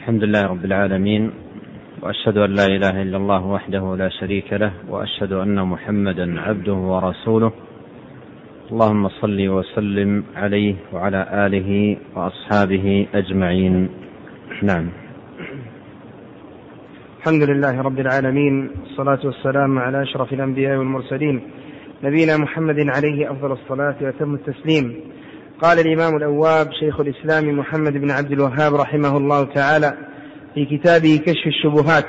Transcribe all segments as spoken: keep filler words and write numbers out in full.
الحمد لله رب العالمين، وأشهد أن لا إله إلا الله وحده لا شريك له، وأشهد أن محمدا عبده ورسوله. اللهم صل وسلم عليه وعلى آله وأصحابه أجمعين. نعم. الحمد لله رب العالمين، والصلاة والسلام على أشرف الأنبياء والمرسلين، نبينا محمد عليه أفضل الصلاة وأتم التسليم. قال الإمام الأواب شيخ الإسلام محمد بن عبد الوهاب رحمه الله تعالى في كتابه كشف الشبهات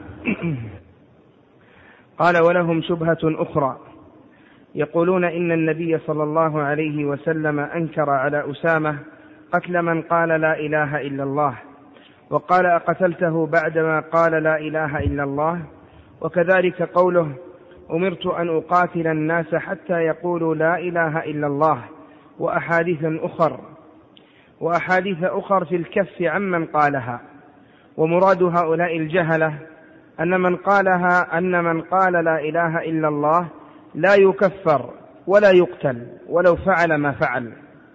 قال: ولهم شبهة أخرى، يقولون إن النبي صلى الله عليه وسلم أنكر على أسامة قتل من قال لا إله إلا الله، وقال: أقتلته بعدما قال لا إله إلا الله. وكذلك قوله: أمرت أن أقاتل الناس حتى يقولوا لا إله إلا الله، وأحاديث أخر وأحاديث أخر في الكف عمن قالها. ومراد هؤلاء الجهلة أن من قالها أن من قال لا إله إلا الله لا يكفر ولا يقتل ولو فعل ما فعل.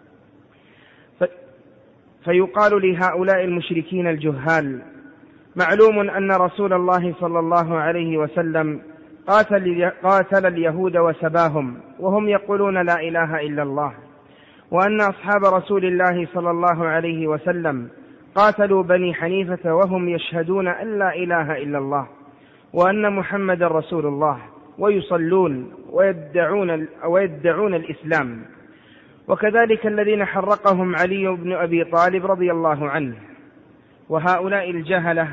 فيقال لهؤلاء المشركين الجهال: معلوم أن رسول الله صلى الله عليه وسلم قاتل, قاتل اليهود وسباهم وهم يقولون لا إله إلا الله، وأن أصحاب رسول الله صلى الله عليه وسلم قاتلوا بني حنيفة وهم يشهدون أن لا إله إلا الله، وأن محمد رسول الله، ويصلون ويدعون, ويدعون الإسلام. وكذلك الذين حرقهم علي بن أبي طالب رضي الله عنه. وهؤلاء الجهلة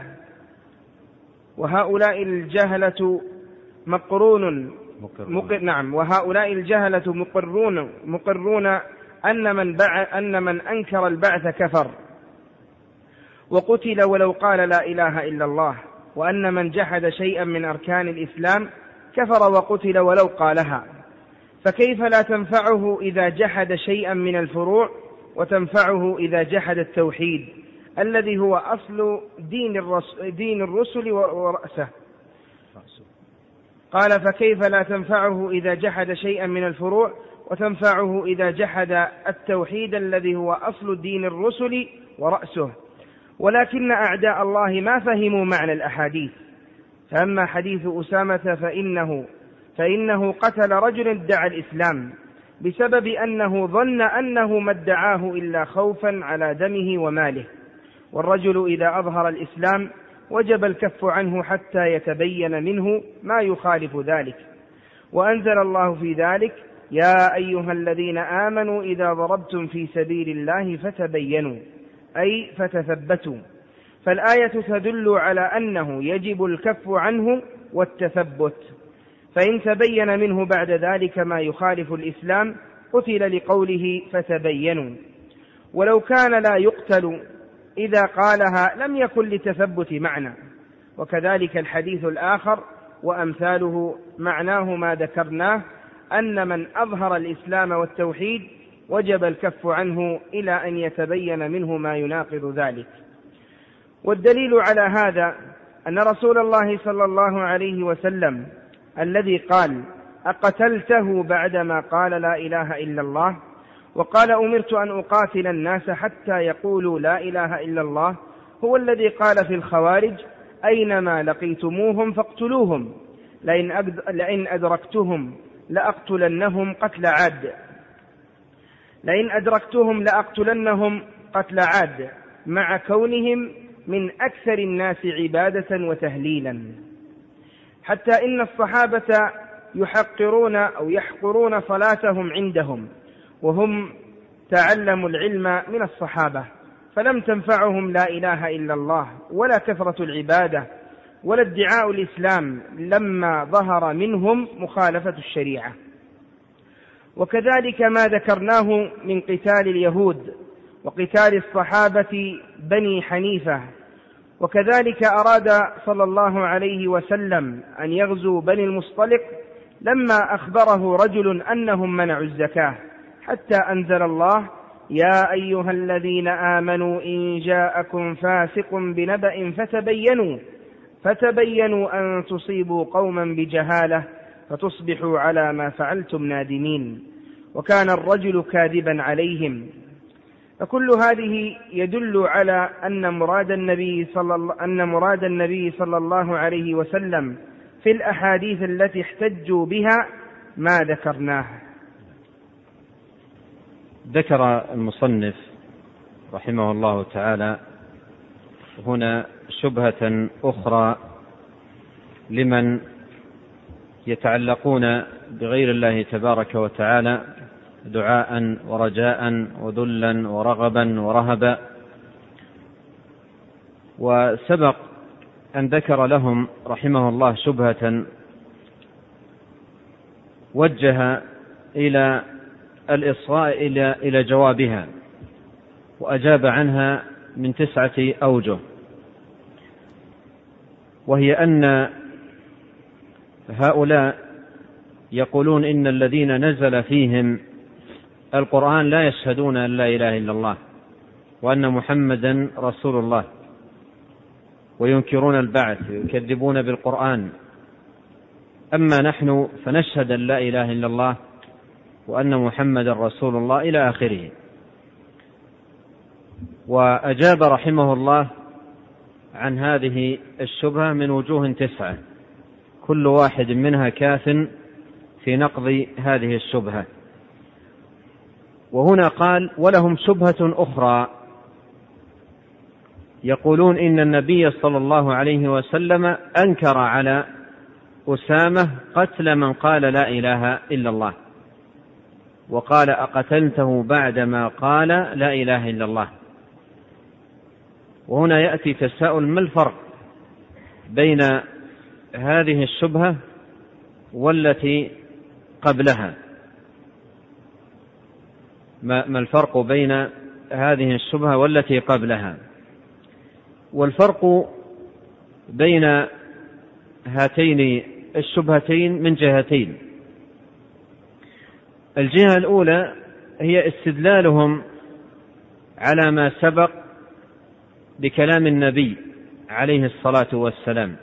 وهؤلاء الجهلة مقرون مقر نعم وهؤلاء الجهلة مقرون مقرون أن من أن من أنكر البعث كفر وقتل ولو قال لا إله إلا الله، وأن من جحد شيئا من أركان الإسلام كفر وقتل ولو قالها. فكيف لا تنفعه إذا جحد شيئا من الفروع، وتنفعه إذا جحد التوحيد الذي هو أصل دين الرسل, دين الرسل ورأسه. قال: فكيف لا تنفعه إذا جحد شيئا من الفروع، وتنفعه إذا جحد التوحيد الذي هو أصل دين الرسل ورأسه. ولكن أعداء الله ما فهموا معنى الأحاديث. فأما حديث أسامة فإنه, فإنه قتل رجل ادعى الإسلام بسبب أنه ظن أنه ما ادعاه إلا خوفا على دمه وماله، والرجل إذا أظهر الإسلام وجب الكف عنه حتى يتبين منه ما يخالف ذلك. وأنزل الله في ذلك: يا أيها الذين آمنوا إذا ضربتم في سبيل الله فتبينوا، أي فتثبتوا. فالآية تدل على أنه يجب الكف عنه والتثبت، فإن تبين منه بعد ذلك ما يخالف الإسلام قتل لقوله فتبينوا. ولو كان لا يقتل إذا قالها لم يكن لتثبت معنى. وكذلك الحديث الآخر وأمثاله معناه ما ذكرناه، أن من أظهر الإسلام والتوحيد وجب الكف عنه إلى أن يتبين منه ما يناقض ذلك. والدليل على هذا أن رسول الله صلى الله عليه وسلم الذي قال: أقتلته بعدما قال لا إله إلا الله، وقال: أمرت أن أقاتل الناس حتى يقولوا لا إله إلا الله، هو الذي قال في الخوارج: أينما لقيتموهم فاقتلوهم، لئن أدركتهم لأقتلنهم قتل عاد لئن أدركتهم لأقتلنهم قتل عاد مع كونهم من أكثر الناس عبادة وتهليلا. حتى إن الصحابة يحقرون أو يحقرون صلاتهم عندهم، وهم تعلموا العلم من الصحابة، فلم تنفعهم لا إله إلا الله ولا كثرة العبادة ولا ادعاء الإسلام لما ظهر منهم مخالفة الشريعة. وكذلك ما ذكرناه من قتال اليهود وقتال الصحابة بني حنيفة. وكذلك أراد صلى الله عليه وسلم أن يغزو بني المصطلق لما أخبره رجل أنهم منعوا الزكاة، حتى أنزل الله: يا أيها الذين آمنوا إن جاءكم فاسق بنبأ فتبينوا فتبينوا أن تصيبوا قوما بجهالة فتصبحوا على ما فعلتم نادمين. وكان الرجل كاذبا عليهم. فكل هذه يدل على أن مراد النبي صلى الله أن مراد النبي صلى الله عليه وسلم في الأحاديث التي احتجوا بها ما ذكرناه. ذكر المصنف رحمه الله تعالى هنا شبهة أخرى لمن يتعلقون بغير الله تبارك وتعالى دعاء ورجاء وذلا ورغبا ورهبا. وسبق أن ذكر لهم رحمه الله شبهة وجه إلى الإصغاء إلى إلى جوابها وأجاب عنها من تسعة أوجه، وهي أن هؤلاء يقولون إن الذين نزل فيهم القرآن لا يشهدون أن لا إله إلا الله وأن محمدا رسول الله، وينكرون البعث ويكذبون بالقرآن. أما نحن فنشهد أن لا إله إلا الله وأن محمدا رسول الله إلى آخره. وأجاب رحمه الله عن هذه الشبهة من وجوه تسعة، كل واحد منها كاف في نقض هذه الشبهة. وهنا قال: ولهم شبهة أخرى، يقولون إن النبي صلى الله عليه وسلم أنكر على أسامة قتل من قال لا إله إلا الله، وقال: أقتلته بعدما قال لا إله إلا الله. وهنا يأتي تساؤل: ما الفرق بين هذه الشبهة والتي قبلها؟ ما الفرق بين هذه الشبهة والتي قبلها؟ والفرق بين هاتين الشبهتين من جهتين. الجهة الأولى هي استدلالهم على ما سبق بكلام النبي عليه الصلاة والسلام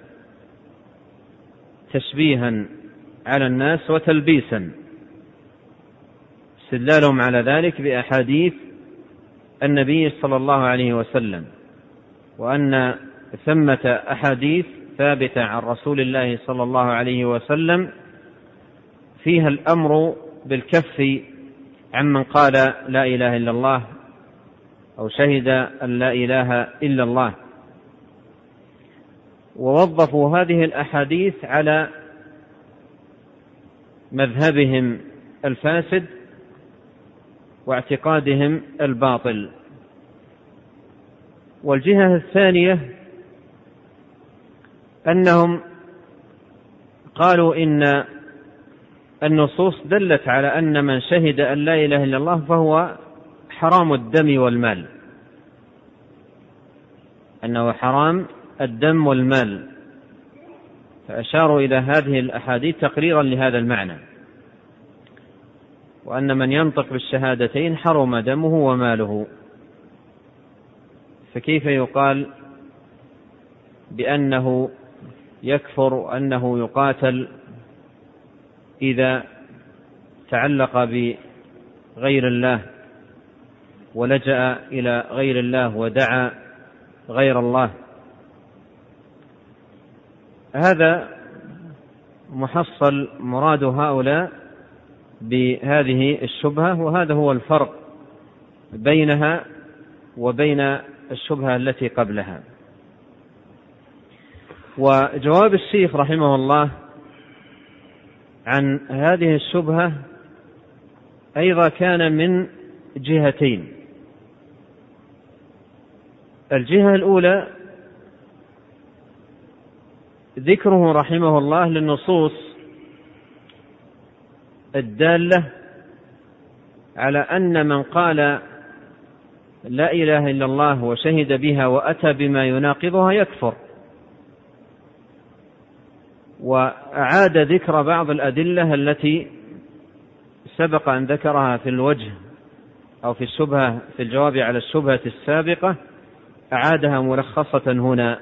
تشبيها على الناس وتلبيسا، استدلالهم على ذلك بأحاديث النبي صلى الله عليه وسلم، وأن ثمة أحاديث ثابتة عن رسول الله صلى الله عليه وسلم فيها الأمر بالكف عمن قال لا إله إلا الله أو شهد أن لا إله إلا الله. ووظفوا هذه الأحاديث على مذهبهم الفاسد واعتقادهم الباطل. والجهة الثانية أنهم قالوا إن النصوص دلت على أن من شهد أن لا إله إلا الله فهو حرام الدم والمال، أنه حرام الدم والمال، فأشاروا إلى هذه الأحاديث تقريرا لهذا المعنى، وأن من ينطق بالشهادتين حرم دمه وماله. فكيف يقال بأنه يكفر وأنه يقاتل إذا تعلق بغير الله ولجأ إلى غير الله ودعا غير الله؟ هذا محصل مراد هؤلاء بهذه الشبهة، وهذا هو الفرق بينها وبين الشبهة التي قبلها. وجواب الشيخ رحمه الله عن هذه الشبهة أيضا كان من جهتين. الجهة الأولى ذكره رحمه الله للنصوص الدالة على أن من قال لا إله إلا الله وشهد بها وأتى بما يناقضها يكفر، وأعاد ذكر بعض الأدلة التي سبق أن ذكرها في الوجه أو في الشبهة في الجواب على الشبهة السابقة، أعادها ملخصة هنا.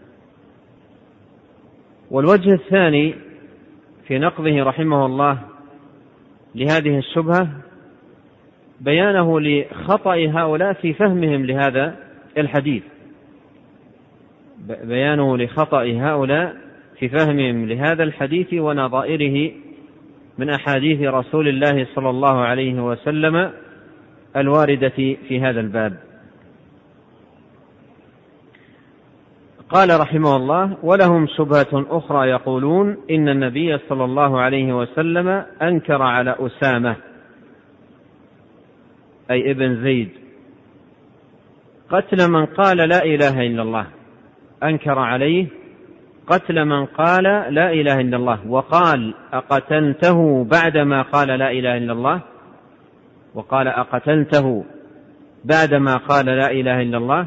والوجه الثاني في نقضه رحمه الله لهذه الشبهة بيانه لخطأ هؤلاء في فهمهم لهذا الحديث، بيانه لخطأ هؤلاء في فهمهم لهذا الحديث ونظائره من أحاديث رسول الله صلى الله عليه وسلم الواردة في هذا الباب. قال رحمه الله: ولهم شبهة أخرى يقولون إن النبي صلى الله عليه وسلم أنكر على أسامة أي ابن زيد قتل من قال لا إله إلا الله، أنكر عليه قتل من قال لا إله إلا الله، وقال أقتلته بعدما قال لا إله إلا الله، وقال أقتلته بعدما قال لا إله إلا الله.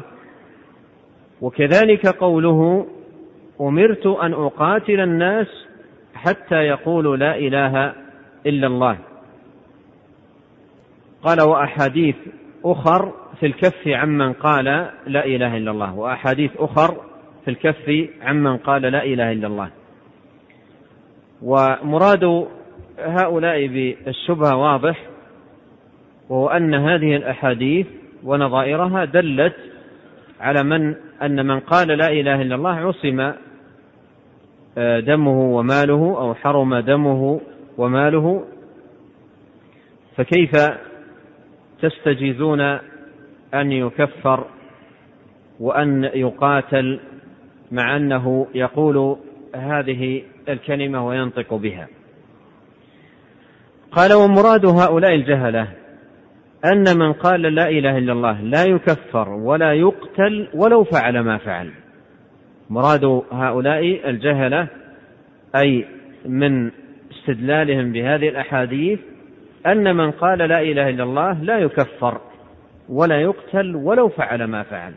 وكذلك قوله: أمرت أن أقاتل الناس حتى يقولوا لا إله إلا الله. قال: وأحاديث أخر في الكف عمن قال لا إله إلا الله، وأحاديث أخر في الكف عمن قال لا إله إلا الله. ومراد هؤلاء بالشبهة واضح، وهو أن هذه الأحاديث ونظائرها دلت على من أن من قال لا إله إلا الله عصم دمه وماله أو حرم دمه وماله، فكيف تستجيزون أن يكفر وأن يقاتل مع أنه يقول هذه الكلمة وينطق بها؟ قال: ومراد هؤلاء الجهلة أن من قال لا إله إلا الله لا يكفر ولا يقتل ولو فعل ما فعل. مراد هؤلاء الجهلة أي من استدلالهم بهذه الأحاديث أن من قال لا إله إلا الله لا يكفر ولا يقتل ولو فعل ما فعل.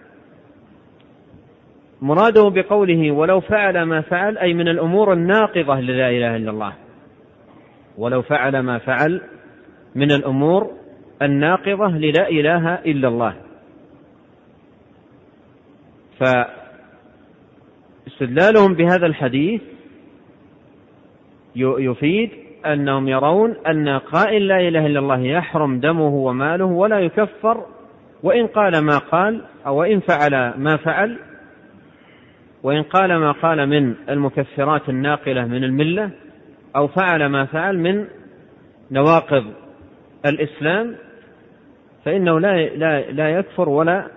مراده بقوله ولو فعل ما فعل أي من الأمور الناقضة للا إله إلا الله، ولو فعل ما فعل من الأمور الناقضة للا إله إلا الله. فاستدلالهم بهذا الحديث يفيد أنهم يرون أن قائل لا إله إلا الله يحرم دمه وماله ولا يكفر وإن قال ما قال أو إن فعل ما فعل، وإن قال ما قال من المكفرات الناقلة من الملة أو فعل ما فعل من نواقض الإسلام، فإنه لا, لا, لا يكفر ولا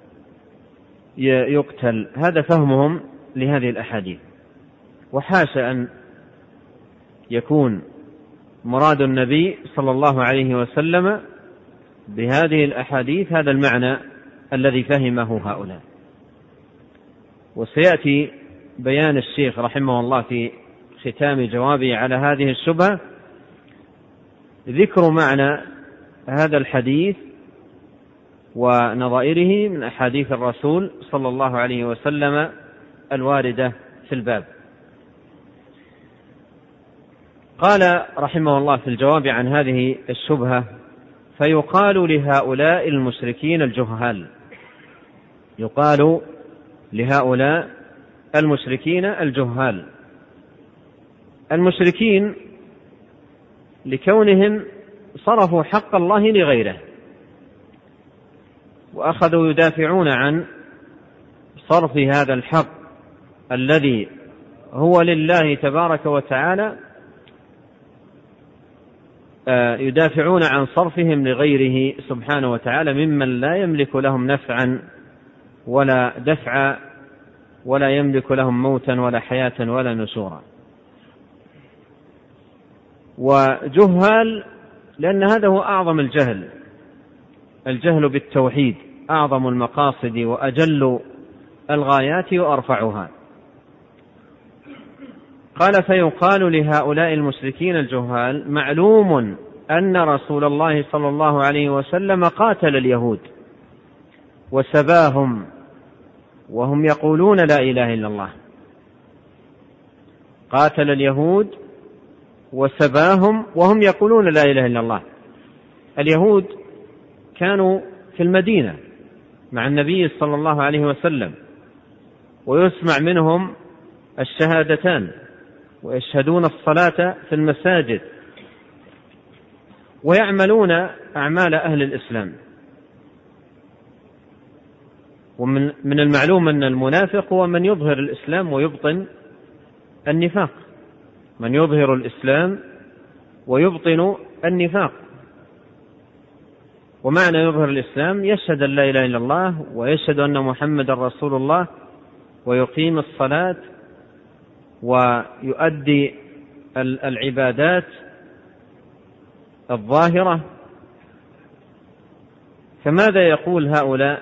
يقتل. هذا فهمهم لهذه الأحاديث. وحاشا أن يكون مراد النبي صلى الله عليه وسلم بهذه الأحاديث هذا المعنى الذي فهمه هؤلاء. وسيأتي بيان الشيخ رحمه الله في ختام جوابه على هذه الشبهة ذكر معنى هذا الحديث ونظائره من أحاديث الرسول صلى الله عليه وسلم الواردة في الباب. قال رحمه الله في الجواب عن هذه الشبهة: فيقال لهؤلاء المشركين الجهال، يقال لهؤلاء المشركين الجهال، المشركين لكونهم صرفوا حق الله لغيره وأخذوا يدافعون عن صرف هذا الحق الذي هو لله تبارك وتعالى، يدافعون عن صرفهم لغيره سبحانه وتعالى ممن لا يملك لهم نفعا ولا دفعا ولا يملك لهم موتا ولا حياة ولا نشورا. وجهال لأن هذا هو أعظم الجهل، الجهل بالتوحيد أعظم المقاصد وأجل الغايات وأرفعها. قال: فيقال لهؤلاء المشركين الجهال: معلوم أن رسول الله صلى الله عليه وسلم قاتل اليهود وسباهم وهم يقولون لا إله إلا الله. قاتل اليهود وسباهم وهم يقولون لا إله إلا الله. اليهود كانوا في المدينة مع النبي صلى الله عليه وسلم ويسمع منهم الشهادتان ويشهدون الصلاة في المساجد، ويعملون أعمال أهل الإسلام. ومن من المعلوم أن المنافق هو من يظهر الإسلام ويبطن النفاق، من يظهر الإسلام ويبطن النفاق. ومعنى يظهر الإسلام يشهد أن لا إله إلا الله ويشهد أن محمد رسول الله ويقيم الصلاة ويؤدي العبادات الظاهرة. فماذا يقول هؤلاء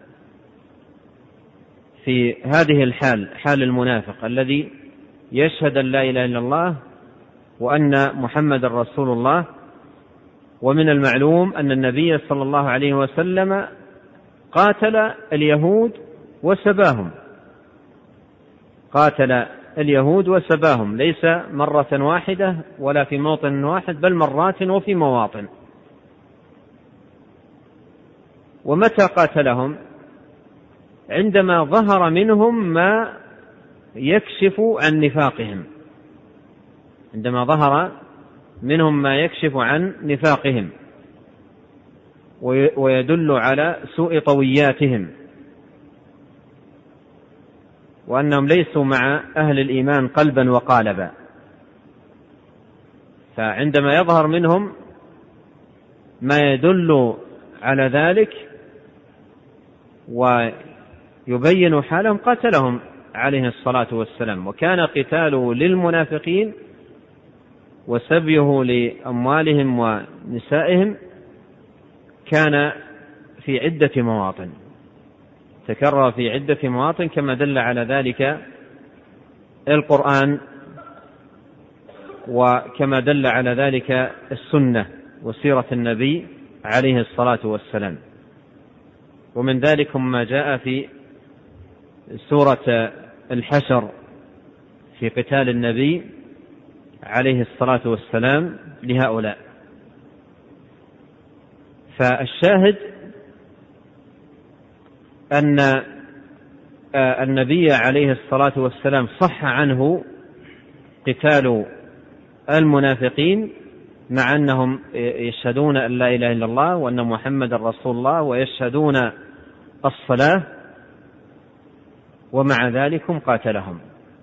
في هذه الحال، حال المنافق الذي يشهد أن لا إله إلا الله وأن محمد رسول الله؟ ومن المعلوم أن النبي صلى الله عليه وسلم قاتل اليهود وسباهم، قاتل اليهود وسباهم، ليس مرة واحدة ولا في موطن واحد، بل مرات وفي مواطن. ومتى قاتلهم؟ عندما ظهر منهم ما يكشف عن نفاقهم، عندما ظهر منهم ما يكشف عن نفاقهم ويدل على سوء طوياتهم وأنهم ليسوا مع أهل الإيمان قلبا وقالبا. فعندما يظهر منهم ما يدل على ذلك ويبين حالهم قاتلهم عليه الصلاة والسلام. وكان قتاله للمنافقين وسبيه لأموالهم ونسائهم كان في عدة مواطن، تكرر في عدة مواطن كما دل على ذلك القرآن وكما دل على ذلك السنة وسيرة النبي عليه الصلاة والسلام. ومن ذلك ما جاء في سورة الحشر في قتال النبي عليه الصلاة والسلام لهؤلاء. فالشاهد أن النبي عليه الصلاة والسلام صح عنه قتال المنافقين مع أنهم يشهدون أن لا إله إلا الله وأن محمد رسول الله ويشهدون الصلاة، ومع ذلك قاتلهم.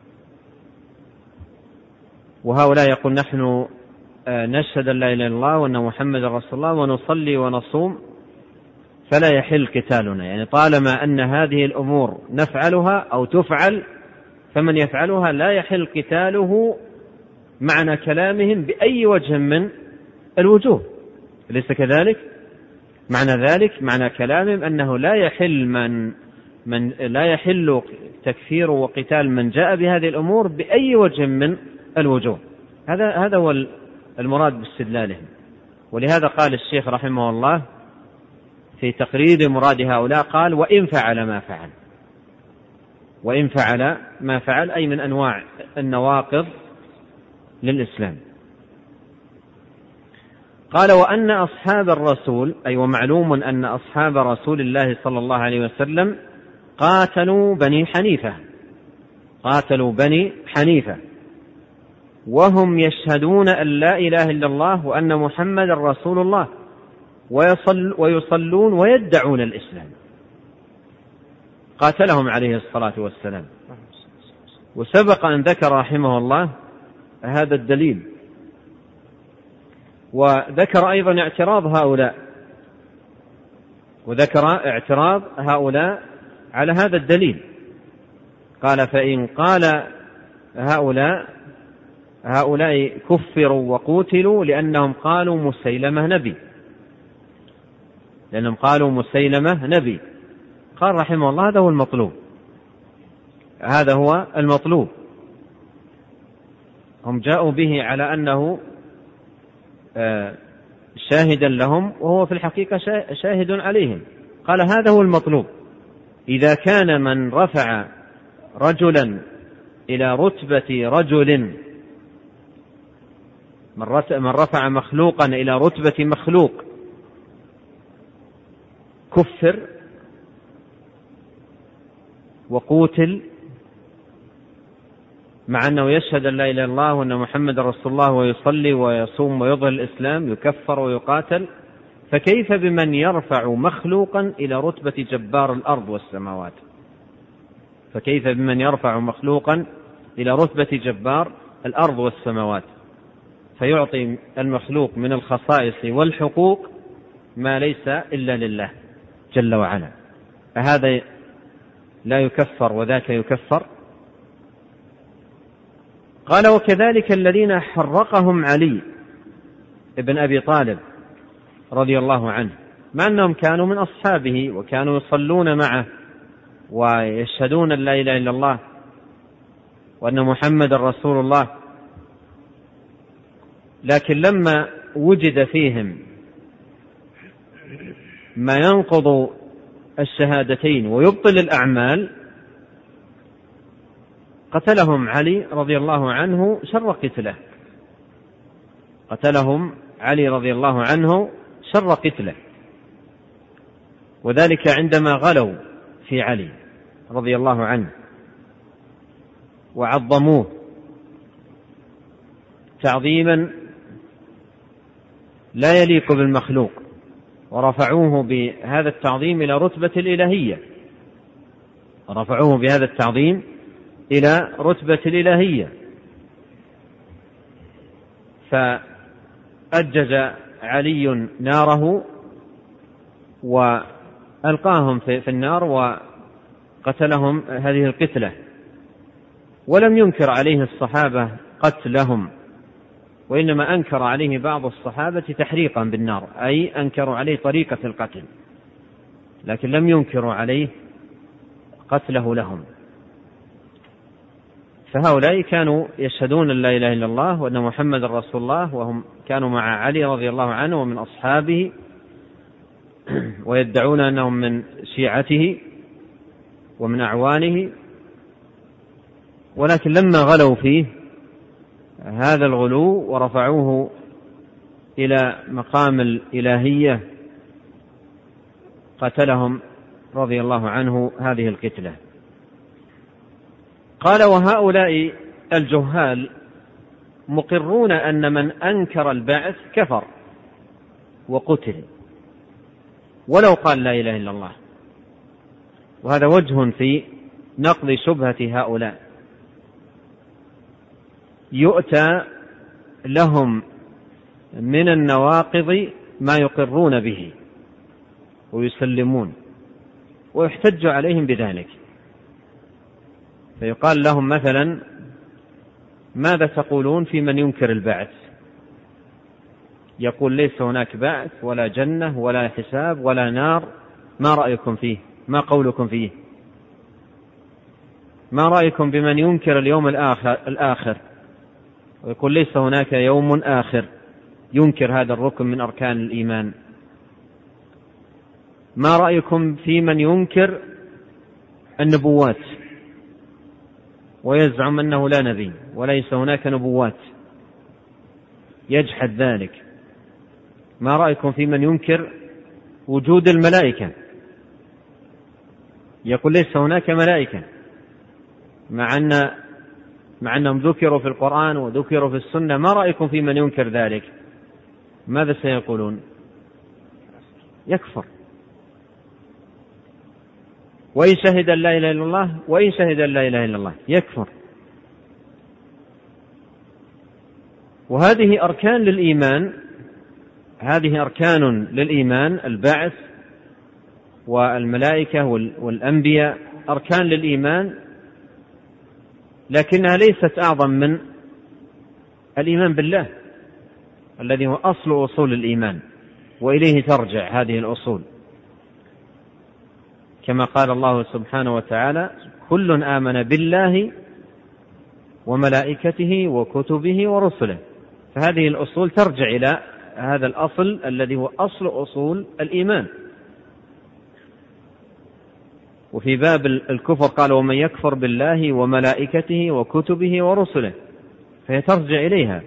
وهؤلاء يقول نحن نشهد أن لا إله إلا الله وأن محمد رسول الله ونصلي ونصوم فلا يحل قتالنا، يعني طالما أن هذه الأمور نفعلها أو تفعل فمن يفعلها لا يحل قتاله معنى كلامهم بأي وجه من الوجوه، أليس كذلك؟ معنى ذلك معنى كلامهم أنه لا يحل من من لا يحل تكفير وقتال من جاء بهذه الأمور بأي وجه من الوجوه. هذا هذا هو المراد باستدلالهم. ولهذا قال الشيخ رحمه الله في تقرير مراد هؤلاء قال وإن فعل ما فعل، وإن فعل ما فعل أي من أنواع النواقض للإسلام. قال وأن أصحاب الرسول أي ومعلوم أن أصحاب رسول الله صلى الله عليه وسلم قاتلوا بني حنيفة، قاتلوا بني حنيفة وهم يشهدون أن لا إله إلا الله وأن محمد رسول الله ويصل ويصلون ويدعون الإسلام، قاتلهم عليه الصلاة والسلام. وسبق أن ذكر رحمه الله هذا الدليل، وذكر أيضا اعتراض هؤلاء وذكر اعتراض هؤلاء على هذا الدليل. قال فإن قال هؤلاء هؤلاء كفروا وقوتلوا لأنهم قالوا مسيلمة نبي، لأنهم قالوا مسيلمة نبي. قال رحمه الله هذا هو المطلوب، هذا هو المطلوب. هم جاءوا به على أنه شاهدا لهم وهو في الحقيقة شاهد عليهم. قال هذا هو المطلوب. إذا كان من رفع رجلا إلى رتبة رجل، من رفع مخلوقا إلى رتبة مخلوق كفر وقوتل مع أنه يشهد أن لا إله إلا الله وأن محمد رسول الله ويصلي ويصوم ويظهر الإسلام، يكفر ويقاتل، فكيف بمن يرفع مخلوقا إلى رتبة جبار الأرض والسماوات؟ فكيف بمن يرفع مخلوقا إلى رتبة جبار الأرض والسماوات، فيعطي المخلوق من الخصائص والحقوق ما ليس إلا لله جل وعلا؟ فهذا لا يكفر وذاك يكفر. قال: وكذلك الذين حرقهم علي ابن أبي طالب رضي الله عنه، مع أنهم كانوا من أصحابه وكانوا يصلون معه ويشهدون أن لا إله إلا الله وأن محمد رسول الله، لكن لما وجد فيهم ما ينقض الشهادتين ويبطل الأعمال قتلهم علي رضي الله عنه شر قتله، قتلهم علي رضي الله عنه شر قتله، وذلك عندما غلوا في علي رضي الله عنه وعظموه تعظيما لا يليق بالمخلوق، ورفعوه بهذا التعظيم إلى رتبة الإلهية، رفعوه بهذا التعظيم إلى رتبة الإلهية، فأجج علي ناره وألقاهم في النار وقتلهم هذه القتلة، ولم ينكر عليه الصحابة قتلهم، وإنما أنكر عليه بعض الصحابة تحريقا بالنار، أي أنكروا عليه طريقة القتل، لكن لم ينكروا عليه قتله لهم. فهؤلاء كانوا يشهدون أن لا إله إلا الله وأن محمد رسول الله، وهم كانوا مع علي رضي الله عنه ومن أصحابه، ويدعون أنهم من شيعته ومن أعوانه، ولكن لما غلوا فيه هذا الغلو ورفعوه إلى مقام الإلهية قتلهم رضي الله عنه هذه القتلة. قال: وهؤلاء الجهال مقرون أن من أنكر البعث كفر وقتل ولو قال لا إله إلا الله، وهذا وجه في نقض شبهة هؤلاء. يؤتى لهم من النواقض ما يقرون به ويسلمون، ويحتج عليهم بذلك، فيقال لهم مثلا: ماذا تقولون في من ينكر البعث؟ يقول: ليس هناك بعث ولا جنة ولا حساب ولا نار، ما رأيكم فيه؟ ما قولكم فيه؟ ما رأيكم بمن ينكر اليوم الآخر, الآخر ويقول ليس هناك يوم آخر، ينكر هذا الركن من أركان الإيمان؟ ما رأيكم في من ينكر النبوات ويزعم أنه لا نبي وليس هناك نبوات، يجحد ذلك؟ ما رأيكم في من ينكر وجود الملائكة، يقول ليس هناك ملائكة، مع أن مع أنهم ذكروا في القرآن وذكروا في السنة؟ ما رأيكم في من ينكر ذلك؟ ماذا سيقولون؟ يكفر. وإن شهد أن لا إله إلا الله وإن شهد أن لا إله إلا الله يكفر. وهذه أركان للإيمان، هذه أركان للإيمان، البعث والملائكة والأنبياء أركان للإيمان، لكنها ليست أعظم من الإيمان بالله الذي هو أصل أصول الإيمان، وإليه ترجع هذه الأصول، كما قال الله سبحانه وتعالى: كل آمن بالله وملائكته وكتبه ورسله. فهذه الأصول ترجع إلى هذا الأصل الذي هو أصل أصول الإيمان. وفي باب الكفر قال: ومن يكفر بالله وملائكته وكتبه ورسله، فهي ترجع إليها.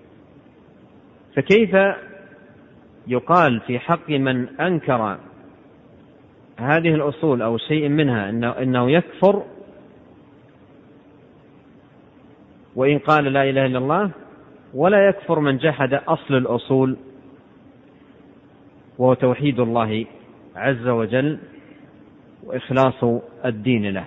فكيف يقال في حق من أنكر هذه الأصول أو شيء منها إنه, إنه يكفر وإن قال لا إله إلا الله، ولا يكفر من جحد أصل الأصول وهو توحيد الله عز وجل وإخلاص الدين له.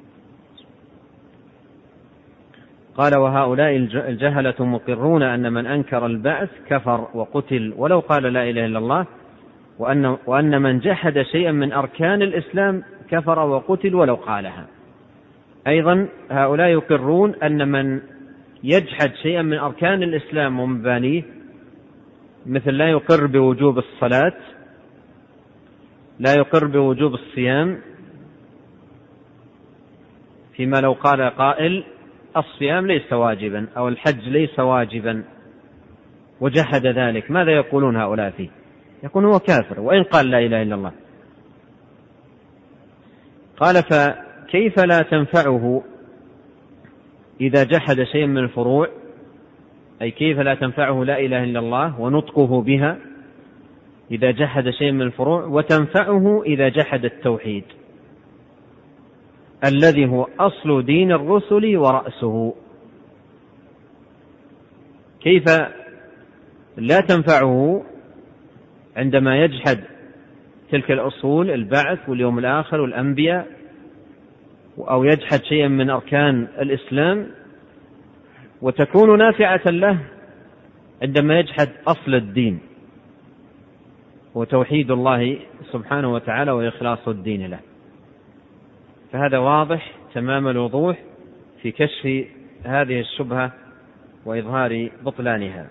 قال وهؤلاء الجهلة مقرون أن من أنكر البعث كفر وقتل ولو قال لا إله إلا الله، وأن, وأن من جحد شيئا من أركان الإسلام كفر وقتل ولو قالها. أيضا هؤلاء يقرون أن من يجحد شيئا من أركان الإسلام ومبانيه، مثل لا يقر بوجوب الصلاة، لا يقر بوجوب الصيام، فيما لو قال قائل الصيام ليس واجبا أو الحج ليس واجبا وجحد ذلك، ماذا يقولون هؤلاء فيه؟ يكون هو كافر وإن قال لا إله إلا الله. قال فكيف لا تنفعه إذا جحد شيئا من الفروع، أي كيف لا تنفعه لا إله إلا الله ونطقه بها إذا جحد شيئا من الفروع، وتنفعه إذا جحد التوحيد الذي هو أصل دين الرسل ورأسه؟ كيف لا تنفعه عندما يجحد تلك الأصول، البعث واليوم الآخر والأنبياء، أو يجحد شيئا من أركان الإسلام، وتكون نافعة له عندما يجحد أصل الدين وتوحيد الله سبحانه وتعالى وإخلاص الدين له؟ فهذا واضح تمام الوضوح في كشف هذه الشبهة وإظهار بطلانها.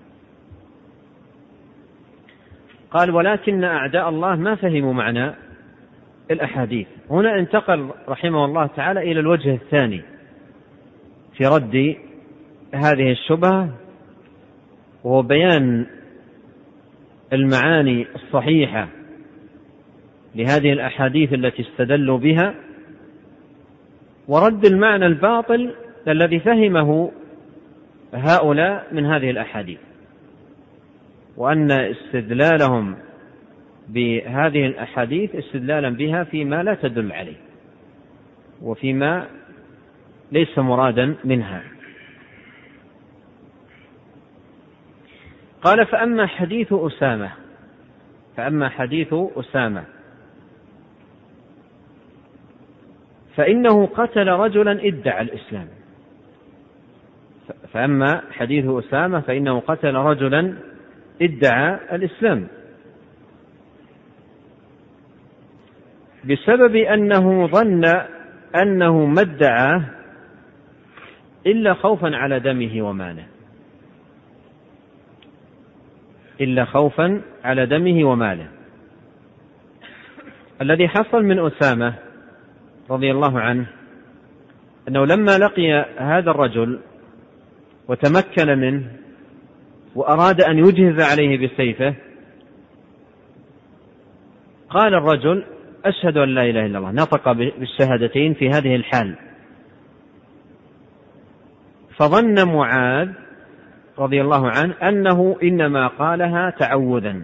قال ولكن أعداء الله ما فهموا معنى الأحاديث. هنا انتقل رحمه الله تعالى إلى الوجه الثاني في رد هذه الشبهة، وهو بيان المعاني الصحيحة لهذه الأحاديث التي استدلوا بها، ورد المعنى الباطل الذي فهمه هؤلاء من هذه الأحاديث، وأن استدلالهم بهذه الأحاديث استدلالا بها فيما لا تدل عليه وفيما ليس مرادا منها. قال فأما حديث أسامة فأما حديث أسامة فإنه قتل رجلا ادعى الإسلام. فأما حديث أسامة فإنه قتل رجلا ادعى الإسلام بسبب أنه ظن أنه ما ادعاه إلا خوفا على دمه وماله إلا خوفا على دمه وماله. الذي حصل من أسامة رضي الله عنه أنه لما لقي هذا الرجل وتمكن منه وأراد أن يجهز عليه بسيفه، قال الرجل أشهد أن لا إله إلا الله، نطق بالشهادتين في هذه الحال. فظن معاذ رضي الله عنه أنه إنما قالها تعوذا،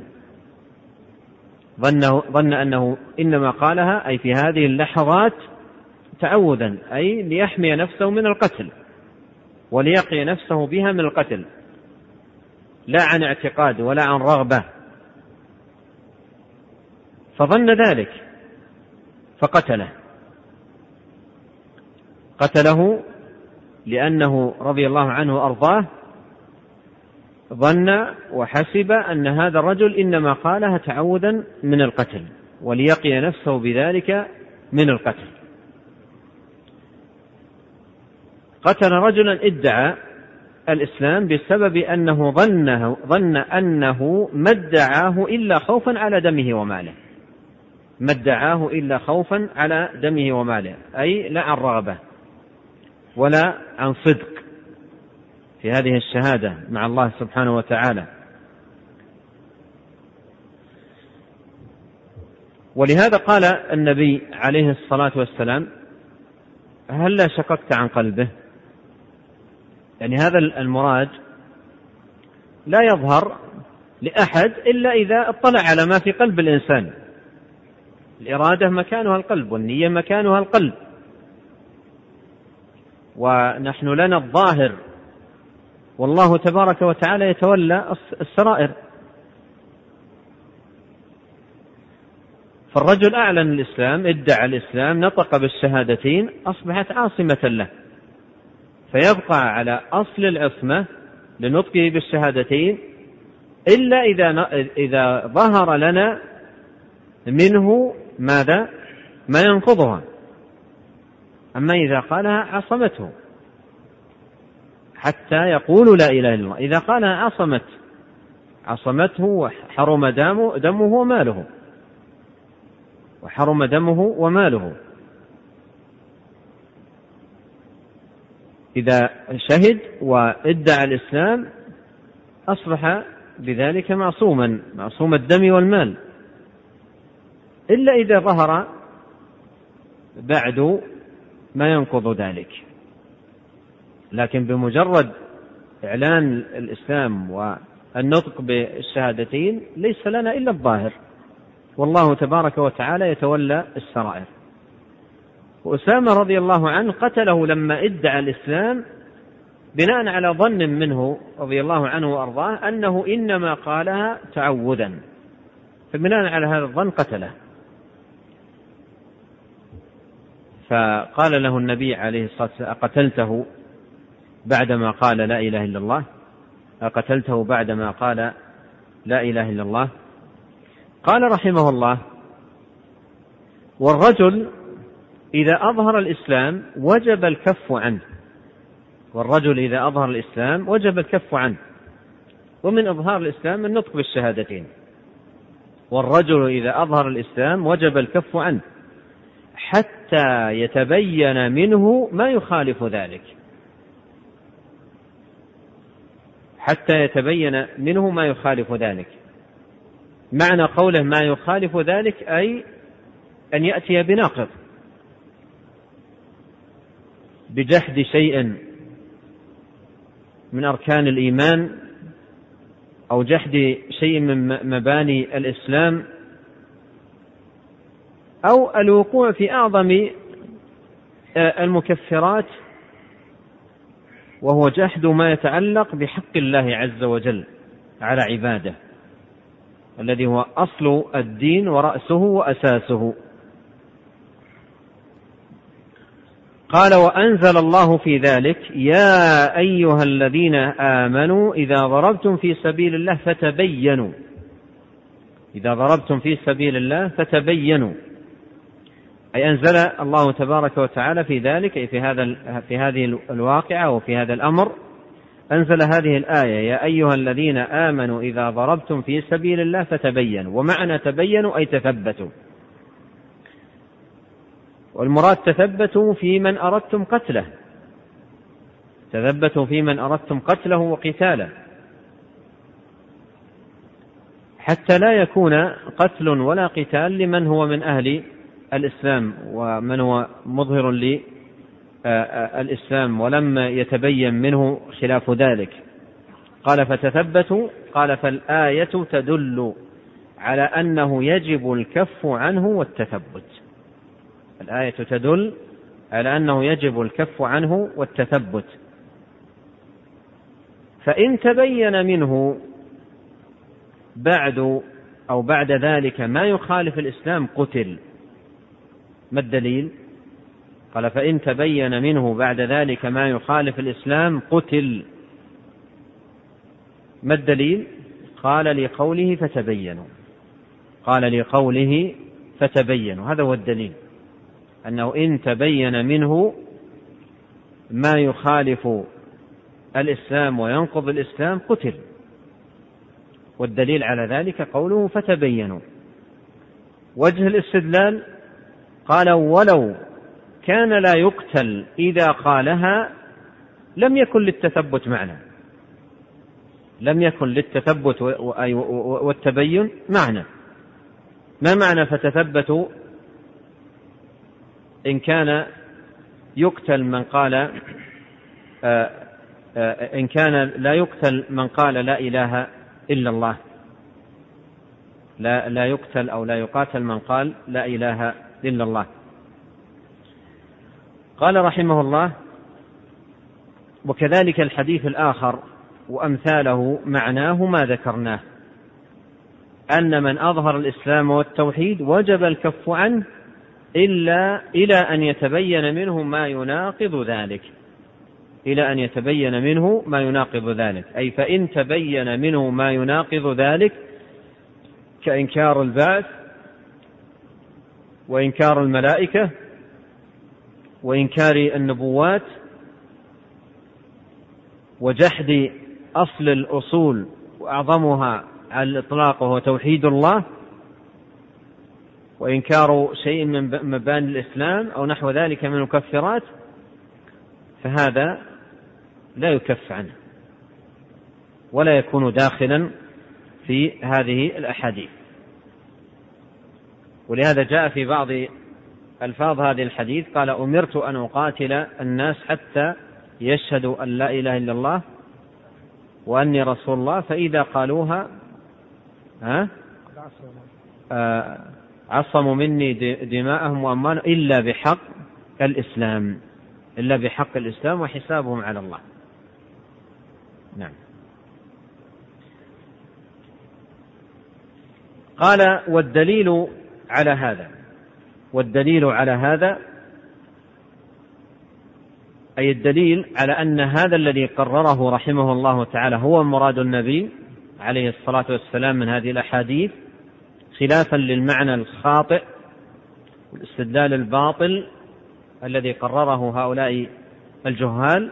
ظن, ظن أنه إنما قالها أي في هذه اللحظات تعوذا، أي ليحمي نفسه من القتل وليقي نفسه بها من القتل، لا عن اعتقاد ولا عن رغبة. فظن ذلك فقتله قتله لأنه رضي الله عنه وأرضاه ظن وحسب أن هذا الرجل إنما قالها تعوذا من القتل وليقي نفسه بذلك من القتل. قتل رجلا ادعى الإسلام بسبب أنه ظنه ظن أنه ما ادعاه إلا خوفا على دمه وماله ما ادعاه إلا خوفا على دمه وماله، أي لا عن رغبة ولا عن صدق في هذه الشهادة مع الله سبحانه وتعالى. ولهذا قال النبي عليه الصلاة والسلام هل لا شققت عن قلبه؟ يعني هذا المراد لا يظهر لأحد إلا إذا اطلع على ما في قلب الإنسان. الإرادة مكانها القلب والنية مكانها القلب، ونحن لنا الظاهر، والله تبارك وتعالى يتولى السرائر. فالرجل أعلن الإسلام، ادعى الإسلام، نطق بالشهادتين، أصبحت عاصمة له، فيبقى على أصل العصمة لنطقه بالشهادتين إلا إذا إذا ظهر لنا منه ماذا؟ ما ينقضها. أما إذا قالها عصمته حتى يقول لا إله إلا الله. إذا قالها عصمت عصمته وحرم دمه, دمه وماله وحرم دمه وماله. إذا شهد وادعى الإسلام أصبح بذلك معصوما، معصوم الدم والمال، إلا إذا ظهر بعد ما ينقض ذلك. لكن بمجرد إعلان الإسلام والنطق بالشهادتين ليس لنا إلا الظاهر، والله تبارك وتعالى يتولى السرائر. وأسامة رضي الله عنه قتله لما ادعى الإسلام بناء على ظن منه رضي الله عنه وأرضاه أنه إنما قالها تعوذا، فبناء على هذا الظن قتله. فقال له النبي عليه الصلاة والسلام: أقتلته بعدما قال لا إله إلا الله؟ أقتلته بعدما قال لا إله إلا الله؟ قال رحمه الله: والرجل إذا أظهر الإسلام وجب الكف عنه. والرجل إذا أظهر الإسلام وجب الكف عنه، ومن إظهار الإسلام النطق بالشهادتين. والرجل إذا أظهر الإسلام وجب الكف عنه حتى يتبين منه ما يخالف ذلك، حتى يتبين منه ما يخالف ذلك. معنى قوله ما يخالف ذلك أي أن يأتي بناقض، بجحد شيء من أركان الإيمان أو جحد شيء من مباني الإسلام، أو الوقوع في أعظم المكفرات وهو جحد ما يتعلق بحق الله عز وجل على عباده، الذي هو أصل الدين ورأسه وأساسه. قال: وأنزل الله في ذلك: يا أيها الذين آمنوا إذا ضربتم في سبيل الله فتبينوا. إذا ضربتم في سبيل الله فتبينوا، أي أنزل الله تبارك وتعالى في ذلك، أي في هذا في هذه الواقعة وفي هذا الأمر، أنزل هذه الآية: يا أيها الذين آمنوا إذا ضربتم في سبيل الله فتبينوا. ومعنى تبينوا أي تثبتوا، والمراد تثبتوا في من أردتم قتله، تثبتوا في من أردتم قتله وقتاله، حتى لا يكون قتل ولا قتال لمن هو من أهل الإسلام ومن هو مظهر للإسلام ولم يتبين منه خلاف ذلك. قال: فتثبتوا. قال: فالآية تدل على أنه يجب الكف عنه والتثبت. الآية تدل على أنه يجب الكف عنه والتثبت. فإن تبين منه بعد أو بعد ذلك ما يخالف الإسلام قتل. ما الدليل؟ قال: فإن تبين منه بعد ذلك ما يخالف الإسلام قتل. ما الدليل؟ قال: لقوله فتبينوا. قال: لقوله فتبينوا، هذا هو الدليل، أنه إن تبين منه ما يخالف الإسلام وينقض الإسلام قتل. والدليل على ذلك قوله فتبينوا. وجه الاستدلال: قال: ولو كان لا يقتل إذا قالها لم يكن للتثبت معنى، لم يكن للتثبت والتبين معنى. ما معنى فتثبتوا؟ إن كان يقتل من قال آآ آآ إن كان لا يقتل من قال لا إله إلا الله، لا, لا يقتل أو لا يقاتل من قال لا إله إلا الله. قال رحمه الله: وكذلك الحديث الآخر وأمثاله معناه ما ذكرناه، أن من أظهر الإسلام والتوحيد وجب الكف عنه إلا إلى أن يتبين منه ما يناقض ذلك، إلى أن يتبين منه ما يناقض ذلك، أي فإن تبين منه ما يناقض ذلك كإنكار البعث وإنكار الملائكة وإنكار النبوات وجحد أصل الأصول وأعظمها على الإطلاق وهو توحيد الله وإنكار شيء من مباني الإسلام أو نحو ذلك من المكفرات، فهذا لا يكف عنه ولا يكون داخلا في هذه الأحاديث. ولهذا جاء في بعض ألفاظ هذه الحديث قال: أمرت أن أقاتل الناس حتى يشهدوا أن لا إله إلا الله وأني رسول الله، فإذا قالوها ها آه عصموا مني دماءهم وأموالهم إلا بحق الإسلام، إلا بحق الإسلام وحسابهم على الله. نعم. قال: والدليل على هذا، والدليل على هذا أي الدليل على أن هذا الذي قرره رحمه الله تعالى هو مراد النبي عليه الصلاة والسلام من هذه الأحاديث، خلافا للمعنى الخاطئ والاستدلال الباطل الذي قرره هؤلاء الجهال.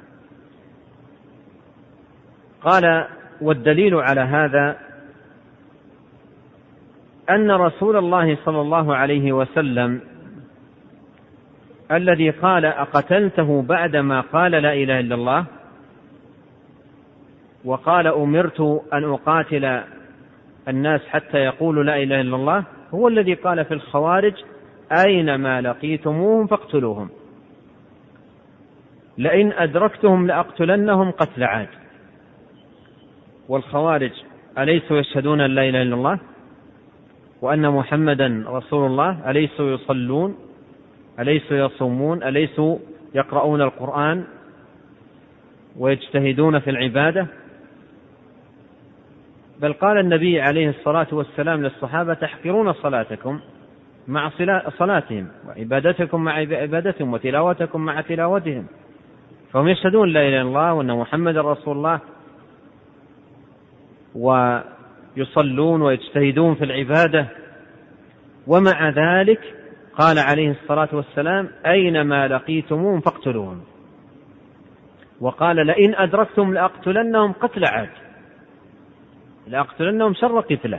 قال: والدليل على هذا أن رسول الله صلى الله عليه وسلم الذي قال: أقتلته بعدما قال لا إله إلا الله، وقال: أمرت أن أقاتل الناس حتى يقولوا لا إله إلا الله، هو الذي قال في الخوارج: أينما لقيتموهم فاقتلوهم، لئن أدركتهم لأقتلنهم قتل عاد. والخوارج أليسوا يشهدون أن لا إله إلا الله وأن محمدا رسول الله؟ أليسوا يصلون؟ أليسوا يصومون؟ أليسوا يقرؤون القرآن ويجتهدون في العبادة؟ بل قال النبي عليه الصلاة والسلام للصحابة: تحقرون صلاتكم مع صلاتهم وعبادتكم مع عبادتهم وتلاوتكم مع تلاوتهم. فهم يشهدون لا إله إلا الله وأن محمد رسول الله ويصلون ويجتهدون في العبادة، ومع ذلك قال عليه الصلاة والسلام: أينما لقيتموهم فاقتلوهم، وقال: لئن أدركتم لأقتلنهم قتل عاد، لأقتلنهم شر قتله،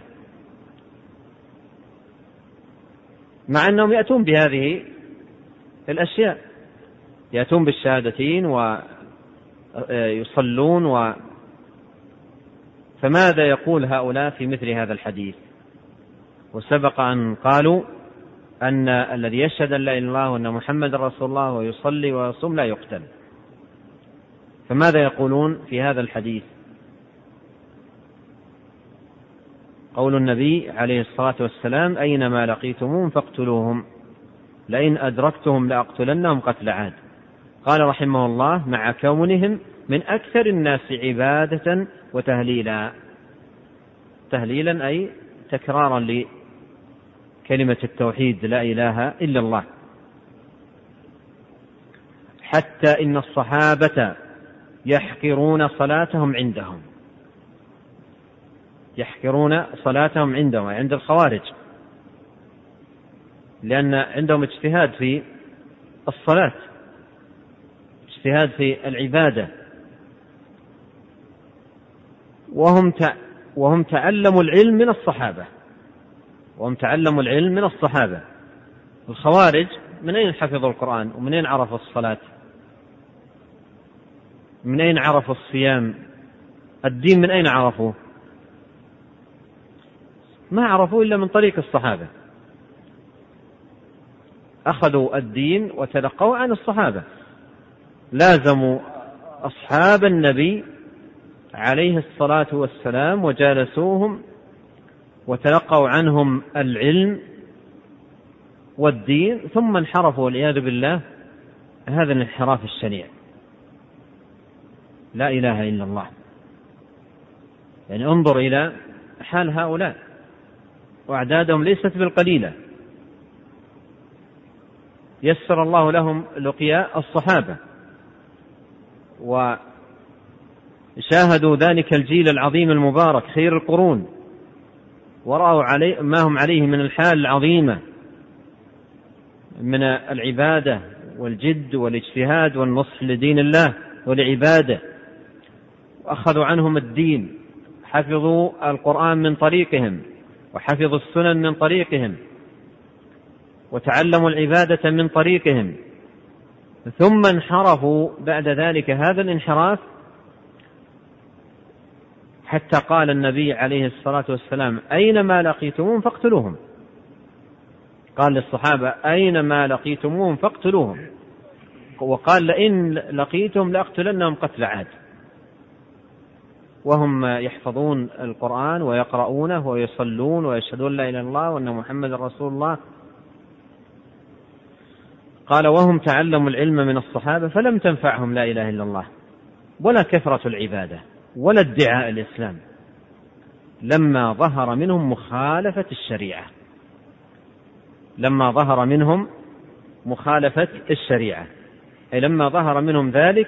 مع أنهم يأتون بهذه الأشياء، يأتون بالشهادتين ويصلون و... فماذا يقول هؤلاء في مثل هذا الحديث؟ وسبق أن قالوا أن الذي يشهد أن لا إله إلا الله وأن محمد رسول الله ويصلي ويصوم لا يقتل، فماذا يقولون في هذا الحديث؟ قول النبي عليه الصلاة والسلام: أينما لقيتموهم فاقتلوهم، لئن أدركتهم لأقتلنهم قتل عاد. قال رحمه الله: مع كونهم من أكثر الناس عبادة وتهليلا، تهليلا أي تكرارا لكلمة التوحيد لا إله إلا الله، حتى إن الصحابة يحقرون صلاتهم عندهم، يحقرون صلاتهم عندهم عند الخوارج، لأن عندهم اجتهاد في الصلاة، اجتهاد في العبادة، وهم وهم تعلموا العلم من الصحابة، وهم تعلموا العلم من الصحابة. الخوارج من أين حفظوا القرآن؟ ومن أين عرفوا الصلاة؟ من أين عرفوا الصيام؟ الدين من أين عرفوه؟ ما عرفوا إلا من طريق الصحابة، أخذوا الدين وتلقوا عن الصحابة، لازموا أصحاب النبي عليه الصلاة والسلام وجالسوهم وتلقوا عنهم العلم والدين، ثم انحرفوا والعياذ بالله هذا الانحراف الشنيع. لا إله إلا الله. يعني انظر إلى حال هؤلاء، وأعدادهم ليست بالقليلة. يسر الله لهم لقياء الصحابة، وشاهدوا ذلك الجيل العظيم المبارك خير القرون، ورأوا علي ما هم عليه من الحال العظيمة من العبادة والجد والاجتهاد والنصح لدين الله ولعباده، وأخذوا عنهم الدين، حفظوا القرآن من طريقهم، وحفظوا السنن من طريقهم، وتعلموا العبادة من طريقهم، ثم انحرفوا بعد ذلك هذا الانحراف، حتى قال النبي عليه الصلاة والسلام: أينما لقيتموهم فاقتلوهم. قال للصحابة: أينما لقيتموهم فاقتلوهم، وقال: لئن لقيتم لأقتلنهم قتل عاد. وهم يحفظون القرآن ويقرؤونه ويصلون ويشهدون لا إله إلا الله وأن محمد رسول الله. قال: وهم تعلموا العلم من الصحابة فلم تنفعهم لا إله إلا الله ولا كثرة العبادة ولا ادعاء الإسلام لما ظهر منهم مخالفة الشريعة لما ظهر منهم مخالفة الشريعة أي لما ظهر منهم ذلك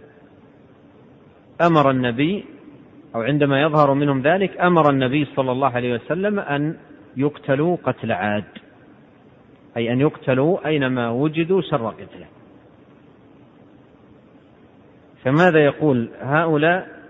أمر النبي أو عندما يظهر منهم ذلك أمر النبي صلى الله عليه وسلم أن يقتلوا قتل عاد، أي أن يقتلوا أينما وجدوا شر قتله. فماذا يقول هؤلاء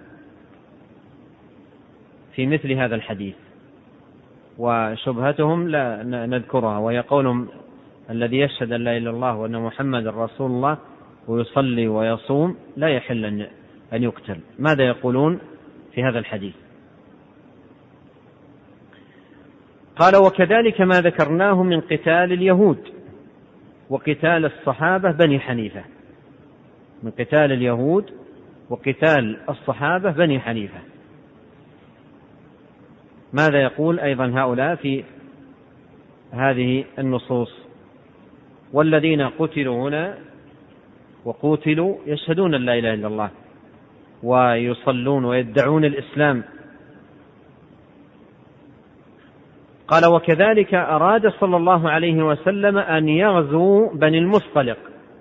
في مثل هذا الحديث؟ وشبهتهم لا نذكرها، وهي قولهم: الذي يشهد أن لا إله إلا الله وأن محمد رسول الله ويصلي ويصوم لا يحل أن يقتل. ماذا يقولون في هذا الحديث؟ قال: وكذلك ما ذكرناه من قتال اليهود وقتال الصحابة بني حنيفة من قتال اليهود وقتال الصحابة بني حنيفة. ماذا يقول أيضا هؤلاء في هذه النصوص؟ والذين قتلوا هنا وقتلوا يشهدون أن لا إله إلا الله ويصلون ويدعون الإسلام. قال: وكذلك أراد صلى الله عليه وسلم أن يغزو بني المصطلق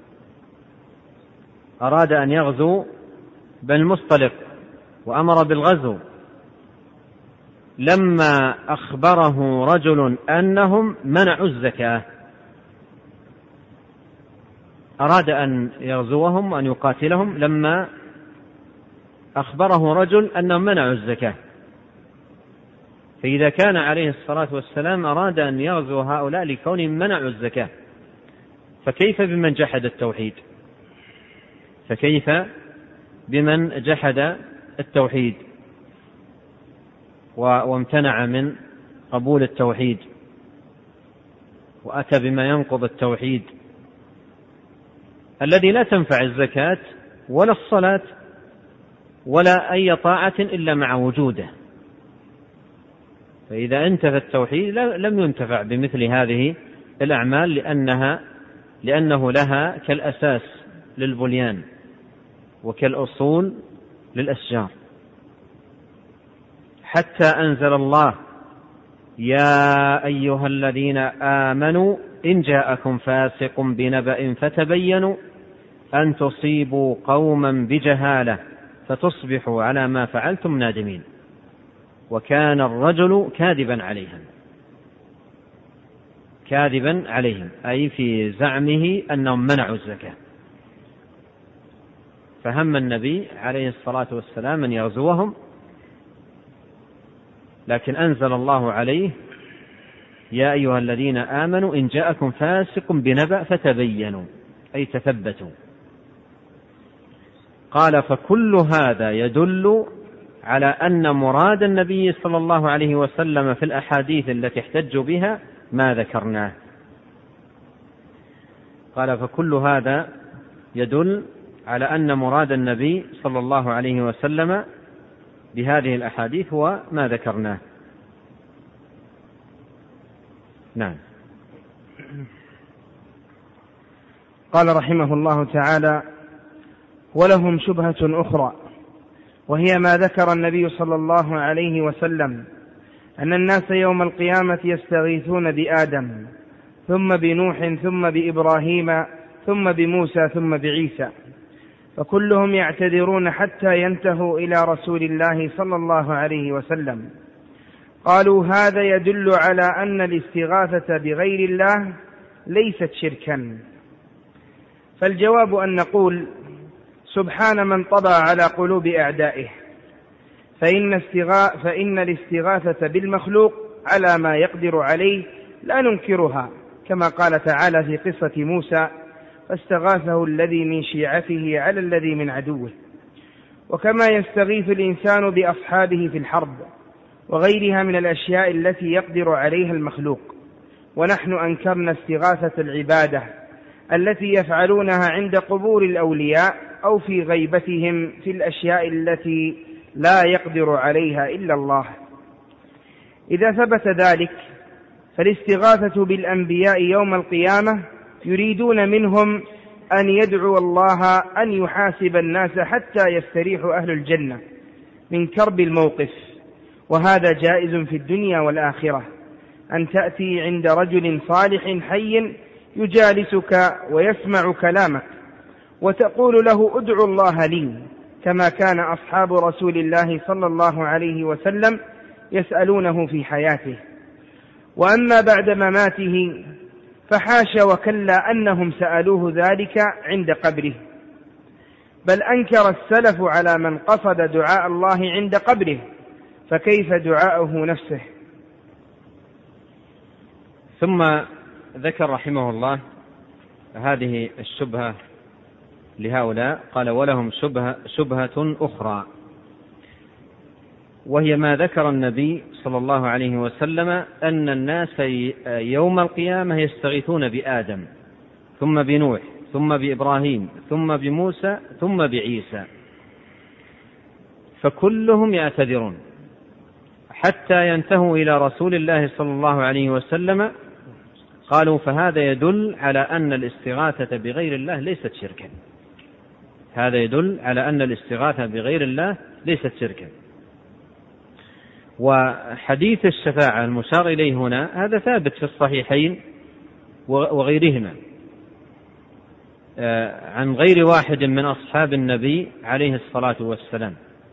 أراد أن يغزو بني المصطلق وأمر بالغزو لما أخبره رجل أنهم منعوا الزكاة. أراد أن يغزوهم وأن يقاتلهم لما أخبره رجل أنهم منعوا الزكاة. فإذا كان عليه الصلاة والسلام أراد أن يغزو هؤلاء لكونهم منعوا الزكاة، فكيف بمن جحد التوحيد فكيف بمن جحد التوحيد وامتنع من قبول التوحيد وأتى بما ينقض التوحيد الذي لا تنفع الزكاة ولا الصلاة ولا أي طاعة إلا مع وجوده. فإذا انتفى التوحيد لم ينتفع بمثل هذه الأعمال لأنها لأنه لها كالأساس للبنيان وكالأصول للأشجار. حتى أنزل الله: يا أيها الذين آمنوا إن جاءكم فاسق بنبأ فتبينوا أن تصيبوا قوما بجهالة فتصبحوا على ما فعلتم نادمين. وكان الرجل كاذبا عليهم كاذبا عليهم أي في زعمه أنهم منعوا الزكاة. فهم النبي عليه الصلاة والسلام أن يغزوهم، لكن أنزل الله عليه: يا أيها الذين آمنوا إن جاءكم فاسق بنبأ فتبينوا أي تثبتوا. قال: فكل هذا يدل على أن مراد النبي صلى الله عليه وسلم في الأحاديث التي احتج بها ما ذكرناه. قال: فكل هذا يدل على أن مراد النبي صلى الله عليه وسلم بهذه الأحاديث هو ما ذكرناه. نعم. قال رحمه الله تعالى: ولهم شبهة أخرى وهي ما ذكر النبي صلى الله عليه وسلم أن الناس يوم القيامة يستغيثون بآدم ثم بنوح ثم بإبراهيم ثم بموسى ثم بعيسى، فكلهم يعتذرون حتى ينتهوا إلى رسول الله صلى الله عليه وسلم. قالوا هذا يدل على أن الاستغاثة بغير الله ليست شركا. فالجواب أن نقول سبحان من طبع على قلوب أعدائه، فإن, استغا... فإن الاستغاثة بالمخلوق على ما يقدر عليه لا ننكرها، كما قال تعالى في قصة موسى فاستغاثه الذي من شيعته على الذي من عدوه، وكما يستغيث الإنسان بأصحابه في الحرب وغيرها من الأشياء التي يقدر عليها المخلوق. ونحن أنكرنا استغاثة العبادة التي يفعلونها عند قبور الأولياء أو في غيبتهم في الأشياء التي لا يقدر عليها إلا الله. إذا ثبت ذلك فالاستغاثة بالأنبياء يوم القيامة يريدون منهم أن يدعو الله أن يحاسب الناس حتى يستريح أهل الجنة من كرب الموقف، وهذا جائز في الدنيا والآخرة، أن تأتي عند رجل صالح حي يجالسك ويسمع كلامك وتقول له ادعو الله لي، كما كان أصحاب رسول الله صلى الله عليه وسلم يسألونه في حياته. وأما بعد مماته فحاش وكلا أنهم سألوه ذلك عند قبره، بل أنكر السلف على من قصد دعاء الله عند قبره، فكيف دعاؤه نفسه؟ ثم ذكر رحمه الله هذه الشبهة لهؤلاء، قال ولهم شبهة, شبهة أخرى، وهي ما ذكر النبي صلى الله عليه وسلم أن الناس يوم القيامة يستغيثون بآدم ثم بنوح ثم بإبراهيم ثم بموسى ثم بعيسى، فكلهم يعتذرون حتى ينتهوا إلى رسول الله صلى الله عليه وسلم. قالوا فهذا يدل على أن الاستغاثة بغير الله ليست شركا، هذا يدل على أن الاستغاثة بغير الله ليست شركا. وحديث الشفاعة المشار إليه هنا هذا ثابت في الصحيحين وغيرهما عن غير واحد من أصحاب النبي عليه الصلاة والسلام،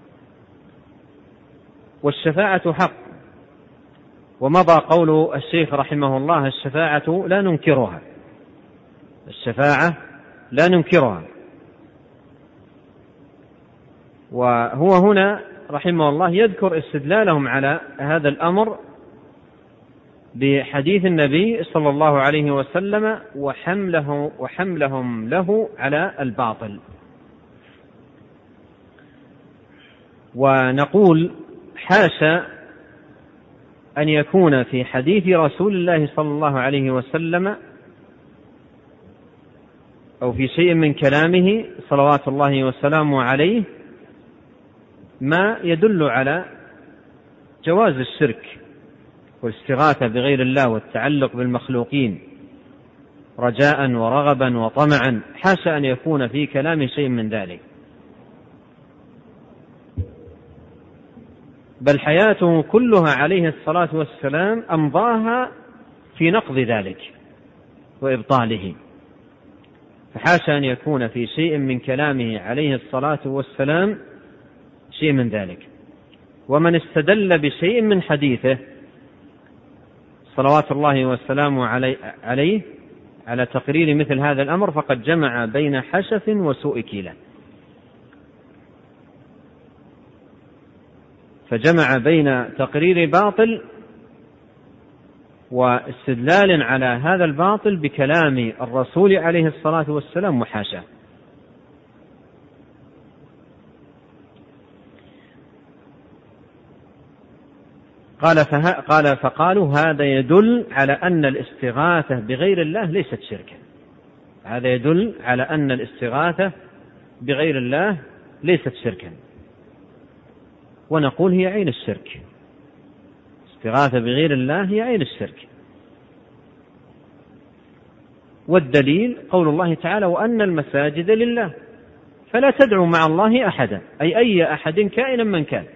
والشفاعة حق. ومضى قول الشيخ رحمه الله الشفاعة لا ننكرها، الشفاعة لا ننكرها. وهو هنا رحمه الله يذكر استدلالهم على هذا الأمر بحديث النبي صلى الله عليه وسلم وحمله وحملهم له على الباطل. ونقول حاشا أن يكون في حديث رسول الله صلى الله عليه وسلم أو في شيء من كلامه صلوات الله وسلامه عليه ما يدل على جواز الشرك والاستغاثة بغير الله والتعلق بالمخلوقين رجاء ورغبا وطمعا، حاشا أن يكون في كلام شيء من ذلك، بل حياته كلها عليه الصلاة والسلام أمضاها في نقض ذلك وإبطاله، فحاشا أن يكون في شيء من كلامه عليه الصلاة والسلام شيء من ذلك. ومن استدل بشيء من حديثه صلوات الله والسلام عليه على تقرير مثل هذا الأمر فقد جمع بين حشف وسوء كيلة، فجمع بين تقرير باطل واستدلال على هذا الباطل بكلام الرسول عليه الصلاة والسلام وحاشاه. قال, قال فقالوا هذا يدل على أن الاستغاثة بغير الله ليست شركا، هذا يدل على أن الاستغاثة بغير الله ليست شركا. ونقول هي عين الشرك، استغاثة بغير الله هي عين الشرك. والدليل قول الله تعالى وأن المساجد لله، فلا تدعوا مع الله أحدا، أي أي أحد كائنا من كان.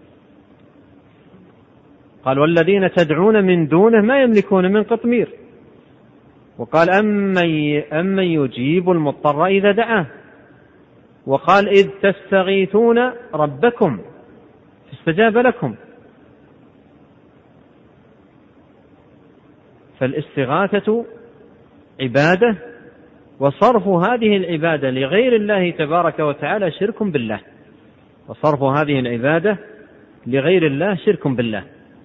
قال والذين تدعون من دونه ما يملكون من قطمير. وقال أمن يجيب المضطر إذا دعاه. وقال إذ تستغيثون ربكم فاستجاب لكم. فالاستغاثة عبادة، وصرف هذه العبادة لغير الله تبارك وتعالى شرك بالله، وصرف هذه العبادة لغير الله شرك بالله.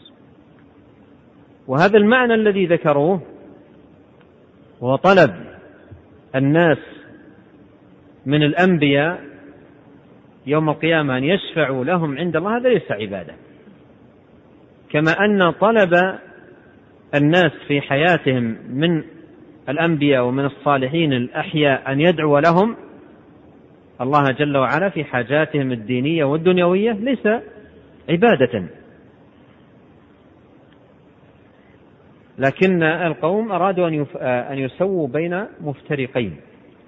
وهذا المعنى الذي ذكروه هو طلب الناس من الأنبياء يوم القيامة أن يشفعوا لهم عند الله، هذا ليس عبادة. كما أن طلب الناس في حياتهم من الأنبياء ومن الصالحين الأحياء أن يدعو لهم الله جل وعلا في حاجاتهم الدينية والدنيوية ليس عبادة. لكن القوم أرادوا أن يسووا بين مفترقين.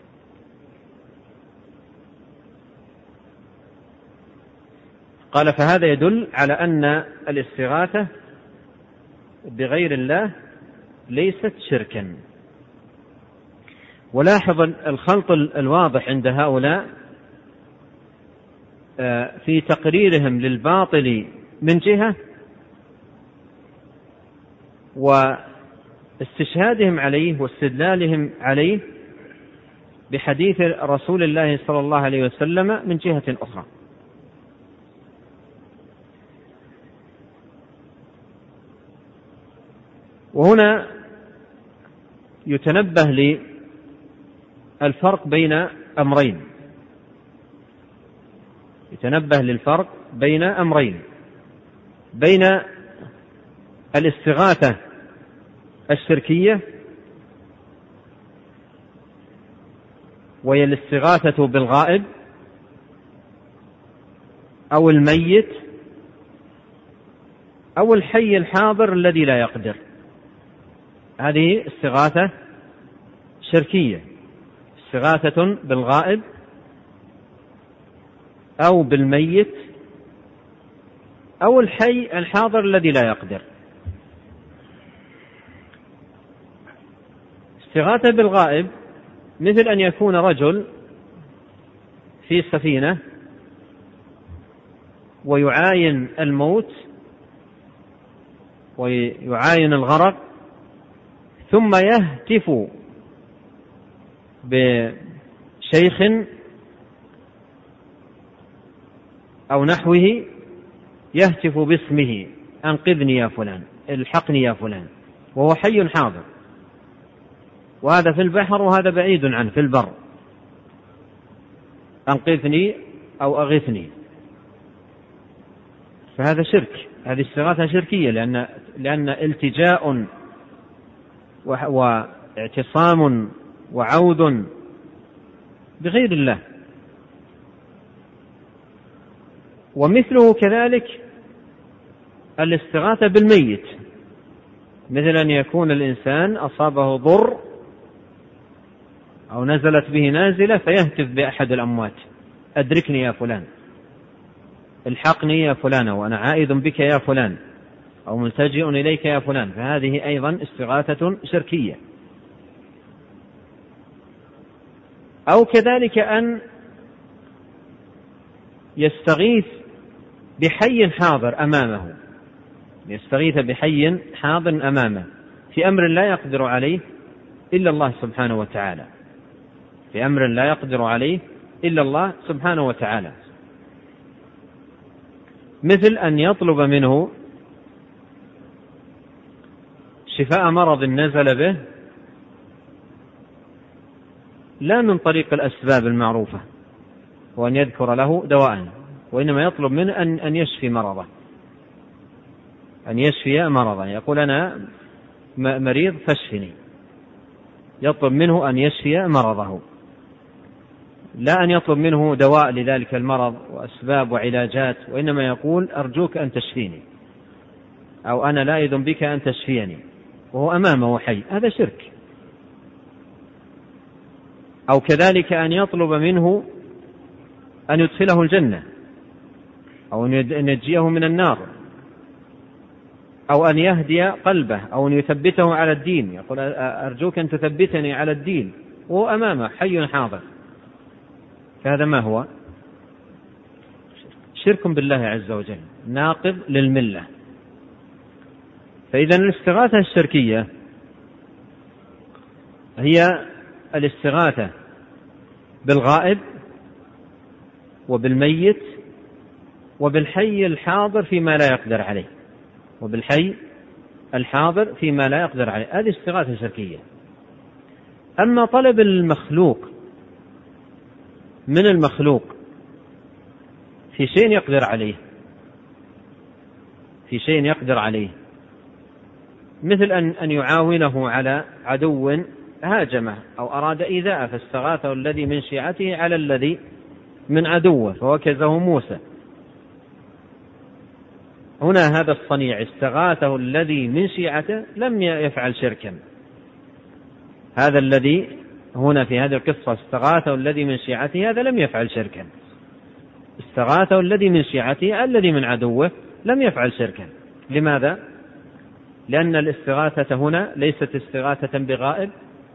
قال فهذا يدل على أن الاستغاثة بغير الله ليست شركا. ولاحظ الخلط الواضح عند هؤلاء في تقريرهم للباطل من جهة، واستشهادهم عليه واستدلالهم عليه بحديث رسول الله صلى الله عليه وسلم من جهة أخرى. وهنا يتنبه للفرق بين أمرين، يتنبه للفرق بين أمرين بين الاستغاثة الشركية وهي الاستغاثة بالغائب أو الميت أو الحي الحاضر الذي لا يقدر. هذه استغاثة شركية، استغاثة بالغائب أو بالميت أو الحي الحاضر الذي لا يقدر. استغاثة بالغائب مثل أن يكون رجل في سفينة ويعاين الموت ويعاين الغرق، ثم يهتف بشيخ أو نحوه، يهتف باسمه أنقذني يا فلان، الحقني يا فلان، وهو حي حاضر، وهذا في البحر وهذا بعيد عنه في البر، أنقذني أو أغثني. فهذا شرك، هذه استغاثة شركية، لأن, لأن التجاء واعتصام وعود بغير الله. ومثله كذلك الاستغاثة بالميت، مثل أن يكون الإنسان أصابه ضر أو نزلت به نازلة فيهتف بأحد الأموات، أدركني يا فلان، الحقني يا فلان، وأنا عائد بك يا فلان، أو ملتجئ إليك يا فلان. فهذه أيضا استغاثة شركية. أو كذلك أن يستغيث بحي حاضر أمامه، يستغيث بحي حاضر أمامه في أمر لا يقدر عليه إلا الله سبحانه وتعالى، في أمر لا يقدر عليه إلا الله سبحانه وتعالى، مثل أن يطلب منه شفاء مرض نزل به لا من طريق الأسباب المعروفة وأن يذكر له دواء، وإنما يطلب منه أن أن يشفي مرضه، أن يشفي مرضه، يقول أنا مريض فاشفني، يطلب منه أن يشفي مرضه، لا أن يطلب منه دواء لذلك المرض وأسباب وعلاجات، وإنما يقول أرجوك أن تشفيني، أو أنا لا إذن بك أن تشفيني، وهو أمامه حي. هذا شرك. أو كذلك أن يطلب منه أن يدخله الجنة أو أن ينجيه من النار أو أن يهدي قلبه أو أن يثبته على الدين، يقول أرجوك أن تثبتني على الدين وهو أمامه حي حاضر، فهذا ما هو؟ شرك بالله عز وجل ناقض للملة. فإذا الاستغاثة الشركية هي الاستغاثة بالغائب وبالميت وبالحي الحاضر فيما لا يقدر عليه، وبالحي الحاضر فيما لا يقدر عليه، هذه استغاثة شركية. أما طلب المخلوق من المخلوق في شيء يقدر عليه في شيء يقدر عليه مثل أن أن يعاونه على عدو هاجمه أو أراد إيذاءه فاستغاثه الذي من شيعته على الذي من عدوه فوكزه موسى. هنا هذا الصنيع استغاثه الذي من شيعته لم يفعل شركا، هذا الذي هنا في هذه القصة استغاثه الذي من شيعته هذا لم يفعل شركا، استغاثه الذي من شيعته الذي من عدوه لم يفعل شركا. لماذا؟ لأن الاستغاثة هنا ليست استغاثة بغائب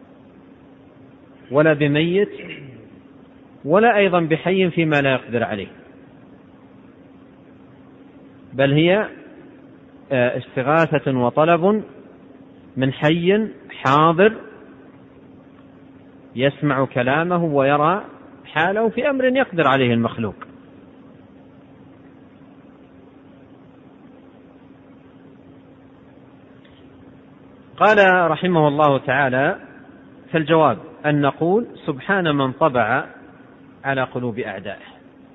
ولا بميت ولا أيضا بحي فيما لا يقدر عليه، بل هي استغاثة وطلب من حي حاضر يسمع كلامه ويرى حاله في أمر يقدر عليه المخلوق. قال رحمه الله تعالى: فالجواب أن نقول سبحان من طبع على قلوب أعدائه.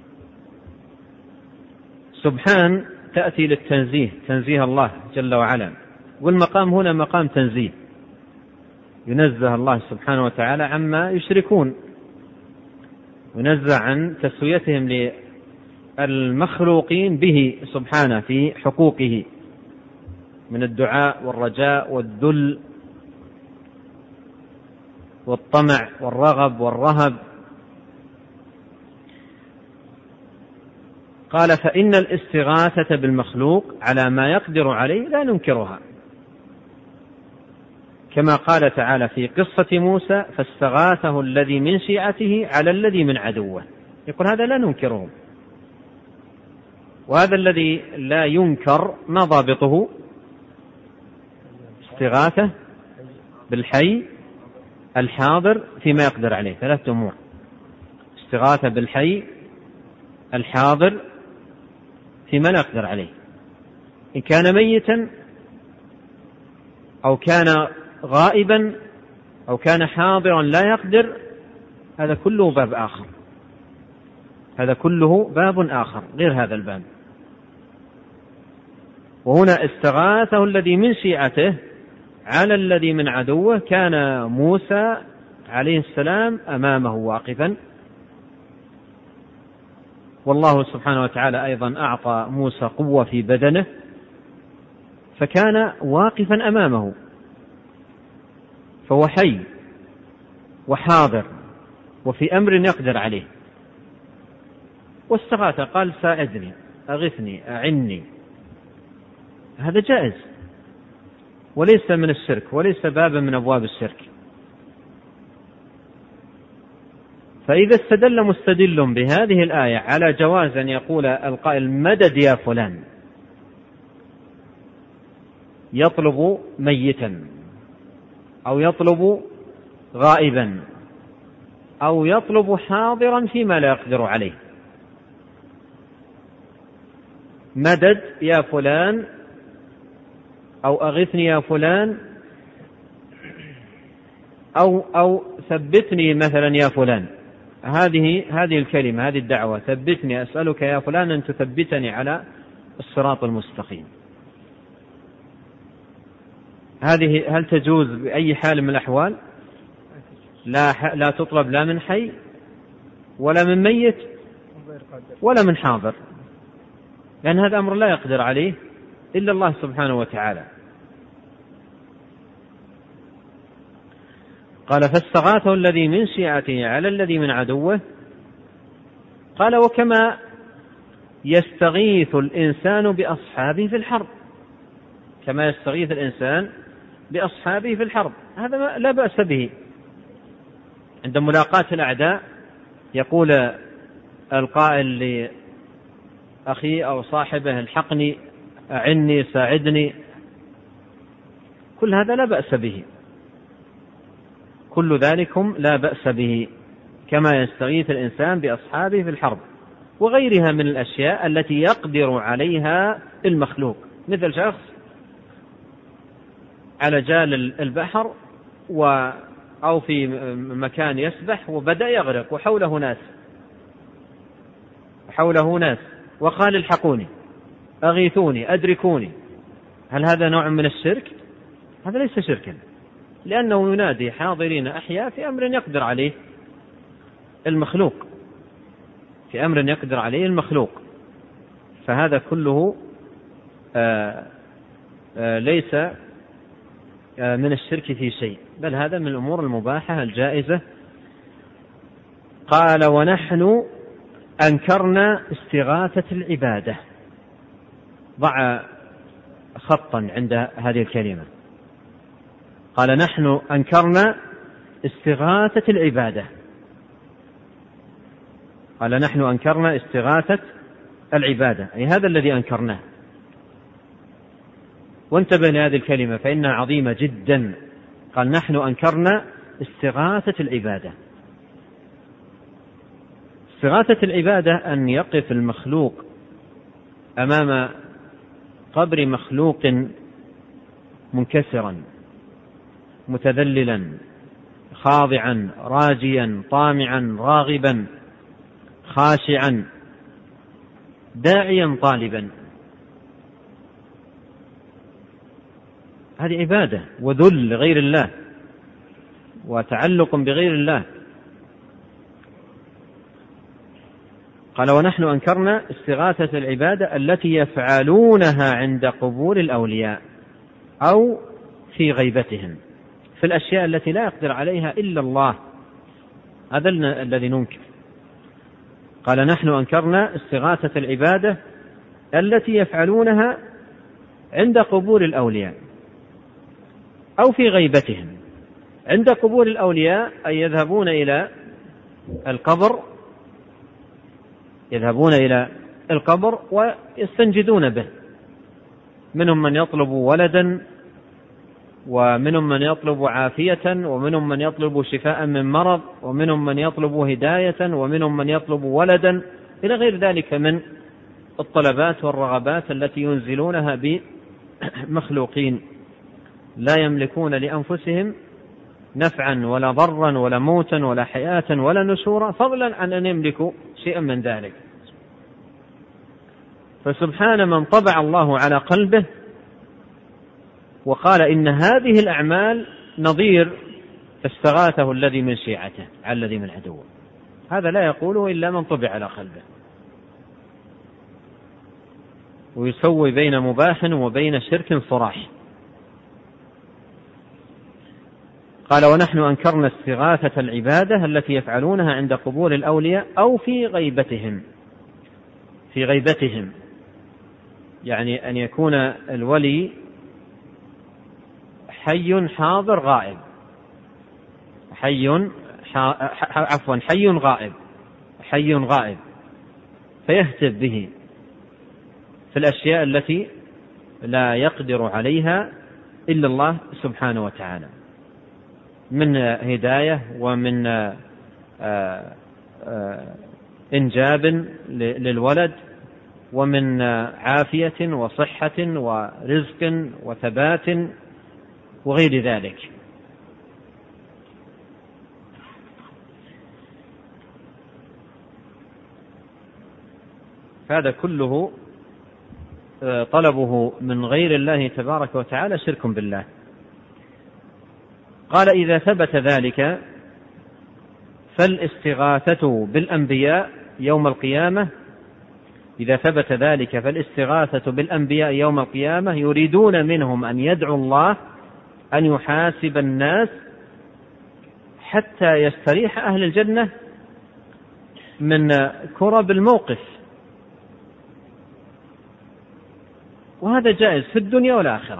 سبحان تأتي للتنزيه، تنزيه الله جل وعلا، والمقام هنا مقام تنزيه، ينزه الله سبحانه وتعالى عما يشركون، ينزه عن تسويتهم للمخلوقين به سبحانه في حقوقه من الدعاء والرجاء والذل والطمع والرغب والرهب. قال: فإن الاستغاثة بالمخلوق على ما يقدر عليه لا ننكرها، كما قال تعالى في قصة موسى: فاستغاثه الذي من شيعته على الذي من عدوه. يقول هذا لا ننكره، وهذا الذي لا ينكر ما ضابطه؟ استغاثة بالحي الحاضر فيما يقدر عليه، ثلاثة أمور: استغاثة بالحي الحاضر فيما لا يقدر عليه، إن كان ميتا أو كان غائبا أو كان حاضرا لا يقدر، هذا كله باب آخر، هذا كله باب آخر غير هذا الباب. وهنا استغاثه الذي من شيعته على الذي من عدوه، كان موسى عليه السلام أمامه واقفا، والله سبحانه وتعالى أيضا أعطى موسى قوة في بدنه فكان واقفا أمامه، فهو حي وحاضر وفي أمر يقدر عليه. واستغاث قال: ساعدني، أغثني، أعني، هذا جائز وليس من الشرك وليس بابا من أبواب الشرك. فإذا استدل مستدل بهذه الآية على جواز أن يقول القائل: مدد يا فلان، يطلب ميتا أو يطلب غائبا أو يطلب حاضرا فيما لا يقدر عليه، مدد يا فلان أو أغثني يا فلان أو أو ثبتني مثلا يا فلان، هذه هذه الكلمة، هذه الدعوة: ثبتني، أسألك يا فلان أن تثبتني على الصراط المستقيم، هذه هل تجوز بأي حال من الأحوال؟ لا لا تطلب لا من حي ولا من ميت ولا من حاضر، لأن هذا أمر لا يقدر عليه إلا الله سبحانه وتعالى. قال: فاستغاثه الذي من شيعته على الذي من عدوه، قال وكما يستغيث الإنسان بأصحابه في الحرب، كما يستغيث الإنسان بأصحابه في الحرب، هذا لا بأس به. عند ملاقاة الأعداء يقول القائل لأخي أو صاحبه الحقني، أعني، ساعدني، كل هذا لا بأس به، كل ذلكم لا بأس به، كما يستغيث الإنسان بأصحابه في الحرب، وغيرها من الأشياء التي يقدر عليها المخلوق، مثل شخص على جال البحر و أو في مكان يسبح وبدأ يغرق وحوله ناس حوله ناس وقال الحقوني، أغيثوني، أدركوني، هل هذا نوع من الشرك؟ هذا ليس شركا، لأنه ينادي حاضرين أحياء في أمر يقدر عليه المخلوق، في أمر يقدر عليه المخلوق، فهذا كله آآ آآ ليس من الشرك في شيء، بل هذا من الأمور المباحة الجائزة. قال ونحن أنكرنا استغاثة العبادة، ضع خطا عند هذه الكلمة، قال نحن أنكرنا استغاثة العبادة، قال نحن أنكرنا استغاثة العبادة، أي هذا الذي أنكرناه. وانتبه لهذه الكلمة فإنها عظيمة جدا، قال نحن أنكرنا استغاثة العبادة. استغاثة العبادة أن يقف المخلوق أمام قبر مخلوق منكسرا متذللا خاضعا راجيا طامعا راغبا خاشعا داعيا طالبا، هذه عبادة وذل لغير الله وتعلق بغير الله. قال ونحن أنكرنا استغاثة العبادة التي يفعلونها عند قبور الأولياء أو في غيبتهم، في الأشياء التي لا يقدر عليها إلا الله، هذا الذي ننكر. قال نحن أنكرنا استغاثة العبادة التي يفعلونها عند قبور الأولياء أو في غيبتهم. عند قبور الأولياء أي يذهبون إلى القبر، يذهبون إلى القبر ويستنجدون به، منهم من يطلب ولدا، ومنهم من يطلب عافية، ومنهم من يطلب شفاء من مرض، ومنهم من يطلب هداية، ومنهم من يطلب ولدا، إلى غير ذلك من الطلبات والرغبات التي ينزلونها بمخلوقين لا يملكون لأنفسهم نفعا ولا ضرا ولا موتا ولا حياة ولا نشورا، فضلا عن أن يملكوا شيئا من ذلك. فسبحان من طبع الله على قلبه وقال إن هذه الأعمال نظير فاستغاثه الذي من شيعته على الذي من عدوه، هذا لا يقوله إلا من طبع على قلبه، ويسوي بين مباح وبين شرك صراح. قال ونحن أنكرنا استغاثة العبادة التي يفعلونها عند قبور الأولياء أو في غيبتهم. في غيبتهم يعني أن يكون الولي حي حاضر غائب، حي عفوا حي غائب حي غائب فيهتف به في الأشياء التي لا يقدر عليها إلا الله سبحانه وتعالى، من هداية ومن إنجاب للولد، ومن عافية وصحة ورزق وثبات وغير ذلك. هذا كله طلبه من غير الله تبارك وتعالى شرك بالله. قال إذا ثبت ذلك فالاستغاثة بالأنبياء يوم القيامة إذا ثبت ذلك فالاستغاثة بالأنبياء يوم القيامة يريدون منهم أن يدعوا الله أن يحاسب الناس حتى يستريح أهل الجنة من كرب الموقف، وهذا جائز في الدنيا والآخرة.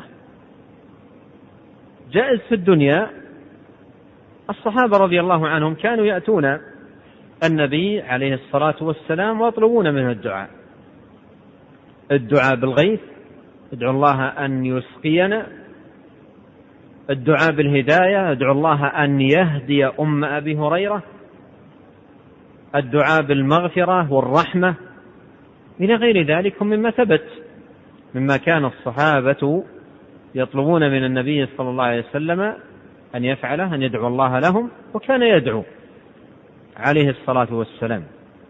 جائز في الدنيا، الصحابة رضي الله عنهم كانوا يأتون النبي عليه الصلاة والسلام ويطلبون منه الدعاء الدعاء بالغيث، ادعو الله أن يسقينا، الدعاء بالهداية، ادعو الله أن يهدي أم أبي هريرة، الدعاء بالمغفرة والرحمة إلى غير ذلك مما ثبت مما كان الصحابة يطلبون من النبي صلى الله عليه وسلم أن يفعله، أن يدعو الله لهم، وكان يدعو عليه الصلاة والسلام،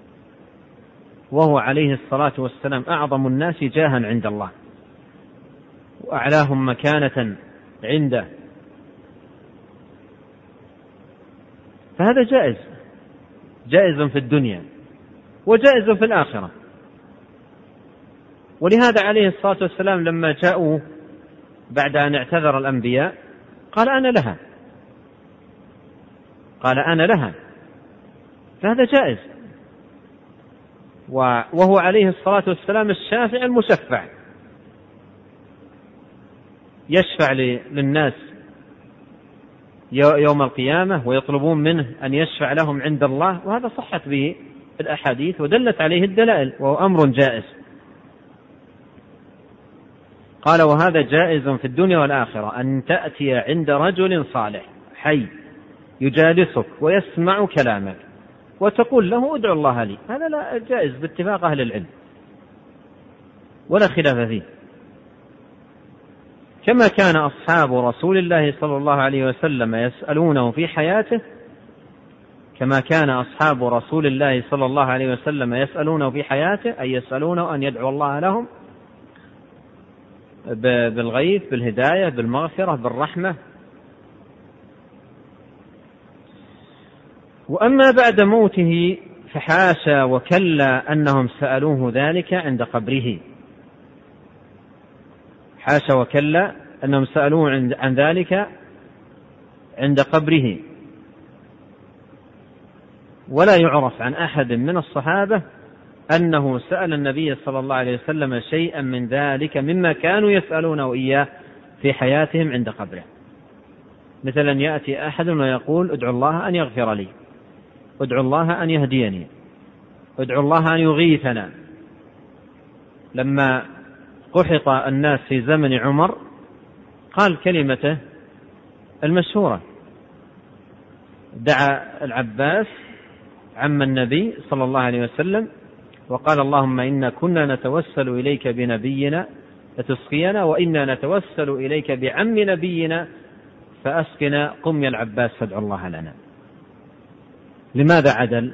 وهو عليه الصلاة والسلام أعظم الناس جاها عند الله وأعلاهم مكانة عنده، فهذا جائز، جائز في الدنيا وجائز في الآخرة. ولهذا عليه الصلاة والسلام لما جاءوا بعد أن اعتذر الأنبياء قال أنا لها قال أنا لها فهذا جائز، وهو عليه الصلاة والسلام الشافع المشفع، يشفع للناس يوم القيامة ويطلبون منه أن يشفع لهم عند الله، وهذا صحت به الأحاديث ودلت عليه الدلائل، وهو أمر جائز. قال وهذا جائز في الدنيا والآخرة، أن تأتي عند رجل صالح حي يجالسك ويسمع كلامك وتقول له ادعو الله لي، هذا لا جائز باتفاق أهل العلم ولا خلاف فيه، كما كان أصحاب رسول الله صلى الله عليه وسلم يسألونه في حياته كما كان أصحاب رسول الله صلى الله عليه وسلم يسألونه في حياته، أي يسألونه أن يدعو الله لهم بالغيث، بالهداية، بالمغفرة، بالرحمة. وأما بعد موته فحاشا وكلا أنهم سألوه ذلك عند قبره، حاشا وكلا أنهم سألوه عن ذلك عند قبره، ولا يعرف عن أحد من الصحابة أنه سأل النبي صلى الله عليه وسلم شيئا من ذلك مما كانوا يسألونه إياه في حياتهم عند قبره، مثلا يأتي أحد ويقول ادعو الله أن يغفر لي، ادعو الله أن يهديني، ادعو الله أن يغيثنا. لما قحط الناس في زمن عمر قال كلمته المشهورة، دعا العباس عم النبي صلى الله عليه وسلم وقال اللهم إنا كنا نتوسل إليك بنبينا فتسقينا، وإنا نتوسل إليك بعم نبينا فأسقنا، قم يا العباس فادعو الله لنا. لماذا عدل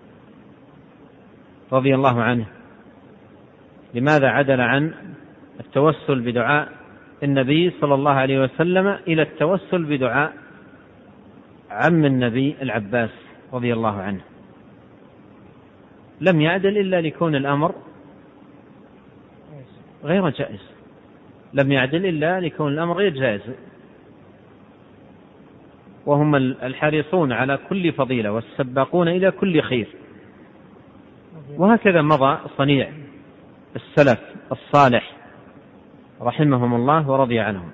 رضي الله عنه؟ لماذا عدل عن التوسل بدعاء النبي صلى الله عليه وسلم إلى التوسل بدعاء عم النبي العباس رضي الله عنه؟ لم يعدل إلا لكون الأمر غير جائز، لم يعدل إلا لكون الأمر غير جائز، وهم الحريصون على كل فضيلة والسباقون إلى كل خير. وهكذا مضى صنيع السلف الصالح رحمهم الله ورضي عنهم.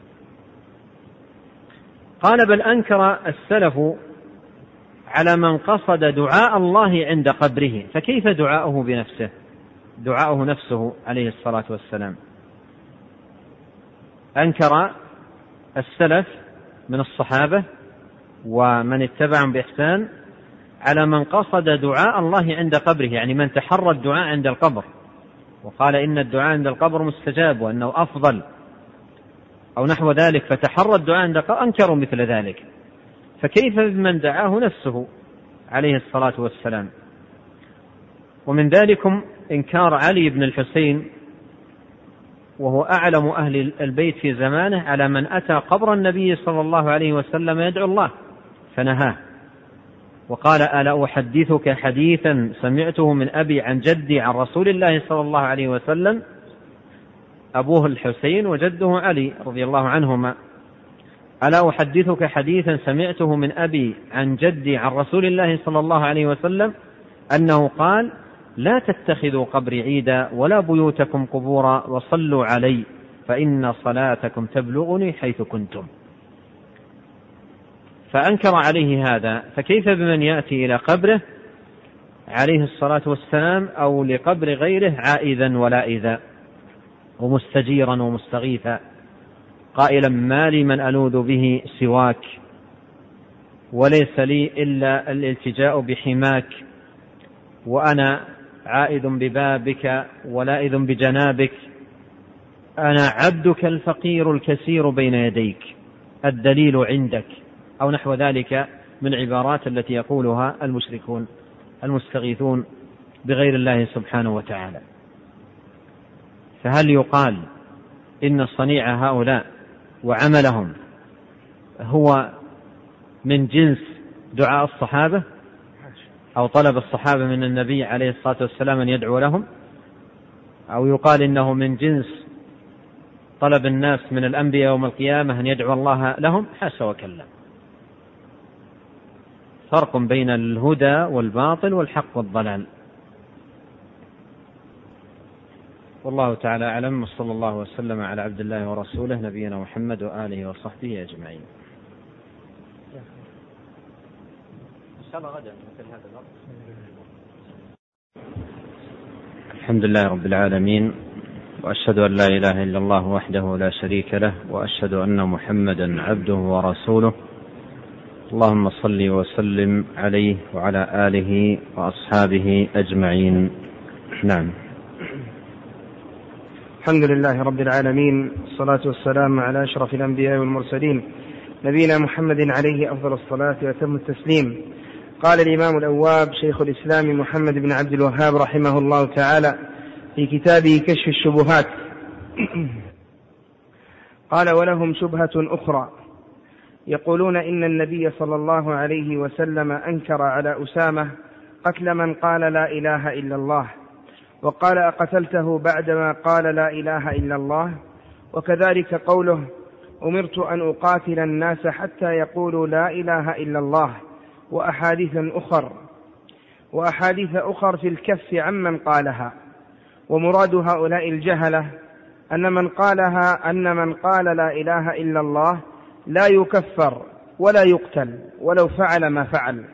قال بل أنكر السلف على من قصد دعاء الله عند قبره، فكيف دعاؤه بنفسه، دعاؤه نفسه عليه الصلاة والسلام؟ أنكر السلف من الصحابة ومن اتبعهم بإحسان على من قصد دعاء الله عند قبره، يعني من تحرى الدعاء عند القبر وقال إن الدعاء عند القبر مستجاب وأنه أفضل أو نحو ذلك، فتحرى الدعاء عند القبر، أنكروا مثل ذلك، فكيف بمن دعاه نفسه عليه الصلاة والسلام؟ ومن ذلكم إنكار علي بن الحسين وهو أعلم أهل البيت في زمانه على من أتى قبر النبي صلى الله عليه وسلم يدعو الله فنهاه، وقال ألا أحدثك حديثا سمعته من أبي عن جدي عن رسول الله صلى الله عليه وسلم، أبوه الحسين وجده علي رضي الله عنهما، ألا أحدثك حديثا سمعته من أبي عن جدي عن رسول الله صلى الله عليه وسلم، أنه قال: لا تتخذوا قبري عيدا ولا بيوتكم قبورا وصلوا علي فإن صلاتكم تبلغني حيث كنتم. فأنكر عليه هذا، فكيف بمن يأتي إلى قبره عليه الصلاة والسلام أو لقبر غيره عائذا ولائذا ومستجيرا ومستغيثا قائلا: ما لي من ألوذ به سواك وليس لي إلا الالتجاء بحماك وأنا عائد ببابك ولائذ بجنابك، أنا عبدك الفقير الكسير بين يديك، الدليل عندك، أو نحو ذلك من عبارات التي يقولها المشركون المستغيثون بغير الله سبحانه وتعالى. فهل يقال إن صنيع هؤلاء وعملهم هو من جنس دعاء الصحابة أو طلب الصحابة من النبي عليه الصلاة والسلام أن يدعو لهم، أو يقال إنه من جنس طلب الناس من الأنبياء يوم القيامة أن يدعو الله لهم؟ حاشا وكلا. فرق بين الهدى والباطل والحق والضلال. والله تعالى أعلم، وصلى الله وسلم على عبد الله ورسوله نبينا محمد وآله وصحبه أجمعين. الحمد لله رب العالمين، وأشهد أن لا إله إلا الله وحده لا شريك له، وأشهد أن محمدا عبده ورسوله. اللهم صل وسلم عليه وعلى آله وأصحابه أجمعين. نعم. الحمد لله رب العالمين، الصلاة والسلام على أشرف الأنبياء والمرسلين نبينا محمد عليه أفضل الصلاة وأتم التسليم. قال الإمام الأواب شيخ الإسلام محمد بن عبد الوهاب رحمه الله تعالى في كتابه كشف الشبهات قال: ولهم شبهة أخرى، يقولون إن النبي صلى الله عليه وسلم أنكر على أسامة قتل من قال لا إله إلا الله، وقال: أقتلته بعدما قال لا إله إلا الله؟ وكذلك قوله: أمرت أن أقاتل الناس حتى يقولوا لا إله إلا الله، وأحاديث أخر وأحاديث أخر في الكف عمن قالها. ومراد هؤلاء الجهلة أن من قالها أن من قال لا إله إلا الله لا يكفر ولا يقتل ولو فعل ما فعل.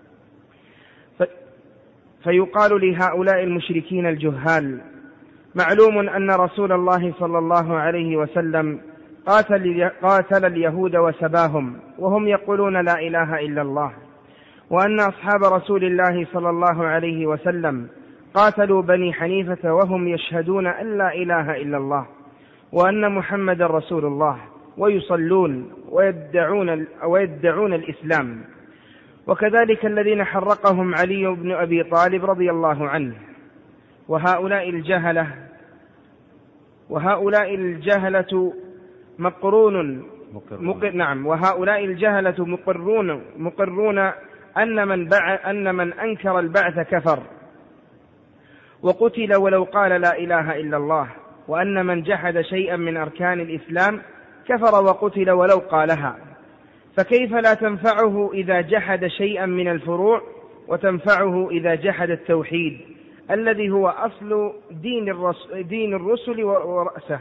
فيقال لهؤلاء المشركين الجهال: معلوم أن رسول الله صلى الله عليه وسلم قاتل, قاتل اليهود وسباهم وهم يقولون لا إله إلا الله، وأن أصحاب رسول الله صلى الله عليه وسلم قاتلوا بني حنيفة وهم يشهدون أن لا إله إلا الله وأن محمد رسول الله، ويصلون ويدعون, ويدعون الإسلام. وكذلك الذين حرقهم علي بن أبي طالب رضي الله عنه. وهؤلاء الجهلة وهؤلاء الجهلة مقرون مقر نعم وهؤلاء الجهلة مقرون مقرون أن من أن من أنكر البعث كفر وقتل ولو قال لا إله إلا الله، وأن من جحد شيئا من أركان الإسلام كفر وقتل ولو قالها. فكيف لا تنفعه إذا جحد شيئا من الفروع، وتنفعه إذا جحد التوحيد الذي هو أصل دين الرسل, دين الرسل ورأسه؟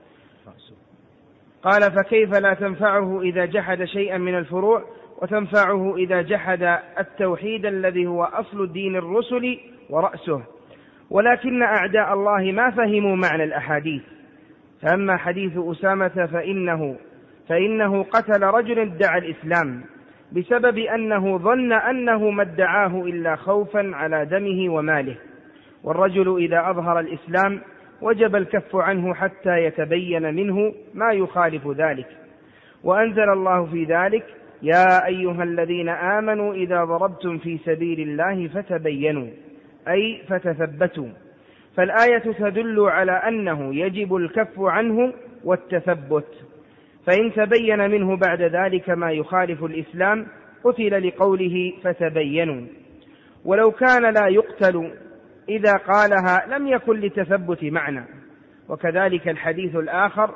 قال: فكيف لا تنفعه إذا جحد شيئا من الفروع، وتنفعه إذا جحد التوحيد الذي هو أصل دين الرسل ورأسه. ولكن أعداء الله ما فهموا معنى الأحاديث. فأما حديث أسامة فإنه, فإنه قتل رجل ادعى الإسلام بسبب أنه ظن أنه ما ادعاه إلا خوفا على دمه وماله، والرجل إذا أظهر الإسلام وجب الكف عنه حتى يتبين منه ما يخالف ذلك. وأنزل الله في ذلك: يا أيها الذين آمنوا إذا ضربتم في سبيل الله فتبينوا، أي فتثبتوا. فالآية تدل على أنه يجب الكف عنه والتثبت، فإن تبين منه بعد ذلك ما يخالف الإسلام قتل لقوله فتبينوا. ولو كان لا يقتل إذا قالها لم يكن لتثبت معنى. وكذلك الحديث الآخر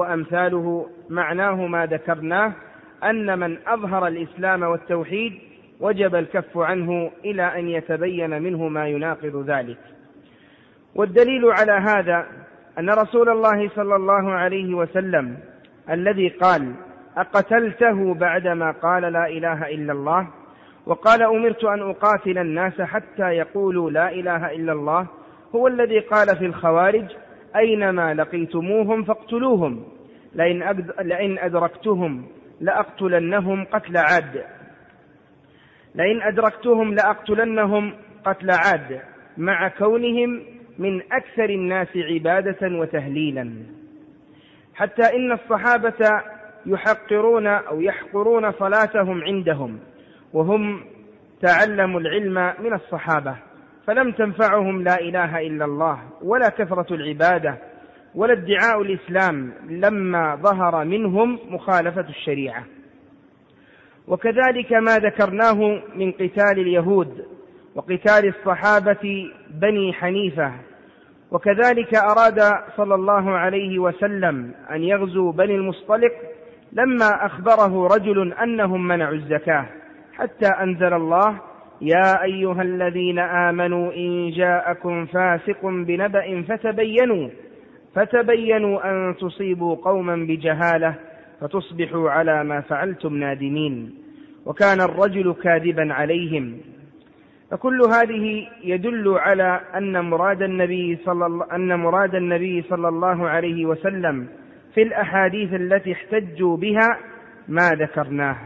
وأمثاله معناه ما ذكرناه، أن من أظهر الإسلام والتوحيد وجب الكف عنه إلى أن يتبين منه ما يناقض ذلك. والدليل على هذا أن رسول الله صلى الله عليه وسلم الذي قال أقتلته بعدما قال لا إله إلا الله وقال أمرت أن أقاتل الناس حتى يقولوا لا إله إلا الله، هو الذي قال في الخوارج أينما لقيتموهم فاقتلوهم، لئن أدركتهم لأقتلنهم قتل عاد لئن أدركتهم لأقتلنهم قتل عاد مع كونهم من أكثر الناس عبادة وتهليلا، حتى إن الصحابة يحقرون أو يحقرون صلاتهم عندهم وهم تعلموا العلم من الصحابة، فلم تنفعهم لا إله إلا الله ولا كثرة العبادة ولا ادعاء الإسلام لما ظهر منهم مخالفة الشريعة. وكذلك ما ذكرناه من قتال اليهود وقتال الصحابة بني حنيفة. وكذلك أراد صلى الله عليه وسلم أن يغزو بني المصطلق لما أخبره رجل أنهم منعوا الزكاة، حتى أنزل الله يا أيها الذين آمنوا إن جاءكم فاسق بنبأ فتبينوا فتبينوا أن تصيبوا قوما بجهالة فتصبحوا على ما فعلتم نادمين، وكان الرجل كاذبا عليهم. فكل هذه يدل على أن مراد النبي صلى الله أن مراد النبي صلى الله عليه وسلم في الأحاديث التي احتجوا بها ما ذكرناه.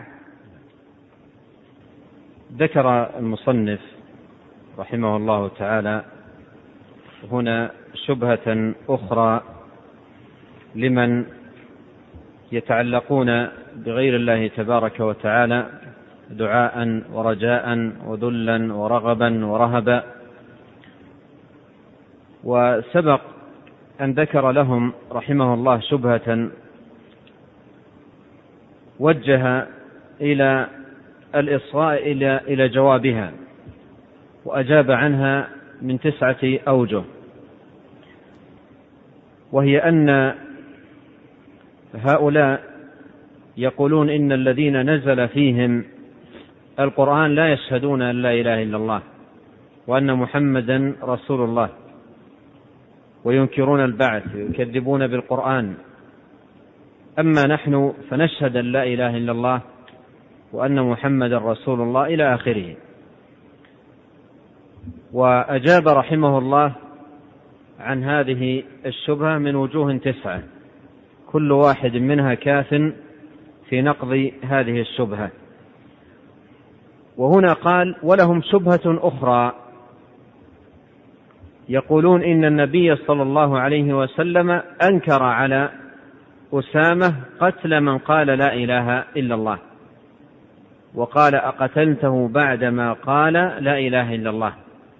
ذكر المصنف رحمه الله تعالى هنا شبهة أخرى لمن يتعلقون بغير الله تبارك وتعالى دعاء ورجاء وذلا ورغبا ورهبا. وسبق أن ذكر لهم رحمه الله شبهة وجه إلى الإصغاء إلى إلى جوابها وأجاب عنها من تسعة أوجه، وهي أن هؤلاء يقولون إن الذين نزل فيهم القرآن لا يشهدون أن لا إله إلا الله وأن محمدا رسول الله، وينكرون البعث ويكذبون بالقرآن. أما نحن فنشهد أن لا إله إلا الله وأن محمدا رسول الله إلى آخره. وأجاب رحمه الله عن هذه الشبهة من وجوه تسعة، كل واحد منها كاف في نقض هذه الشبهة. وهنا قال ولهم شبهة أخرى، يقولون إن النبي صلى الله عليه وسلم أنكر على أسامة قتل من قال لا إله إلا الله، وقال أقتلته بعدما قال لا إله إلا الله.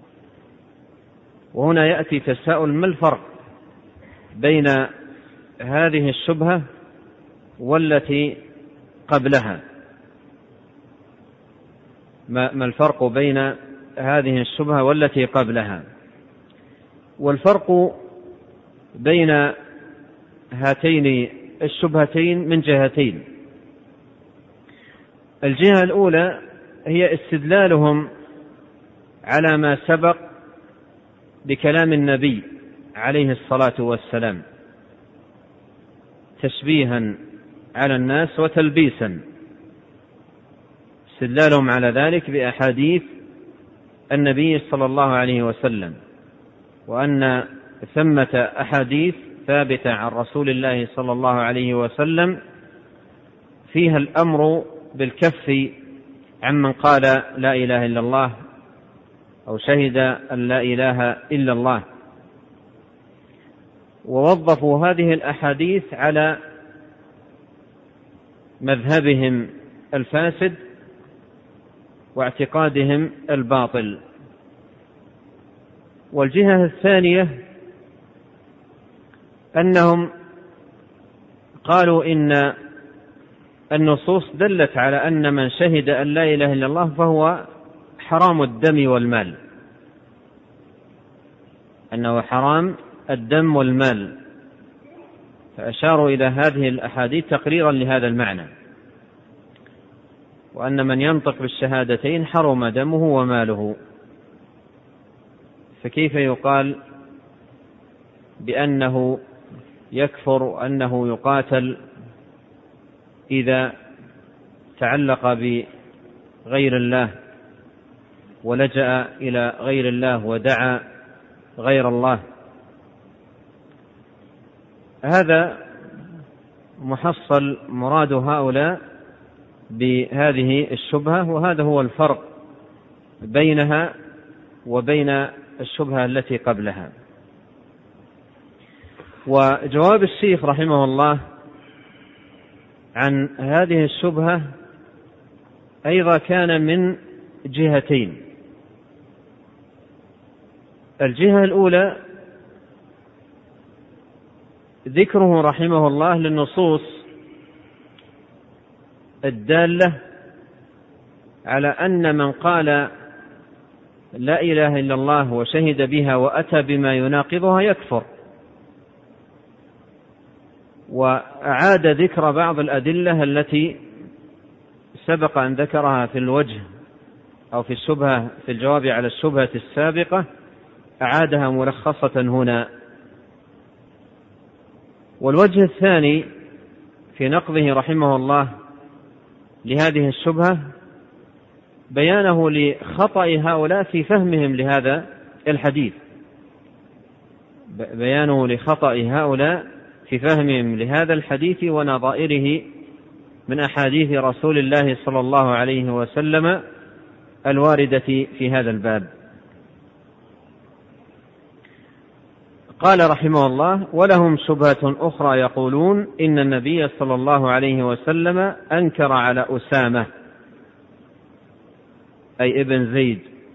وهنا يأتي تساؤل: ما الفرق بين هذه الشبهة والتي قبلها؟ ما الفرق بين هذه الشبهة والتي قبلها؟ والفرق بين هاتين الشبهتين من جهتين. الجهة الأولى هي استدلالهم على ما سبق بكلام النبي عليه الصلاة والسلام تشبيها على الناس وتلبيسا، استدلالهم على ذلك بأحاديث النبي صلى الله عليه وسلم، وأن ثمة أحاديث ثابتة عن رسول الله صلى الله عليه وسلم فيها الأمر بالكف عمن قال لا إله إلا الله أو شهد أن لا إله إلا الله. ووظفوا هذه الأحاديث على مذهبهم الفاسد واعتقادهم الباطل. والجهة الثانية أنهم قالوا إن النصوص دلت على أن من شهد أن لا إله إلا الله فهو حرام الدم والمال، أنه حرام الدم والمال، فأشاروا إلى هذه الأحاديث تقريرا لهذا المعنى. وأن من ينطق بالشهادتين حرم دمه وماله، فكيف يقال بأنه يكفر وأنه يقاتل إذا تعلق بغير الله ولجأ إلى غير الله ودعا غير الله؟ هذا محصل مراد هؤلاء بهذه الشبهة، وهذا هو الفرق بينها وبين الشبهة التي قبلها. وجواب الشيخ رحمه الله عن هذه الشبهة أيضا كان من جهتين. الجهة الأولى ذكره رحمه الله للنصوص الدالة على أن من قال لا إله إلا الله وشهد بها وأتى بما يناقضها يكفر، وأعاد ذكر بعض الأدلة التي سبق أن ذكرها في الوجه أو في الشبهة في الجواب على الشبهة السابقة، أعادها ملخصة هنا. والوجه الثاني في نقضه رحمه الله لهذه الشبهة بيانه لخطأ هؤلاء في فهمهم لهذا الحديث، بيانه لخطأ هؤلاء في فهمهم لهذا الحديث ونظائره من أحاديث رسول الله صلى الله عليه وسلم الواردة في هذا الباب. قال رحمه الله: ولهم شبهة أخرى يقولون إن النبي صلى الله عليه وسلم أنكر على أسامة أي ابن زيد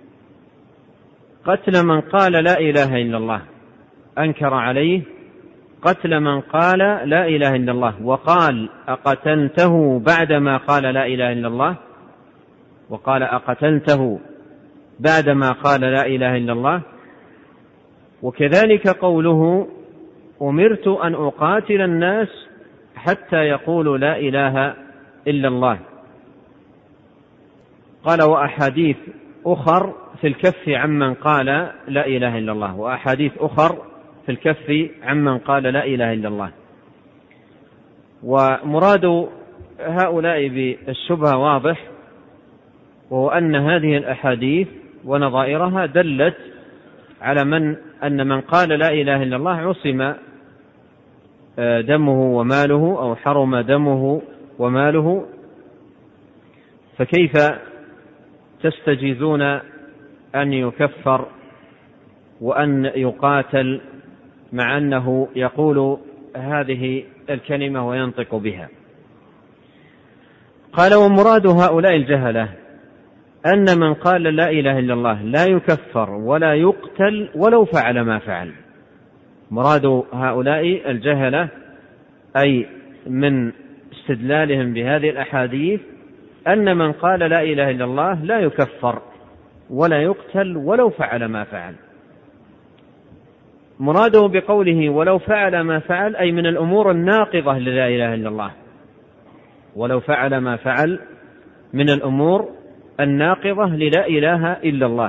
قتل من قال لا إله إلا الله، أنكر عليه قتل من قال لا إله إلا الله، وقال أقتلته بعدما قال لا إله إلا الله، وقال أقتلته بعدما قال لا إله إلا الله. وكذلك قوله أمرت أن أقاتل الناس حتى يقولوا لا إله إلا الله. قال وأحاديث أخر في الكف عمن قال لا إله إلا الله، وأحاديث أخر في الكف عمن قال لا إله إلا الله. ومراد هؤلاء بالشبهة واضح، وهو أن هذه الأحاديث ونظائرها دلت على من أن من قال لا إله إلا الله عصم دمه وماله أو حرم دمه وماله، فكيف تستجيزون أن يكفر وأن يقاتل مع أنه يقول هذه الكلمة وينطق بها؟ قال ومراد هؤلاء الجهلة أن من قال لا إله إلا الله لا يكفر ولا يقتل ولو فعل ما فعل. مراد هؤلاء الجهلة أي من استدلالهم بهذه الأحاديث أن من قال لا إله إلا الله لا يكفر ولا يقتل ولو فعل ما فعل. مراده بقوله ولو فعل ما فعل أي من الأمور الناقضة للا إله إلا الله، ولو فعل ما فعل من الأمور الناقضة للا إله إلا الله.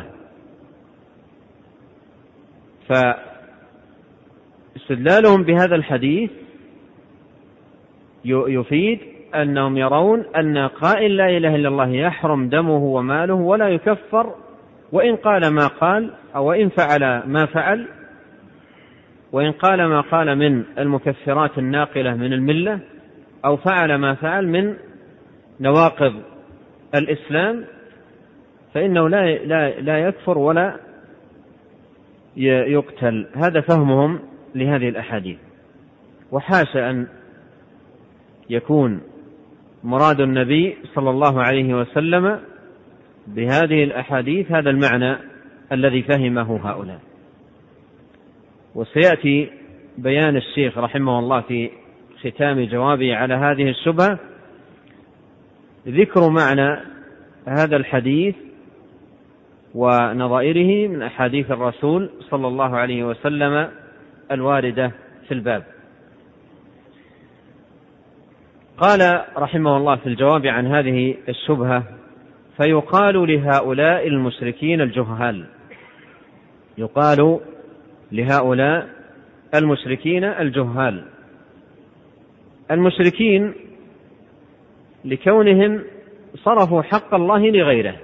فاستدلالهم بهذا الحديث يفيد أنهم يرون أن قائل لا إله إلا الله يحرم دمه وماله ولا يكفر وإن قال ما قال أو إن فعل ما فعل، وإن قال ما قال من المكفرات الناقلة من الملة أو فعل ما فعل من نواقض الإسلام، فإنه لا لا لا يكفر ولا يقتل. هذا فهمهم لهذه الأحاديث. وحاشا أن يكون مراد النبي صلى الله عليه وسلم بهذه الأحاديث هذا المعنى الذي فهمه هؤلاء. وسيأتي بيان الشيخ رحمه الله في ختام جوابه على هذه الشبهة ذكر معنى هذا الحديث ونظائره من أحاديث الرسول صلى الله عليه وسلم الواردة في الباب. قال رحمه الله في الجواب عن هذه الشبهة: فيقال لهؤلاء المشركين الجهال يقال لهؤلاء المشركين الجهال المشركين لكونهم صرفوا حق الله لغيره،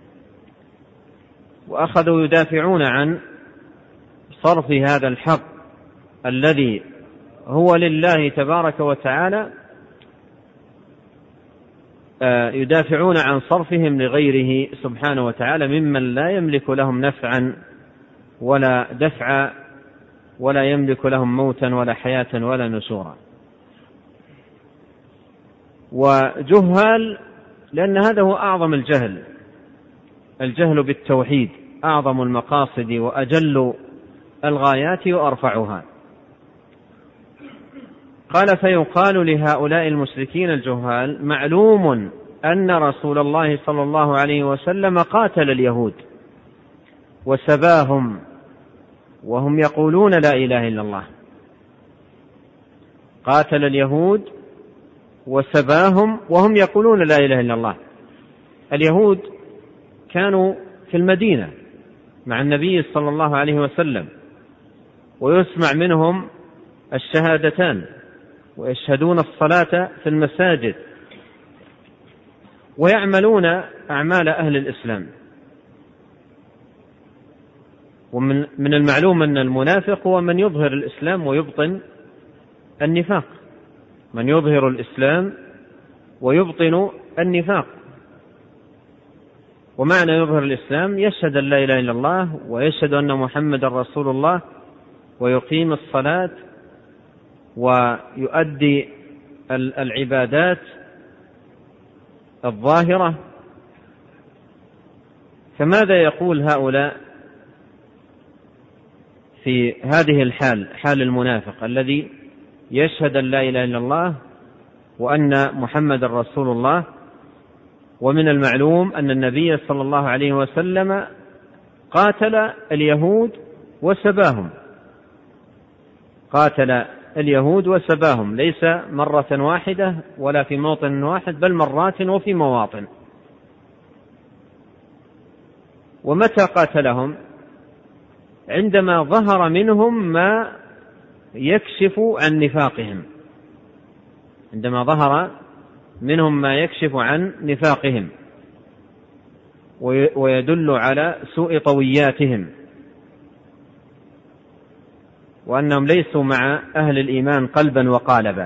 وأخذوا يدافعون عن صرف هذا الحق الذي هو لله تبارك وتعالى، يدافعون عن صرفهم لغيره سبحانه وتعالى ممن لا يملك لهم نفعا ولا دفعا ولا يملك لهم موتا ولا حياة ولا نشورا. وجهال لأن هذا هو أعظم الجهل، الجهل بالتوحيد أعظم المقاصد وأجل الغايات وأرفعها. قال: فيقال لهؤلاء المشركين الجهال: معلوم أن رسول الله صلى الله عليه وسلم قاتل اليهود وسباهم وهم يقولون لا إله إلا الله. قاتل اليهود وسباهم وهم يقولون لا إله إلا الله. اليهود كانوا في المدينة مع النبي صلى الله عليه وسلم، ويسمع منهم الشهادتان، ويشهدون الصلاة في المساجد، ويعملون أعمال أهل الإسلام. ومن من المعلوم أن المنافق هو من يظهر الإسلام ويبطن النفاق، من يظهر الإسلام ويبطن النفاق. ومعنى يظهر الإسلام يشهد أن لا إله إلا الله ويشهد أن محمد رسول الله ويقيم الصلاة ويؤدي العبادات الظاهرة. فماذا يقول هؤلاء في هذه الحال، حال المنافق الذي يشهد أن لا إله إلا الله وأن محمد رسول الله، ومن المعلوم أن النبي صلى الله عليه وسلم قاتل اليهود وسباهم، قاتل اليهود وسباهم ليس مرة واحدة ولا في موطن واحد، بل مرات وفي مواطن. ومتى قاتلهم؟ عندما ظهر منهم ما يكشف عن نفاقهم، عندما ظهر منهم ما يكشف عن نفاقهم ويدل على سوء طوياتهم، وأنهم ليسوا مع أهل الإيمان قلبا وقالبا.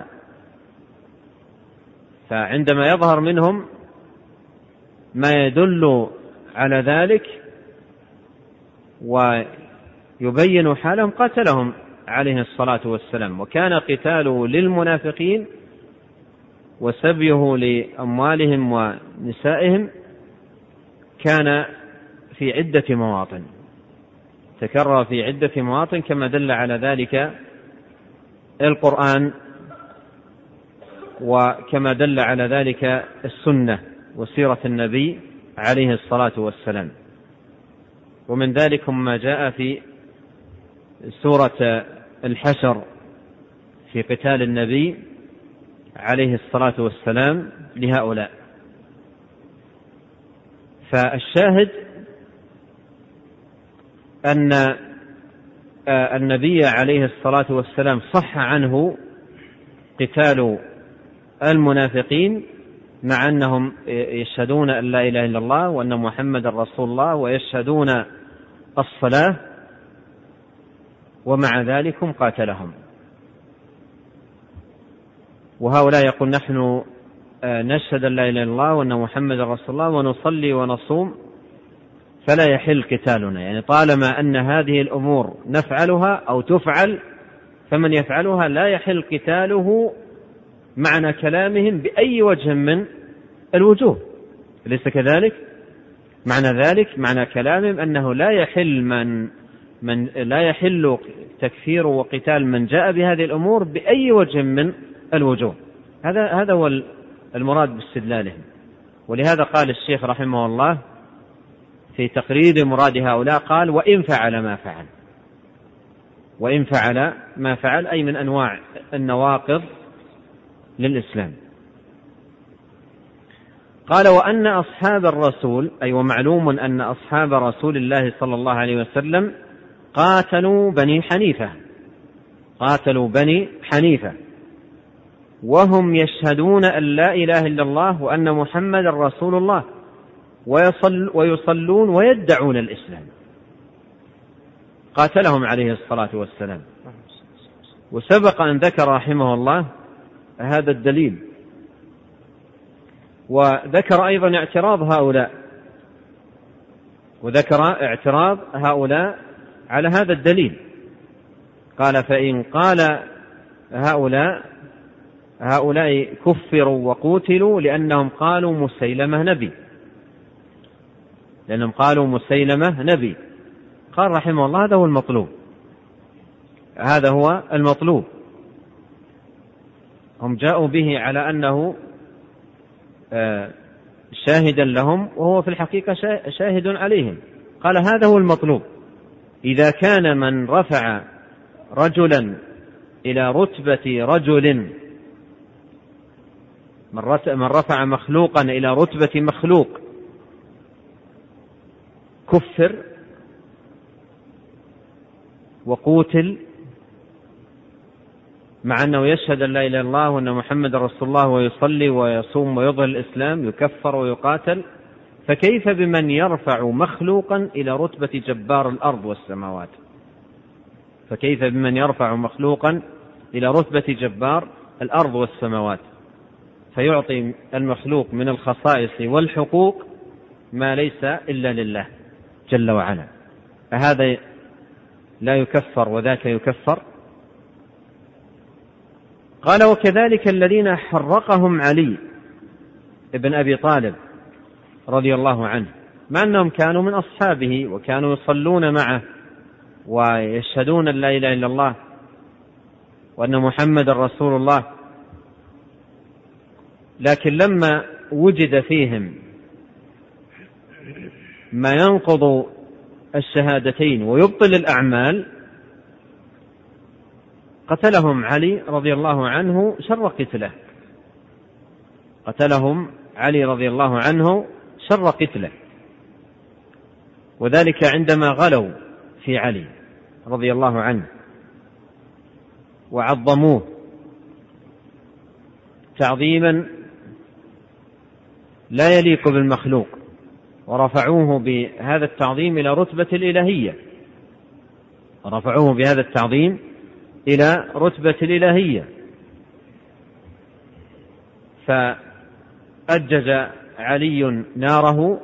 فعندما يظهر منهم ما يدل على ذلك ويبين حالهم قتلهم عليه الصلاة والسلام. وكان قتاله للمنافقين وسبيه لأموالهم ونسائهم كان في عدة مواطن، تكرر في عدة مواطن كما دل على ذلك القرآن وكما دل على ذلك السنة وسيرة النبي عليه الصلاة والسلام. ومن ذلك ما جاء في سورة الحشر في قتال النبي عليه الصلاة والسلام لهؤلاء. فالشاهد أن النبي عليه الصلاة والسلام صح عنه قتال المنافقين مع أنهم يشهدون أن لا إله إلا الله وأن محمد رسول الله ويشهدون الصلاة، ومع ذلك قاتلهم. وهؤلاء يقول: نحن نشهد أن لا إله إلا الله وأن محمد رسول الله ونصلي ونصوم فلا يحل قتالنا. يعني طالما أن هذه الأمور نفعلها أو تفعل فمن يفعلها لا يحل قتاله معنى كلامهم بأي وجه من الوجوه، ليس كذلك؟ معنى ذلك معنى كلامهم أنه لا يحل من من لا يحل تكفير وقتال من جاء بهذه الأمور بأي وجه من الوجوه. هذا هذا هو المراد باستدلالهم. ولهذا قال الشيخ رحمه الله في تقرير مراد هؤلاء قال: وإن فعل ما فعل، وإن فعل ما فعل أي من أنواع النواقض للإسلام. قال وأن أصحاب الرسول، أي ومعلوم أن أصحاب رسول الله صلى الله عليه وسلم قاتلوا بني حنيفة قاتلوا بني حنيفة وهم يشهدون أن لا إله إلا الله وأن محمد رسول الله ويصل ويصلون ويدعون الإسلام. قاتلهم عليه الصلاة والسلام. وسبق أن ذكر رحمه الله هذا الدليل، وذكر أيضا اعتراض هؤلاء وذكر اعتراض هؤلاء على هذا الدليل. قال فإن قال هؤلاء هؤلاء كفروا وقوتلوا لأنهم قالوا مسيلمة نبي لأنهم قالوا مسيلمة نبي قال رحمه الله هذا هو المطلوب هذا هو المطلوب هم جاءوا به على أنه شاهدا لهم وهو في الحقيقة شاهد عليهم. قال هذا هو المطلوب. إذا كان من رفع رجلا إلى رتبة رجل من رفع مخلوقا إلى رتبة مخلوق كفر وقوتل مع أنه يشهد أن لا إله إلا الله وأن محمد رسول الله ويصلي ويصوم ويظهر الإسلام يكفر ويقاتل، فكيف بمن يرفع مخلوقا إلى رتبة جبار الأرض والسماوات؟ فكيف بمن يرفع مخلوقا إلى رتبة جبار الأرض والسماوات فيعطي المخلوق من الخصائص والحقوق ما ليس إلا لله جل وعلا؟ هذا لا يكفر وذاك يكفر. قال وكذلك الذين حرقهم علي ابن أبي طالب رضي الله عنه مع أنهم كانوا من أصحابه وكانوا يصلون معه ويشهدون أن لا إله إلا الله وأن محمد رسول الله، لكن لما وجد فيهم ما ينقض الشهادتين ويبطل الأعمال قتلهم علي رضي الله عنه شر قتله قتلهم علي رضي الله عنه شر قتله وذلك عندما غلوا في علي رضي الله عنه وعظموه تعظيما لا يليق بالمخلوق ورفعوه بهذا التعظيم إلى رتبة الإلهية رفعوه بهذا التعظيم إلى رتبة الإلهية فأجج علي ناره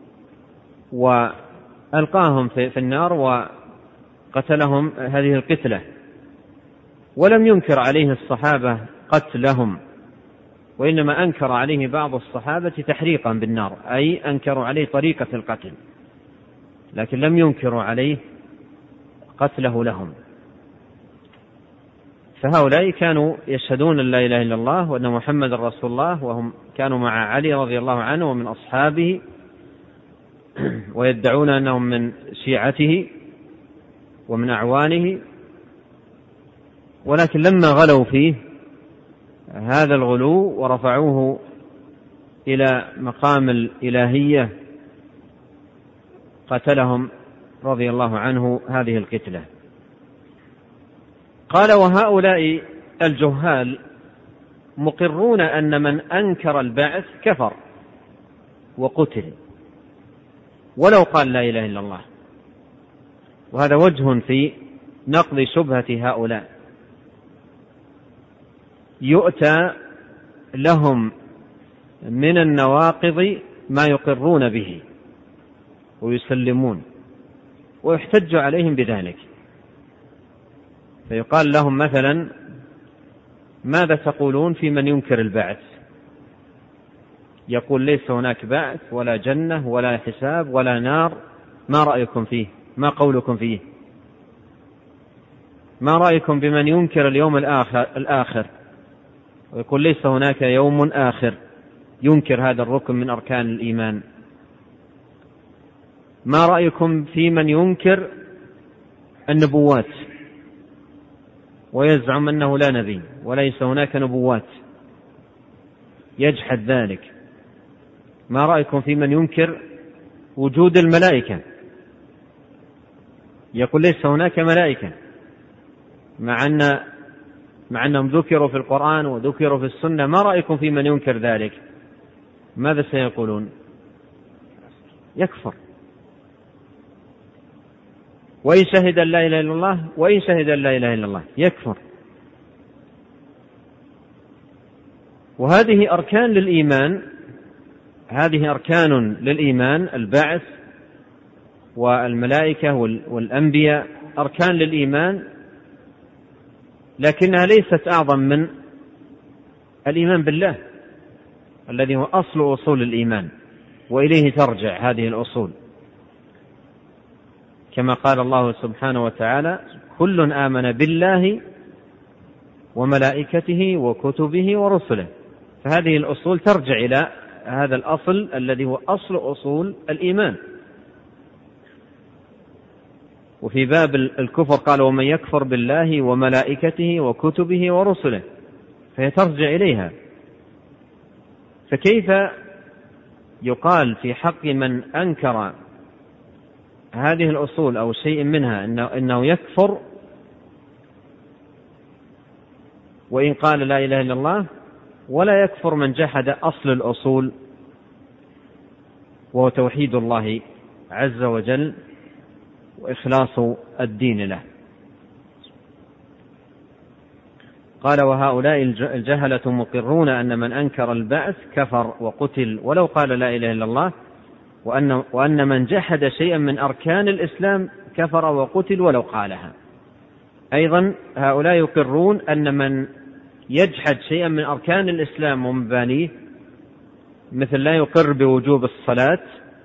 وألقاهم في النار وقتلهم هذه القتلة. ولم ينكر عليه الصحابة قتلهم وإنما أنكر عليه بعض الصحابة تحريقا بالنار، أي أنكروا عليه طريقة القتل لكن لم ينكروا عليه قتله لهم. فهؤلاء كانوا يشهدون أن لا إله إلا الله وأن محمد رسول الله وهم كانوا مع علي رضي الله عنه ومن أصحابه ويدعون أنهم من شيعته ومن أعوانه، ولكن لما غلوا فيه هذا الغلو ورفعوه إلى مقام الإلهية قتلهم رضي الله عنه هذه القتلة. قال وهؤلاء الجهال مقرون أن من أنكر البعث كفر وقتل ولو قال لا إله إلا الله، وهذا وجه في نقض شبهة هؤلاء. يؤتى لهم من النواقض ما يقرون به ويسلمون ويحتج عليهم بذلك، فيقال لهم مثلا ماذا تقولون في من ينكر البعث؟ يقول ليس هناك بعث ولا جنة ولا حساب ولا نار، ما رأيكم فيه؟ ما قولكم فيه؟ ما رأيكم بمن ينكر اليوم الآخر, الآخر ويقول ليس هناك يوم آخر، ينكر هذا الركن من أركان الإيمان؟ ما رأيكم في من ينكر النبوات ويزعم أنه لا نبي وليس هناك نبوات، يجحد ذلك؟ ما رأيكم في من ينكر وجود الملائكة؟ يقول ليس هناك ملائكة، مع أن مع أنهم ذكروا في القرآن وذكروا في السنة. ما رأيكم في من ينكر ذلك؟ ماذا سيقولون؟ يكفر. وإن شهد أن لا إله إلا الله وإن شهد أن لا إله إلا الله يكفر. وهذه أركان للإيمان، هذه أركان للإيمان، البعث والملائكة والأنبياء أركان للإيمان، لكنها ليست أعظم من الإيمان بالله الذي هو أصل أصول الإيمان، وإليه ترجع هذه الأصول، كما قال الله سبحانه وتعالى: كل آمن بالله وملائكته وكتبه ورسله. فهذه الأصول ترجع إلى هذا الأصل الذي هو أصل أصول الإيمان. وفي باب الكفر قال: ومن يكفر بالله وملائكته وكتبه ورسله، فهي ترجع إليها. فكيف يقال في حق من أنكر هذه الأصول أو شيء منها إنه, إنه يكفر وإن قال لا إله إلا الله، ولا يكفر من جحد أصل الأصول وهو توحيد الله عز وجل وإخلاص الدين له؟ قال: وهؤلاء الجهلة مقرون أن من أنكر البعث كفر وقتل ولو قال لا إله إلا الله، وأن, وأن من جحد شيئا من أركان الإسلام كفر وقتل ولو قالها. أيضا هؤلاء يقرون أن من يجحد شيئا من أركان الإسلام ومبانيه، مثل لا يقر بوجوب الصلاة،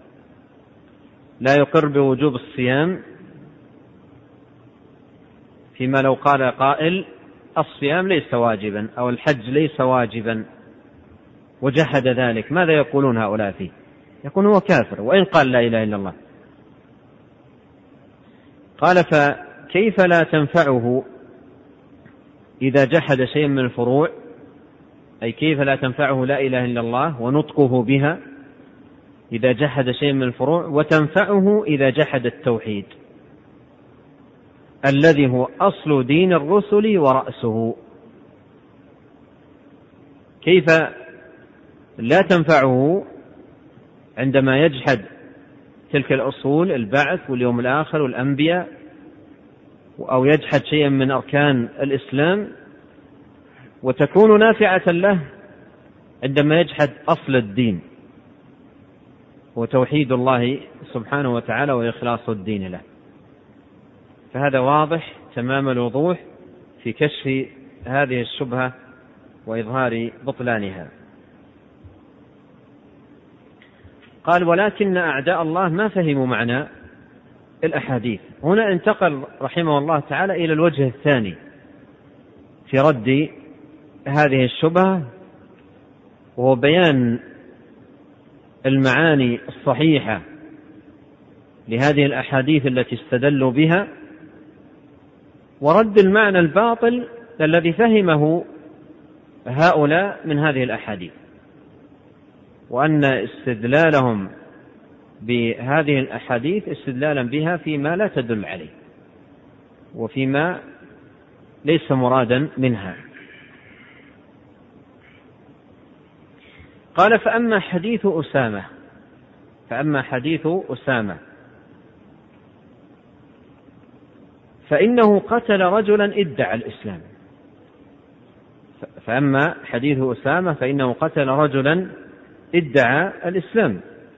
لا يقر بوجوب الصيام، فيما لو قال قائل الصيام ليس واجبا أو الحج ليس واجبا وجحد ذلك، ماذا يقولون هؤلاء فيه؟ يقول هو كافر وإن قال لا إله إلا الله. قال: فكيف لا تنفعه إذا جحد شيئا من الفروع؟ أي كيف لا تنفعه لا إله إلا الله ونطقه بها إذا جحد شيئا من الفروع، وتنفعه إذا جحد التوحيد الذي هو أصل دين الرسل ورأسه؟ كيف لا تنفعه عندما يجحد تلك الأصول، البعث واليوم الآخر والأنبياء، أو يجحد شيئا من أركان الإسلام، وتكون نافعة له عندما يجحد أصل الدين وتوحيد الله سبحانه وتعالى وإخلاص الدين له؟ فهذا واضح تمام الوضوح في كشف هذه الشبهة وإظهار بطلانها. قال: ولكن أعداء الله ما فهموا معنى الأحاديث. هنا انتقل رحمه الله تعالى إلى الوجه الثاني في رد هذه الشبهة، وهو بيان المعاني الصحيحة لهذه الأحاديث التي استدلوا بها، ورد المعنى الباطل الذي فهمه هؤلاء من هذه الأحاديث، وأن استدلالهم بهذه الأحاديث استدلالا بها فيما لا تدل عليه وفيما ليس مرادا منها. قال: فأما حديث أسامة فأما حديث أسامة فإنه قتل رجلا ادعى الإسلام. فأما حديث أسامة فإنه قتل رجلا ادعى الإسلام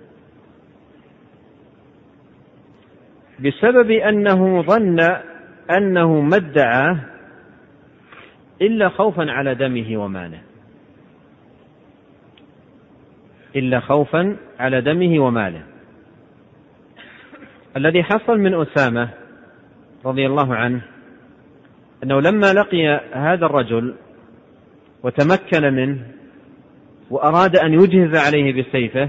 بسبب أنه ظن أنه ما ادعاه إلا خوفا على دمه وماله إلا خوفا على دمه وماله. الذي حصل من أسامة رضي الله عنه أنه لما لقي هذا الرجل وتمكن منه وأراد أن يجهز عليه بسيفه،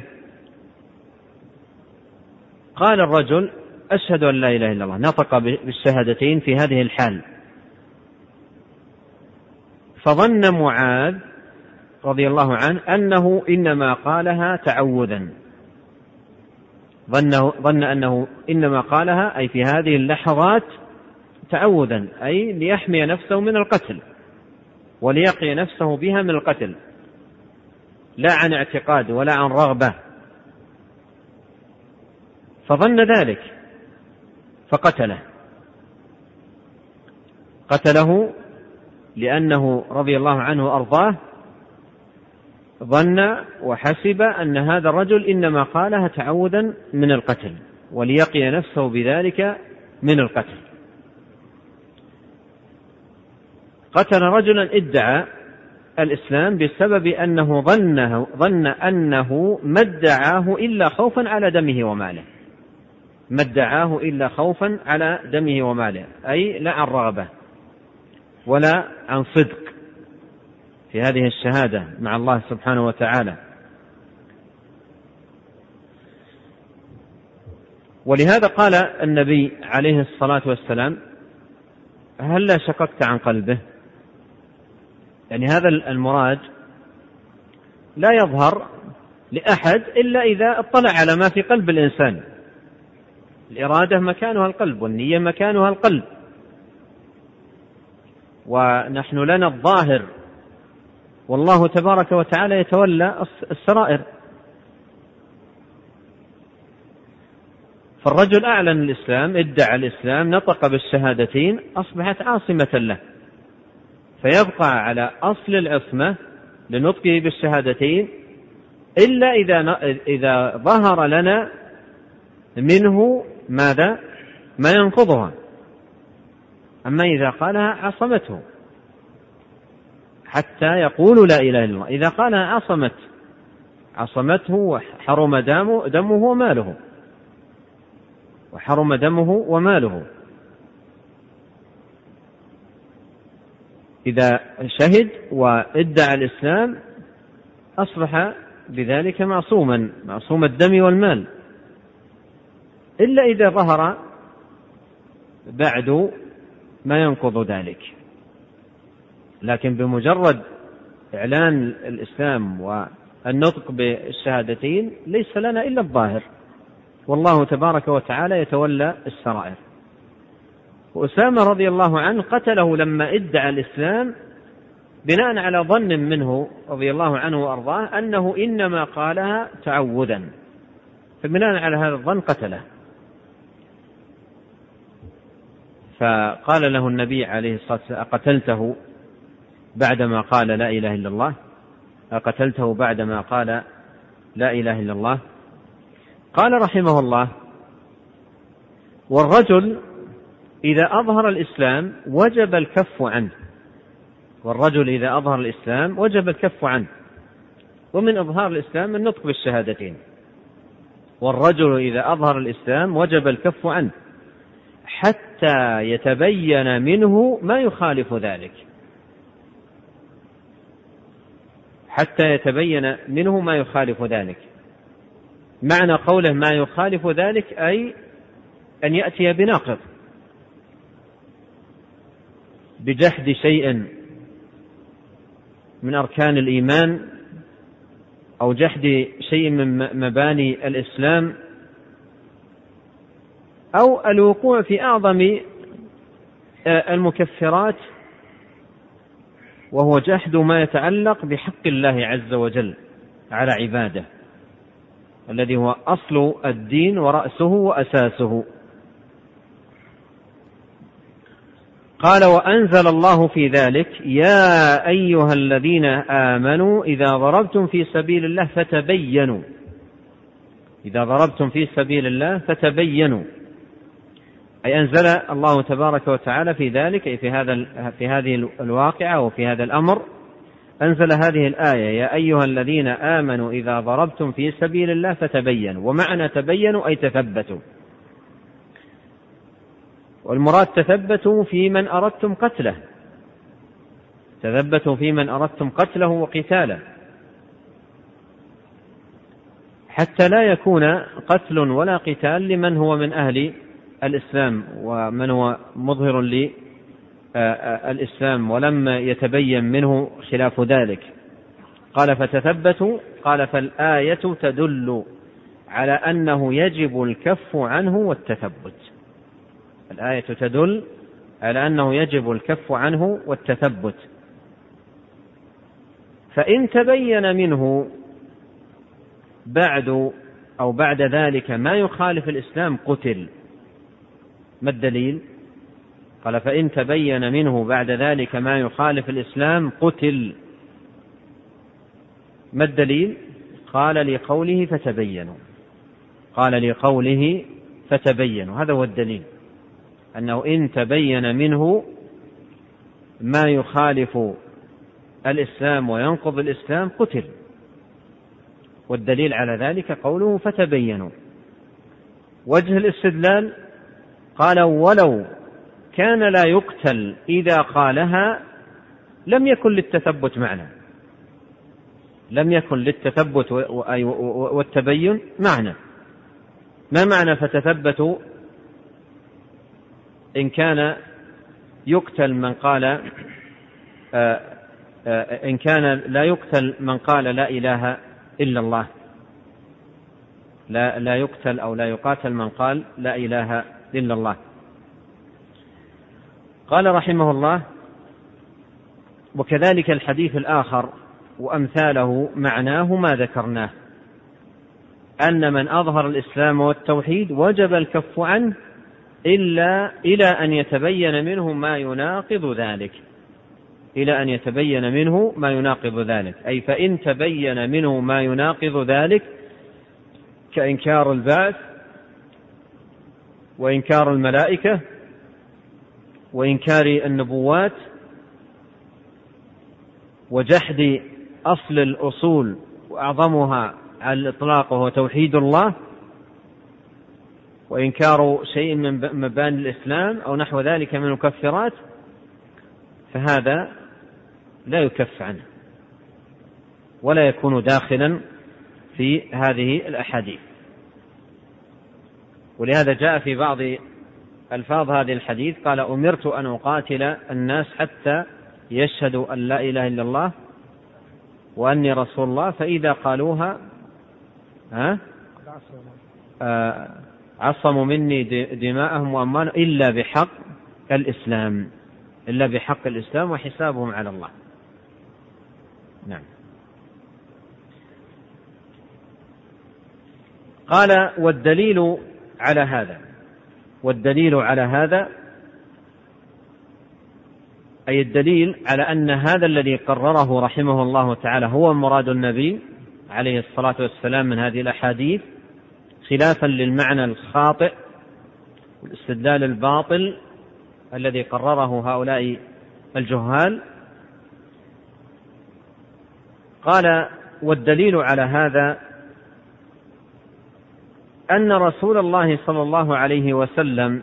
قال الرجل: أشهد أن لا إله إلا الله، نطق بالشهادتين في هذه الحال. فظن معاذ رضي الله عنه أنه إنما قالها تعوذا، ظن, ظن أنه إنما قالها أي في هذه اللحظات تعوذا، أي ليحمي نفسه من القتل وليقي نفسه بها من القتل، لا عن اعتقاد ولا عن رغبة، فظن ذلك فقتله قتله لأنه رضي الله عنه وأرضاه ظن وحسب أن هذا الرجل إنما قالها تعوذا من القتل وليقي نفسه بذلك من القتل. قتل رجلا ادعى الإسلام بسبب أنه ظنه ظن أنه ما ادعاه إلا خوفا على دمه وماله، ما ادعاه إلا خوفا على دمه وماله، أي لا عن رغبة ولا عن صدق في هذه الشهادة مع الله سبحانه وتعالى. ولهذا قال النبي عليه الصلاة والسلام: هل لا شققت عن قلبه؟ يعني هذا المراد لا يظهر لأحد إلا إذا اطلع على ما في قلب الإنسان. الإرادة مكانها القلب، والنية مكانها القلب، ونحن لنا الظاهر، والله تبارك وتعالى يتولى السرائر. فالرجل أعلن الإسلام، ادعى الإسلام، نطق بالشهادتين، أصبحت عاصمة له، فيبقى على أصل العصمة لنطقه بالشهادتين إلا إذا إذا ظهر لنا منه ماذا؟ ما ينقضها. أما إذا قالها عصمته حتى يقول لا إله إلا الله. إذا قالها عصمت عصمته وحرم دمه, دمه وماله وحرم دمه وماله. إذا شهد وادعى الإسلام أصبح بذلك معصوما معصوم الدم والمال، إلا إذا ظهر بعد ما ينقض ذلك. لكن بمجرد إعلان الإسلام والنطق بالشهادتين ليس لنا إلا الظاهر، والله تبارك وتعالى يتولى السرائر. وأسامة رضي الله عنه قتله لما ادعى الإسلام بناء على ظن منه رضي الله عنه وأرضاه أنه إنما قالها تعوذا، فبناء على هذا الظن قتله. فقال له النبي عليه الصلاة والسلام: أقتلته بعدما قال لا إله إلا الله؟ أقتلته بعدما قال لا إله إلا الله؟ قال رحمه الله: والرجل إذا أظهر الإسلام وجب الكف عنه والرجل إذا أظهر الإسلام وجب الكف عنه ومن إظهار الإسلام النطق بالشهادتين. والرجل إذا أظهر الإسلام وجب الكف عنه حتى يتبين منه ما يخالف ذلك حتى يتبين منه ما يخالف ذلك معنى قوله ما يخالف ذلك أي أن يأتي بناقض، بجحد شيء من أركان الإيمان أو جحد شيء من مباني الإسلام، أو الوقوع في أعظم المكفرات وهو جحد ما يتعلق بحق الله عز وجل على عباده الذي هو أصل الدين ورأسه وأساسه. قال: وأنزل الله في ذلك: يا أيها الذين آمنوا إذا ضربتم في سبيل الله فتبينوا إذا ضربتم في سبيل الله فتبينوا أي أنزل الله تبارك وتعالى في ذلك، أي في هذا في هذه الواقعة وفي هذا الأمر أنزل هذه الآية: يا أيها الذين آمنوا إذا ضربتم في سبيل الله فتبينوا. ومعنى تبينوا أي تثبتوا، والمراد تثبتوا في من أردتم قتله تثبتوا في من أردتم قتله وقتاله، حتى لا يكون قتل ولا قتال لمن هو من أهل الإسلام ومن هو مظهر للإسلام ولم يتبين منه خلاف ذلك. قال فتثبتوا، قال فالآية تدل على أنه يجب الكف عنه والتثبت. الآية تدل على أنه يجب الكف عنه والتثبت. فإن تبين منه بعد أو بعد ذلك ما يخالف الإسلام قتل. ما الدليل؟ قال فإن تبين منه بعد ذلك ما يخالف الإسلام قتل. ما الدليل؟ قال لقوله فتبينوا، قال لقوله فتبينوا، هذا هو الدليل، أنه إن تبين منه ما يخالف الإسلام وينقض الإسلام قتل. والدليل على ذلك قوله فتبينوا. وجه الاستدلال قال ولو كان لا يقتل إذا قالها لم يكن للتثبت معنى، لم يكن للتثبت والتبين معنى. ما معنى فتثبتوا؟ إن كان يقتل من قال آآ آآ إن كان لا يقتل من قال لا إله إلا الله، لا, لا يقتل أو لا يقاتل من قال لا إله إلا الله. قال رحمه الله وكذلك الحديث الآخر وأمثاله معناه ما ذكرناه، أن من أظهر الإسلام والتوحيد وجب الكف عنه إلا إلى أن يتبين منه ما يناقض ذلك، إلى أن يتبين منه ما يناقض ذلك، أي فإن تبين منه ما يناقض ذلك كإنكار البعث وإنكار الملائكة وإنكار النبوات وجحد أصل الأصول وأعظمها على الإطلاق وهو توحيد الله وإنكار شيء من مباني الإسلام أو نحو ذلك من المكفرات، فهذا لا يكف عنه ولا يكون داخلا في هذه الأحاديث. ولهذا جاء في بعض ألفاظ هذه الحديث قال أمرت أن أقاتل الناس حتى يشهدوا أن لا إله إلا الله وأني رسول الله، فإذا قالوها ها آه عصموا مني دماءهم وأموالهم إلا بحق الإسلام، إلا بحق الإسلام وحسابهم على الله. نعم. قال والدليل على هذا، والدليل على هذا أي الدليل على أن هذا الذي قرره رحمه الله تعالى هو مراد النبي عليه الصلاة والسلام من هذه الأحاديث، خلافا للمعنى الخاطئ والاستدلال الباطل الذي قرره هؤلاء الجهال. قال والدليل على هذا أن رسول الله صلى الله عليه وسلم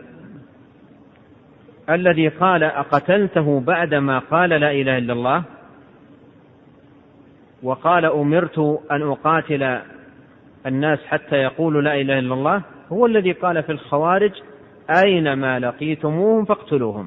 الذي قال أقتلته بعدما قال لا إله إلا الله وقال أمرت أن أقاتل الناس حتى يقولوا لا إله إلا الله، هو الذي قال في الخوارج أينما لقيتموهم فاقتلوهم،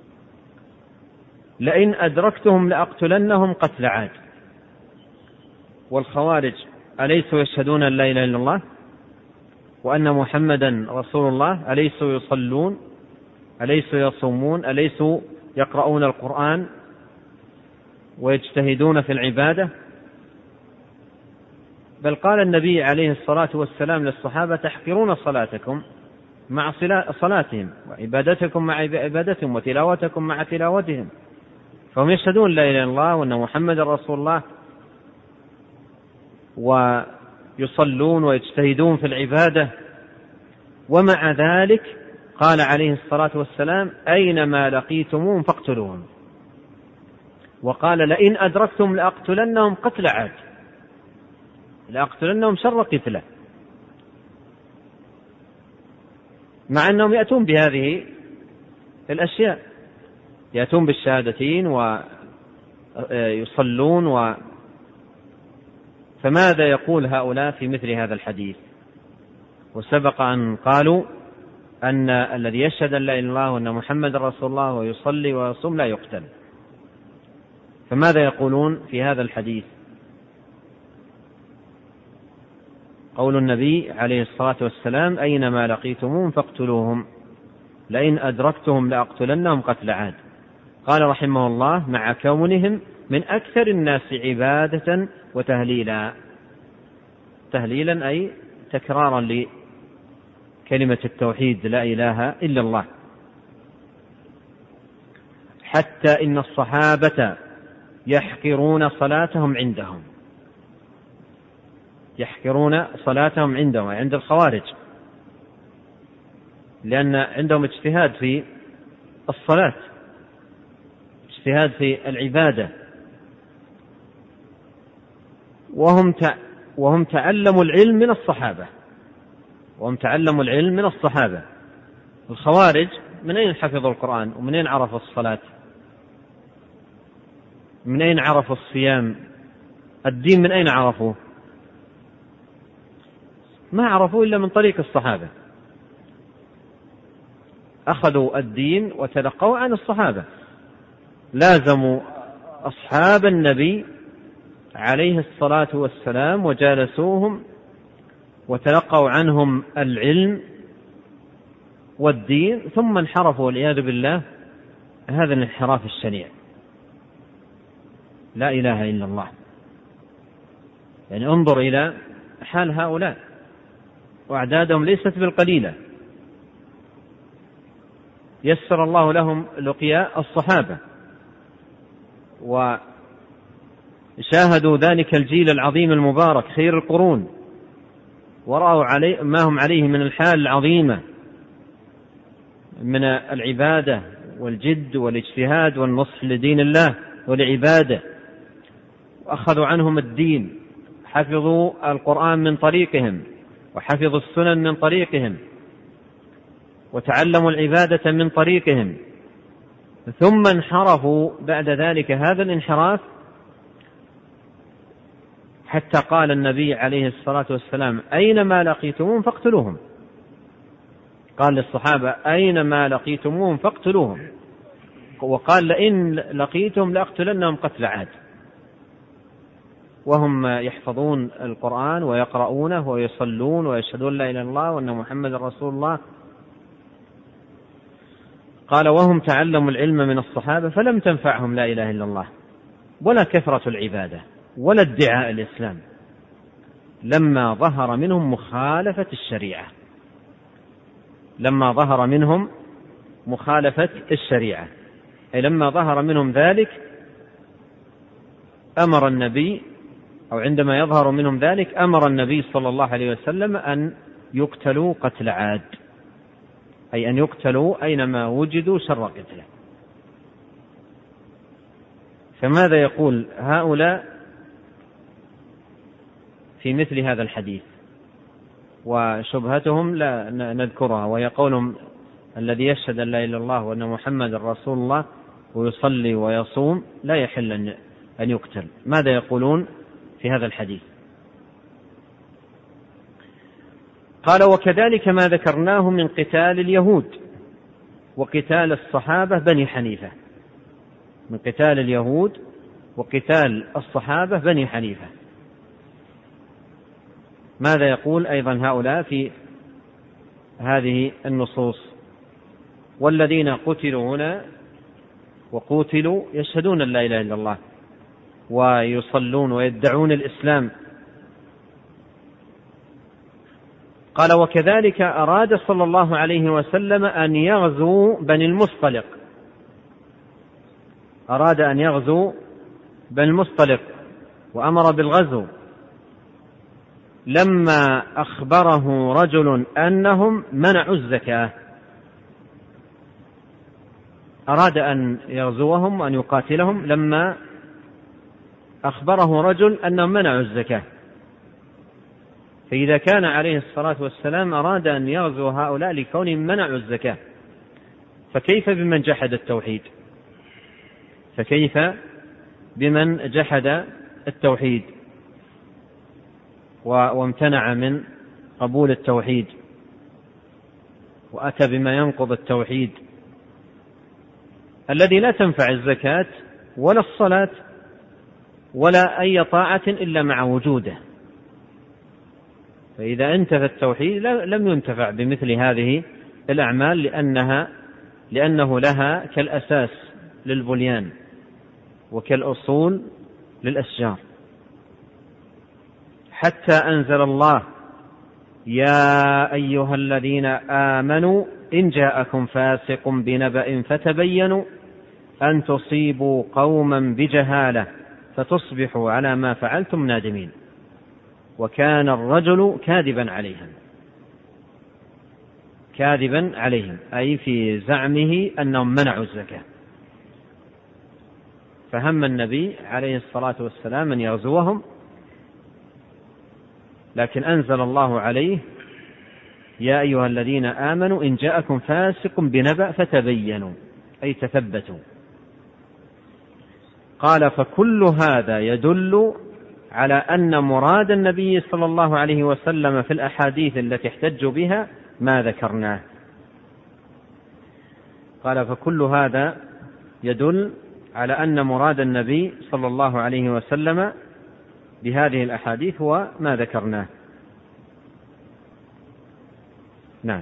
لئن أدركتهم لأقتلنهم قتل عاد. والخوارج أليسوا يشهدون أن لا إله إلا الله وأن محمدا رسول الله؟ أليسوا يصلون؟ أليسوا يصومون؟ أليسوا يقرؤون القرآن ويجتهدون في العبادة؟ بل قال النبي عليه الصلاة والسلام للصحابة تحقرون صلاتكم مع صلاتهم وعبادتكم مع عبادتهم وتلاوتكم مع تلاوتهم، فهم يشهدون لا إله إلا الله وأن محمد رسول الله ويصلون ويجتهدون في العبادة، ومع ذلك قال عليه الصلاة والسلام أينما لقيتموهم فاقتلوهم، وقال لئن أدركتم لأقتلنهم قتل عاد، لأقتلنهم شر قتلة، مع أنهم يأتون بهذه الأشياء، يأتون بالشهادتين ويصلون و... فماذا يقول هؤلاء في مثل هذا الحديث؟ وسبق أن قالوا أن الذي يشهد أن لا إله إلا الله وأن محمد رسول الله ويصلي ويصوم لا يقتل، فماذا يقولون في هذا الحديث؟ قول النبي عليه الصلاة والسلام: أينما لقيتموهم فاقتلوهم، لئن أدركتهم لأقتلنهم قتل عاد. قال رحمه الله: مع كونهم من أكثر الناس عبادة وتهليلا. تهليلا أي تكرارا لكلمة التوحيد لا إله إلا الله. حتى إن الصحابة يحقرون صلاتهم عندهم، يحقرون صلاتهم عندهم عند الخوارج، لأن عندهم اجتهاد في الصلاة، اجتهاد في العبادة، وهم وهم تعلموا العلم من الصحابة، وهم تعلموا العلم من الصحابة. الخوارج من أين حفظوا القرآن؟ ومن أين عرفوا الصلاة؟ من أين عرفوا الصيام؟ الدين من أين عرفوه؟ ما عرفوا إلا من طريق الصحابة، أخذوا الدين وتلقوا عن الصحابة، لازموا أصحاب النبي عليه الصلاة والسلام وجالسوهم وتلقوا عنهم العلم والدين، ثم انحرفوا والعياذ بالله هذا الانحراف الشنيع. لا إله إلا الله. يعني انظر إلى حال هؤلاء، وأعدادهم ليست بالقليلة. يسر الله لهم لقياء الصحابة، وشاهدوا ذلك الجيل العظيم المبارك خير القرون، ورأوا علي ما هم عليه من الحال العظيمة من العبادة والجد والاجتهاد والنصح لدين الله ولعباده، وأخذوا عنهم الدين، حفظوا القرآن من طريقهم، وحفظوا السنن من طريقهم، وتعلموا العبادة من طريقهم، ثم انحرفوا بعد ذلك هذا الانحراف، حتى قال النبي عليه الصلاة والسلام: أينما لقيتموهم فاقتلوهم. قال للصحابة: أينما لقيتموهم فاقتلوهم، وقال: لئن لقيتم لأقتلنهم قتل عاد. وهم يحفظون القرآن ويقرؤونه ويصلون ويشهدون لا إله إلا الله وأن محمد رسول الله. قال: وهم تعلموا العلم من الصحابة فلم تنفعهم لا إله إلا الله ولا كثرة العبادة ولا ادعاء الإسلام لما ظهر منهم مخالفة الشريعة، لما ظهر منهم مخالفة الشريعة، أي لما ظهر منهم ذلك أمر النبي، أو عندما يظهر منهم ذلك أمر النبي صلى الله عليه وسلم أن يقتلوا قتل عاد، أي أن يقتلوا أينما وجدوا شر قتله. فماذا يقول هؤلاء في مثل هذا الحديث؟ وشبهتهم لا نذكرها، وهي قولهم: الذي يشهد أن لا إله إلا الله وأن محمد رسول الله ويصلي ويصوم لا يحل أن يقتل. ماذا يقولون في هذا الحديث؟ قال: وكذلك ما ذكرناه من قتال اليهود وقتال الصحابة بني حنيفة، من قتال اليهود وقتال الصحابة بني حنيفة. ماذا يقول أيضا هؤلاء في هذه النصوص؟ والذين قتلوا هنا وقتلوا يشهدون أن لا إله إلا الله ويصلون ويدعون الإسلام. قال: وكذلك أراد صلى الله عليه وسلم أن يغزو بني المصطلق، أراد أن يغزو بني المصطلق وأمر بالغزو لما أخبره رجل أنهم منعوا الزكاة. أراد أن يغزوهم وأن يقاتلهم لما أخبره رجل أنهم منعوا الزكاة. فإذا كان عليه الصلاة والسلام أراد أن يغزو هؤلاء لكونهم منعوا الزكاة، فكيف بمن جحد التوحيد؟ فكيف بمن جحد التوحيد وامتنع من قبول التوحيد وأتى بما ينقض التوحيد الذي لا تنفع الزكاة ولا الصلاة ولا أي طاعة إلا مع وجوده. فإذا انتفى التوحيد لم ينتفع بمثل هذه الأعمال، لأنها لأنه لها كالأساس للبنيان وكالأصول للأشجار. حتى أنزل الله: يا أيها الذين آمنوا إن جاءكم فاسق بنبأ فتبينوا أن تصيبوا قوما بجهالة فتصبحوا على ما فعلتم نادمين. وكان الرجل كاذبا عليهم كاذبا عليهم أي في زعمه أنهم منعوا الزكاة، فهم النبي عليه الصلاة والسلام أن يغزوهم، لكن أنزل الله عليه: يا أيها الذين آمنوا إن جاءكم فاسق بنبأ فتبينوا أي تثبتوا. قال: فكل هذا يدل على أن مراد النبي صلى الله عليه وسلم في الأحاديث التي احتج بها ما ذكرناه. قال: فكل هذا يدل على أن مراد النبي صلى الله عليه وسلم بهذه الأحاديث هو ما ذكرناه. نعم.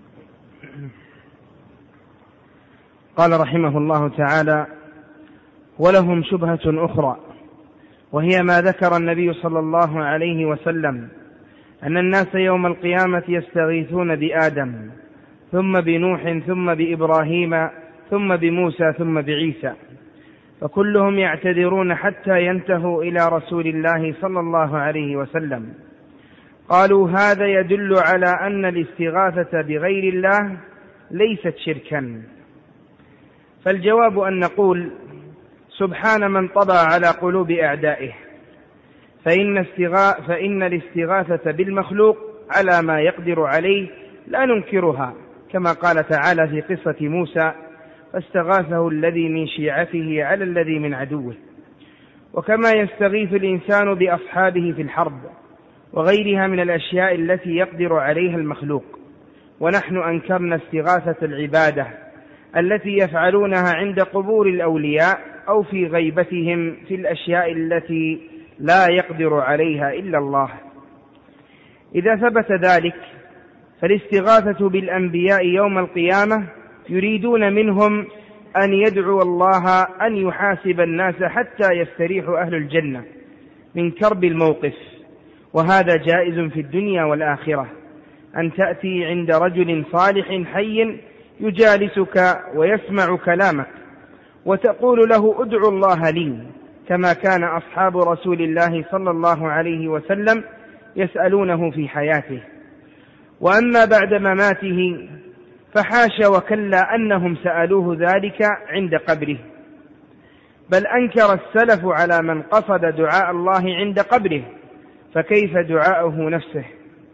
قال رحمه الله تعالى: ولهم شبهة أخرى، وهي ما ذكر النبي صلى الله عليه وسلم أن الناس يوم القيامة يستغيثون بآدم ثم بنوح ثم بإبراهيم ثم بموسى ثم بعيسى، فكلهم يعتذرون حتى ينتهوا إلى رسول الله صلى الله عليه وسلم. قالوا: هذا يدل على أن الاستغاثة بغير الله ليست شركا. فالجواب أن نقول: سبحان من طبع على قلوب أعدائه، فإن, استغا... فإن الاستغاثة بالمخلوق على ما يقدر عليه لا ننكرها، كما قال تعالى في قصة موسى: فاستغاثه الذي من شيعته على الذي من عدوه. وكما يستغيث الإنسان بأصحابه في الحرب وغيرها من الأشياء التي يقدر عليها المخلوق. ونحن أنكرنا استغاثة العبادة التي يفعلونها عند قبور الأولياء أو في غيبتهم في الأشياء التي لا يقدر عليها إلا الله. إذا ثبت ذلك فالاستغاثة بالأنبياء يوم القيامة يريدون منهم أن يدعو الله أن يحاسب الناس حتى يستريح أهل الجنة من كرب الموقف، وهذا جائز في الدنيا والآخرة، أن تأتي عند رجل صالح حي يجالسك ويسمع كلامك وتقول له: ادعو الله لي، كما كان أصحاب رسول الله صلى الله عليه وسلم يسألونه في حياته. وأما بعد مماته فحاش وكلا أنهم سألوه ذلك عند قبره، بل أنكر السلف على من قصد دعاء الله عند قبره، فكيف دعاؤه نفسه؟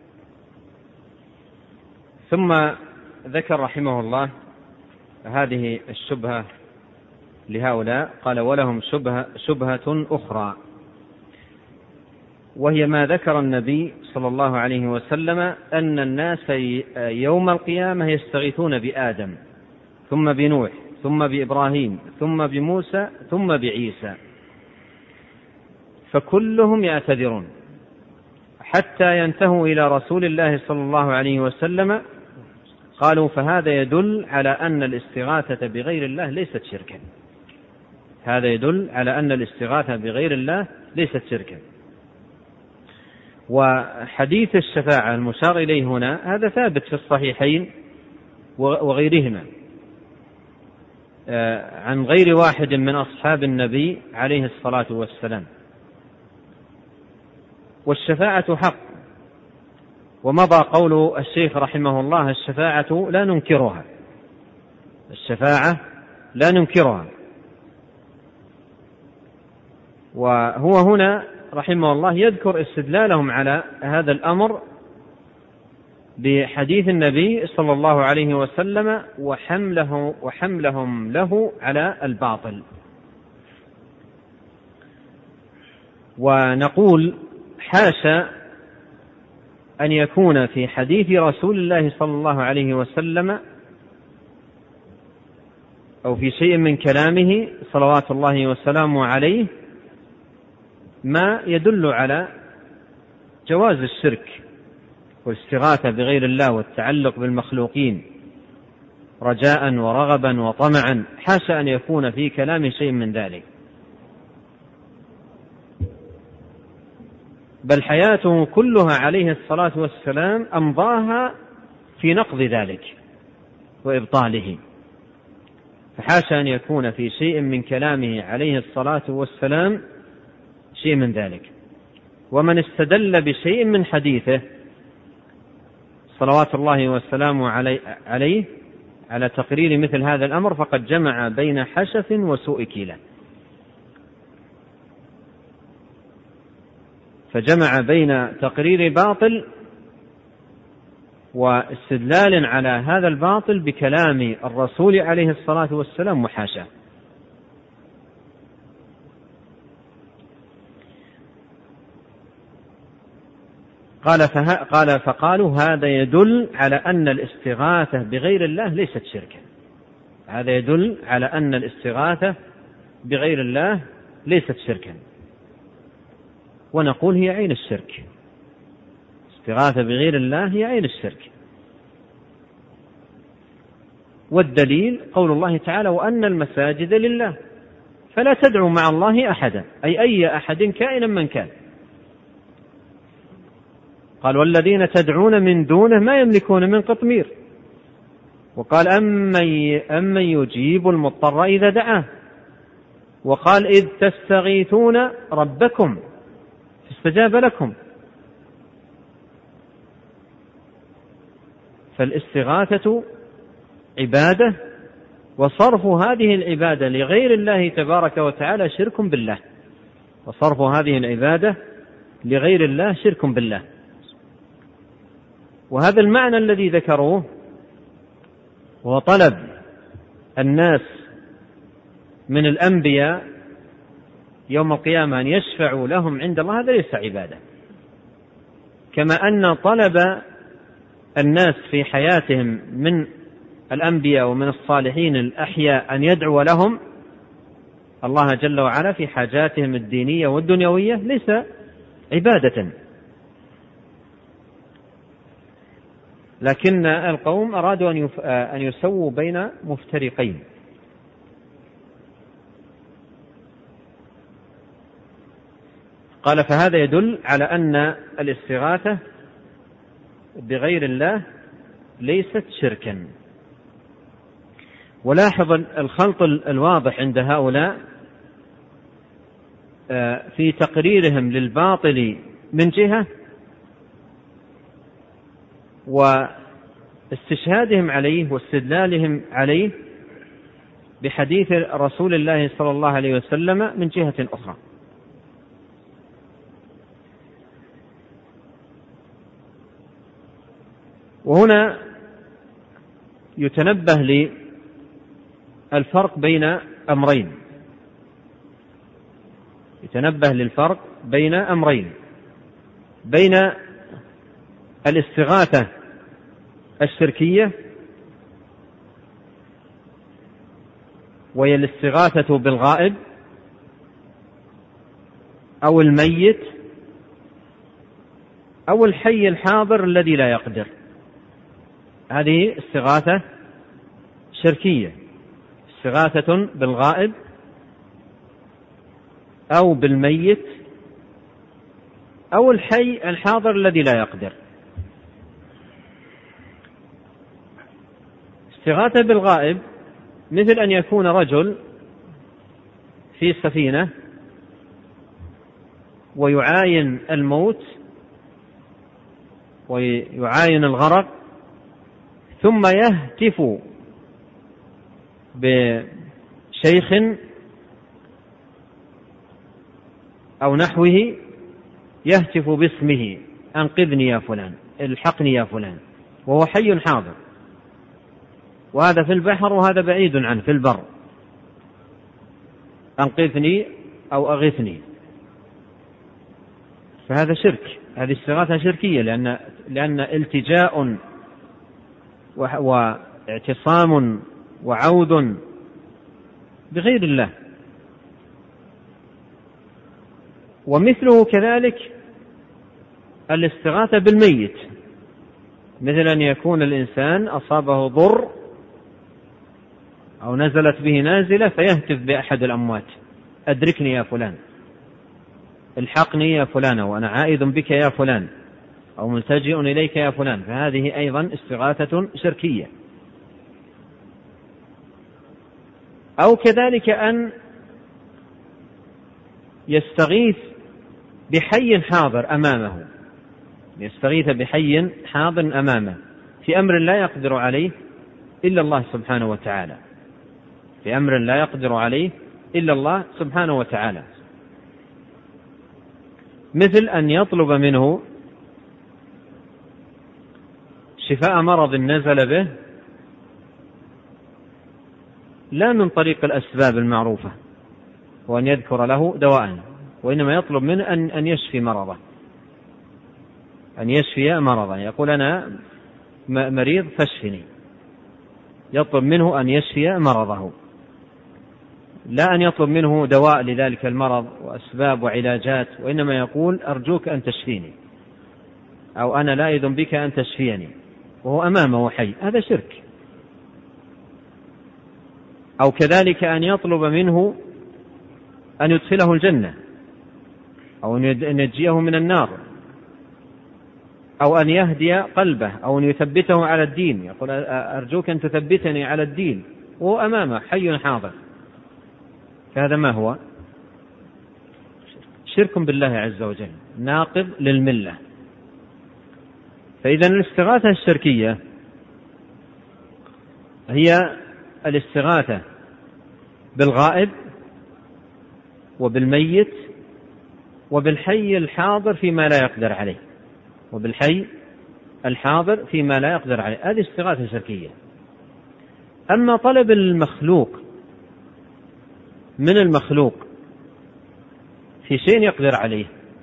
ثم ذكر رحمه الله هذه الشبهة لهؤلاء. قال: ولهم شبهة, شبهة أخرى، وهي ما ذكر النبي صلى الله عليه وسلم أن الناس يوم القيامة يستغيثون بآدم ثم بنوح ثم بإبراهيم ثم بموسى ثم بعيسى، فكلهم يعتذرون حتى ينتهوا إلى رسول الله صلى الله عليه وسلم. قالوا: فهذا يدل على أن الاستغاثة بغير الله ليست شركا. هذا يدل على أن الاستغاثة بغير الله ليست شركا. وحديث الشفاعة المشار إليه هنا هذا ثابت في الصحيحين وغيرهما عن غير واحد من أصحاب النبي عليه الصلاة والسلام. والشفاعة حق، ومضى قول الشيخ رحمه الله: الشفاعة لا ننكرها، الشفاعة لا ننكرها. وهو هنا رحمه الله يذكر استدلالهم على هذا الأمر بحديث النبي صلى الله عليه وسلم وحمله وحملهم له على الباطل. ونقول: حاشا أن يكون في حديث رسول الله صلى الله عليه وسلم أو في شيء من كلامه صلوات الله وسلامه عليه ما يدل على جواز الشرك والاستغاثة بغير الله والتعلق بالمخلوقين رجاء ورغبا وطمعا، حاشا أن يكون في كلام شيء من ذلك، بل حياته كلها عليه الصلاة والسلام أمضاها في نقض ذلك وإبطاله، فحاشا أن يكون في شيء من كلامه عليه الصلاة والسلام شيء من ذلك. ومن استدل بشيء من حديثه صلوات الله والسلام عليه على تقرير مثل هذا الأمر فقد جمع بين حشف وسوء كيلة، فجمع بين تقرير باطل واستدلال على هذا الباطل بكلام الرسول عليه الصلاة والسلام محاشاه. قال, قال فقالوا هذا يدل على أن الاستغاثة بغير الله ليست شركا. هذا يدل على أن الاستغاثة بغير الله ليست شركا، ونقول هي عين الشرك. استغاثة بغير الله هي عين الشرك، والدليل قول الله تعالى وأن المساجد لله فلا تدعوا مع الله أحدا، أي أي أحد كائنا من كان. قال والذين تدعون من دونه ما يملكون من قطمير. وقال أمن يجيب المضطر إذا دعاه. وقال إذ تستغيثون ربكم فاستجاب لكم. فالاستغاثة عبادة، وصرف هذه العبادة لغير الله تبارك وتعالى شرك بالله، وصرف هذه العبادة لغير الله شرك بالله. وهذا المعنى الذي ذكروه هو طلب الناس من الأنبياء يوم القيامة أن يشفعوا لهم عند الله، هذا ليس عبادة، كما أن طلب الناس في حياتهم من الأنبياء ومن الصالحين الأحياء أن يدعو لهم الله جل وعلا في حاجاتهم الدينية والدنيوية ليس عبادة. لكن القوم أرادوا أن يسووا بين مفترقين. قال فهذا يدل على أن الاستغاثة بغير الله ليست شركا. ولاحظ الخلط الواضح عند هؤلاء في تقريرهم للباطل من جهة، واستشهادهم عليه واستدلالهم عليه بحديث رسول الله صلى الله عليه وسلم من جهة أخرى. وهنا يتنبه للفرق بين أمرين، يتنبه للفرق بين أمرين بين الاستغاثة الشركية وهي الاستغاثة بالغائب أو الميت أو الحي الحاضر الذي لا يقدر، هذه استغاثة شركية، استغاثة بالغائب أو بالميت أو الحي الحاضر الذي لا يقدر. استغاثة بالغائب مثل أن يكون رجل في سفينة ويعاين الموت ويعاين الغرق، ثم يهتف بشيخ أو نحوه، يهتف باسمه أنقذني يا فلان، الحقني يا فلان، وهو حي حاضر، وهذا في البحر وهذا بعيد عنه في البر، أنقذني أو أغثني. فهذا شرك، هذه استغاثة شركية، لأن, لأن التجاء واعتصام وعوذ بغير الله. ومثله كذلك الاستغاثة بالميت، مثل أن يكون الإنسان أصابه ضر أو نزلت به نازلة فيهتف بأحد الأموات: أدركني يا فلان، الحقني يا فلان، وأنا عائد بك يا فلان، أو ملتجئ إليك يا فلان. فهذه أيضا استغاثة شركية. أو كذلك أن يستغيث بحي حاضر أمامه، يستغيث بحي حاضر أمامه في أمر لا يقدر عليه إلا الله سبحانه وتعالى، في أمر لا يقدر عليه إلا الله سبحانه وتعالى، مثل أن يطلب منه شفاء مرض نزل به لا من طريق الأسباب المعروفة وأن يذكر له دواء، وإنما يطلب منه أن أن يشفي مرضه، أن يشفي مرضه، يقول أنا مريض فاشفني، يطلب منه أن يشفي مرضه، لا أن يطلب منه دواء لذلك المرض وأسباب وعلاجات، وإنما يقول أرجوك أن تشفيني، أو أنا لاذ بك أن تشفيني، وهو أمامه حي. هذا شرك. أو كذلك أن يطلب منه أن يدخله الجنة، أو أن ينجيه من النار، أو أن يهدي قلبه، أو أن يثبته على الدين، يقول أرجوك أن تثبتني على الدين، وهو أمامه حي حاضر. فهذا ما هو؟ شرك بالله عز وجل، ناقض للملة. فإذا الاستغاثة الشركية هي الاستغاثة بالغائب وبالميت وبالحي الحاضر فيما لا يقدر عليه، وبالحي الحاضر فيما لا يقدر عليه، هذه استغاثة شركية. أما طلب المخلوق من المخلوق في شيء يقدر عليه،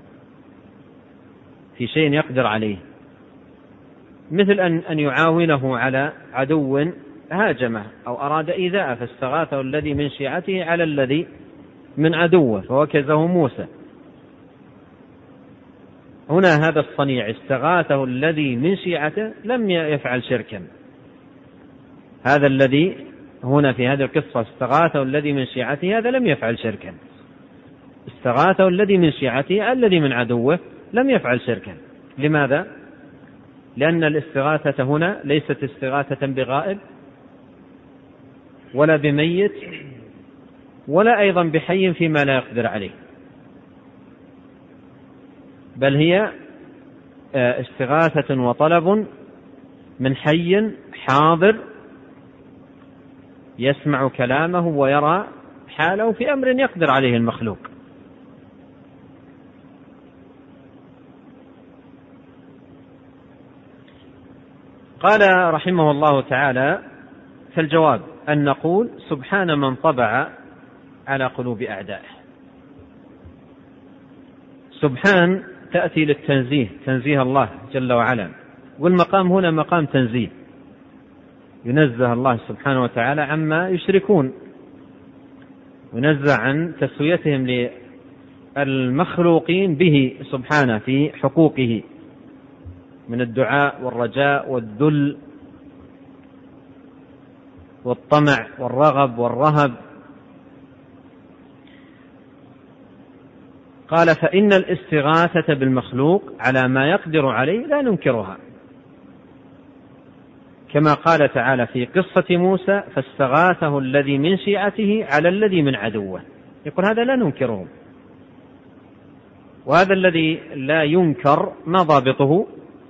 في شيء يقدر عليه مثل أن أن يعاونه على عدو هاجمه أو أراد إيذاءه، فاستغاثه الذي من شيعته على الذي من عدوه فوكزه موسى. هنا هذا الصنيع استغاثه الذي من شيعته لم يفعل شركا، هذا الذي هنا في هذه القصة استغاثه الذي من شيعته هذا لم يفعل شركا، استغاثه الذي من شيعته الذي من عدوه لم يفعل شركا. لماذا؟ لأن الاستغاثة هنا ليست استغاثة بغائب ولا بميت ولا أيضا بحي فيما لا يقدر عليه، بل هي استغاثة وطلب من حي حاضر يسمع كلامه ويرى حاله في أمر يقدر عليه المخلوق. قال رحمه الله تعالى: فالجواب أن نقول سبحان من طبع على قلوب أعدائه. سبحان تأتي للتنزيه، تنزيه الله جل وعلا، والمقام هنا مقام تنزيه، ينزه الله سبحانه وتعالى عما يشركون، ينزه عن تسويتهم للمخلوقين به سبحانه في حقوقه من الدعاء والرجاء والذل والطمع والرغب والرهب. قال: فإن الاستغاثة بالمخلوق على ما يقدر عليه لا ننكرها، كما قال تعالى في قصة موسى: فاستغاثه الذي من شيعته على الذي من عدوه. يقول هذا لا ننكره، وهذا الذي لا ينكر ما ضابطه؟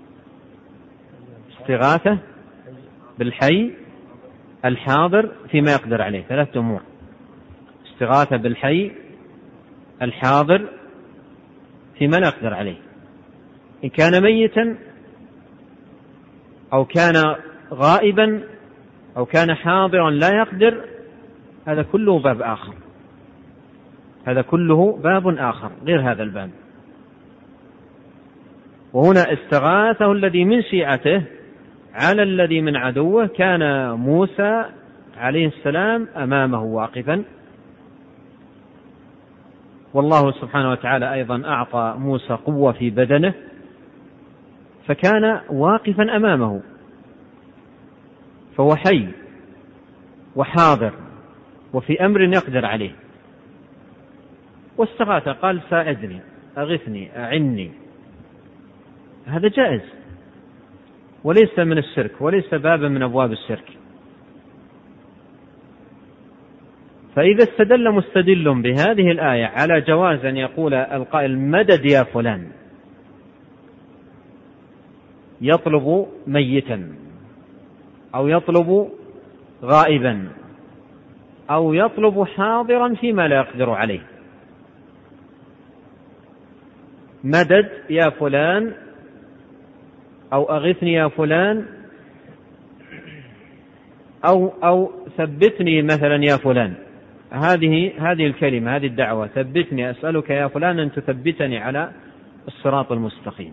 استغاثة بالحي الحاضر فيما يقدر عليه، ثلاثة أمور: استغاثة بالحي الحاضر فيما لا يقدر عليه، إن كان ميتا أو كان غائبا أو كان حاضرا لا يقدر، هذا كله باب آخر، هذا كله باب آخر غير هذا الباب. وهنا استغاثه الذي من شيعته على الذي من عدوه، كان موسى عليه السلام أمامه واقفا، والله سبحانه وتعالى أيضا أعطى موسى قوة في بدنه، فكان واقفا أمامه، فهو حي وحاضر وفي أمر يقدر عليه، واستغاث قال ساعدني أغثني أعني، هذا جائز وليس من الشرك وليس بابا من أبواب الشرك. فإذا استدل مستدل بهذه الآية على جواز أن يقول القائل مدد يا فلان، يطلب ميتا أو يطلب غائبا أو يطلب حاضرا فيما لا يقدر عليه، مدد يا فلان أو أغثني يا فلان أو أو ثبتني مثلا يا فلان، هذه هذه الكلمة هذه الدعوة، ثبتني أسألك يا فلان أن تثبتني على الصراط المستقيم،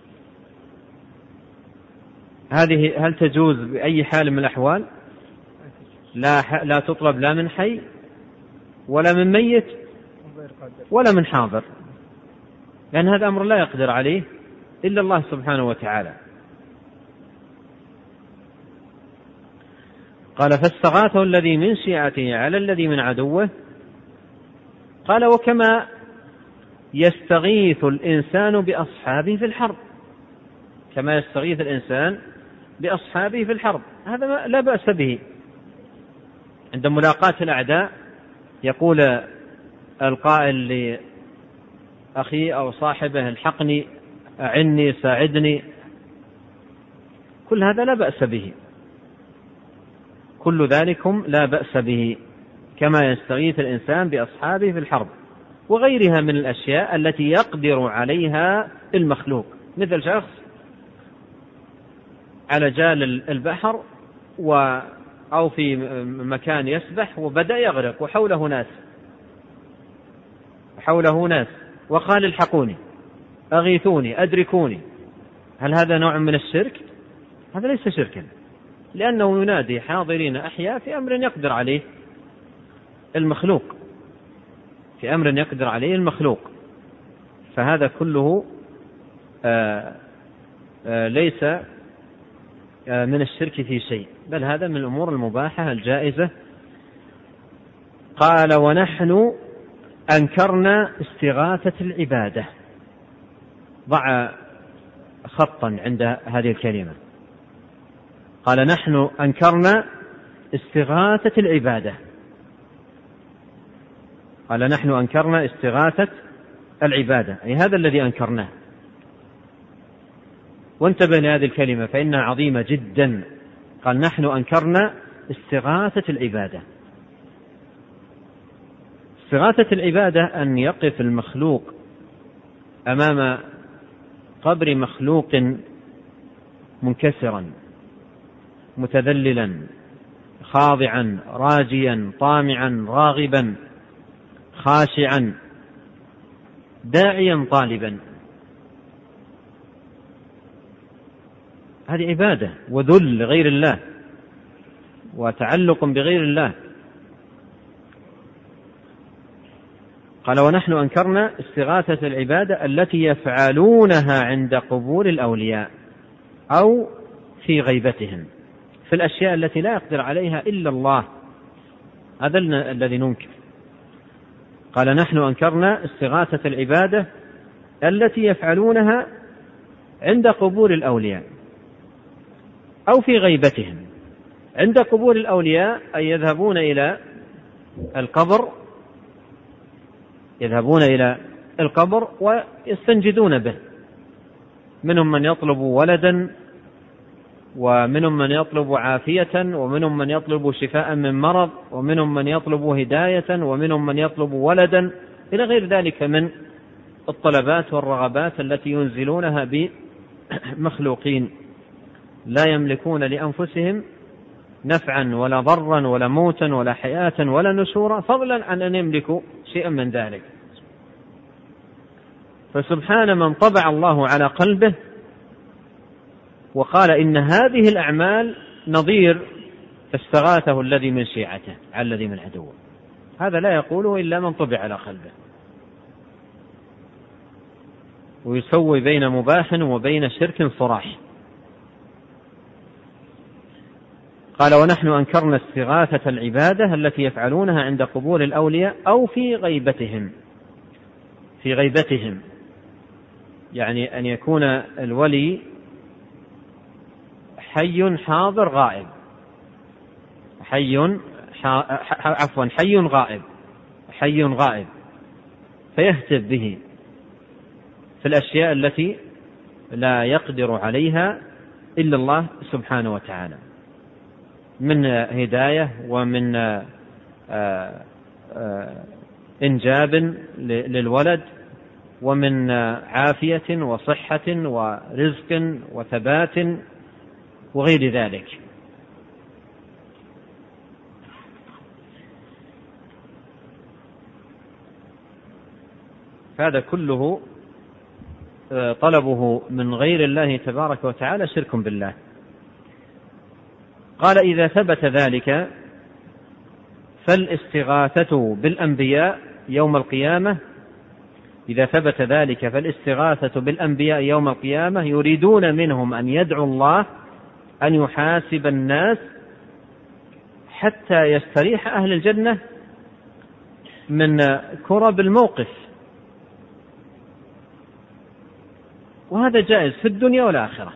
هذه هل تجوز بأي حال من الأحوال؟ لا لا تطلب لا من حي ولا من ميت ولا من حاضر، لأن هذا أمر لا يقدر عليه إلا الله سبحانه وتعالى. قال فاستغاثه الذي من شيعته على الذي من عدوه. قال وكما يستغيث الإنسان بأصحابه في الحرب، كما يستغيث الإنسان بأصحابه في الحرب، هذا لا بأس به. عند ملاقاة الأعداء يقول القائل لأخي أو صاحبه الحقني أعني ساعدني، كل هذا لا بأس به، كل ذلكم لا بأس به، كما يستغيث الإنسان بأصحابه في الحرب وغيرها من الأشياء التي يقدر عليها المخلوق، مثل شخص على جال البحر و أو في مكان يسبح وبدأ يغرق وحوله ناس حوله ناس وقال الحقوني أغيثوني أدركوني، هل هذا نوع من الشرك؟ هذا ليس شركا، لأنه ينادي حاضرين أحياء في أمر يقدر عليه المخلوق، في أمر يقدر عليه المخلوق، فهذا كله آآ آآ ليس من الشرك في شيء، بل هذا من الأمور المباحة الجائزة. قال ونحن أنكرنا استغاثة العبادة، ضع خطا عند هذه الكلمة، قال نحن أنكرنا استغاثة العبادة، قال نحن أنكرنا استغاثة العبادة، أي هذا الذي أنكرناه. وانتبه لهذه الكلمة فإنها عظيمة جدا، قال نحن أنكرنا استغاثة العبادة. استغاثة العبادة أن يقف المخلوق أمام قبر مخلوق منكسرا متذللا خاضعا راجيا طامعا راغبا خاشعا داعيا طالبا، هذه عبادة وذل لغير الله وتعلق بغير الله. قال ونحن أنكرنا استغاثة العبادة التي يفعلونها عند قبور الأولياء أو في غيبتهم، في الأشياء التي لا يقدر عليها إلا الله، هذا الذي ننكر. قال نحن أنكرنا استغاثة العبادة التي يفعلونها عند قبور الأولياء أو في غيبتهم. عند قبور الأولياء أي يذهبون إلى القبر يذهبون إلى القبر ويستنجدون به، منهم من يطلب ولدا ومنهم من يطلب عافية ومنهم من يطلب شفاء من مرض ومنهم من يطلب هداية ومنهم من يطلب ولدا إلى غير ذلك من الطلبات والرغبات التي ينزلونها بمخلوقين لا يملكون لأنفسهم نفعا ولا ضرا ولا موتا ولا حياة ولا نشورا، فضلا عن أن يملكوا شيئا من ذلك. فسبحان من طبع الله على قلبه وقال إن هذه الأعمال نظير فاستغاثه الذي من شيعته على الذي من عدوه، هذا لا يقوله إلا من طبع على قلبه. ويسوي بين مباح وبين شرك صراح. قال ونحن أنكرنا استغاثة العبادة التي يفعلونها عند قبور الأولياء أو في غيبتهم، في غيبتهم يعني أن يكون الولي حي حاضر غائب، حي عفوا حي غائب حي غائب فيهتف به في الأشياء التي لا يقدر عليها إلا الله سبحانه وتعالى من هداية ومن إنجاب للولد ومن عافية وصحة ورزق وثبات وغير ذلك. هذا كله طلبه من غير الله تبارك وتعالى شرك بالله. قال إذا ثبت ذلك فالاستغاثة بالأنبياء يوم القيامة إذا ثبت ذلك فالاستغاثة بالأنبياء يوم القيامة يريدون منهم أن يدعوا الله أن يحاسب الناس حتى يستريح أهل الجنة من كرب الموقف، وهذا جائز في الدنيا والآخرة.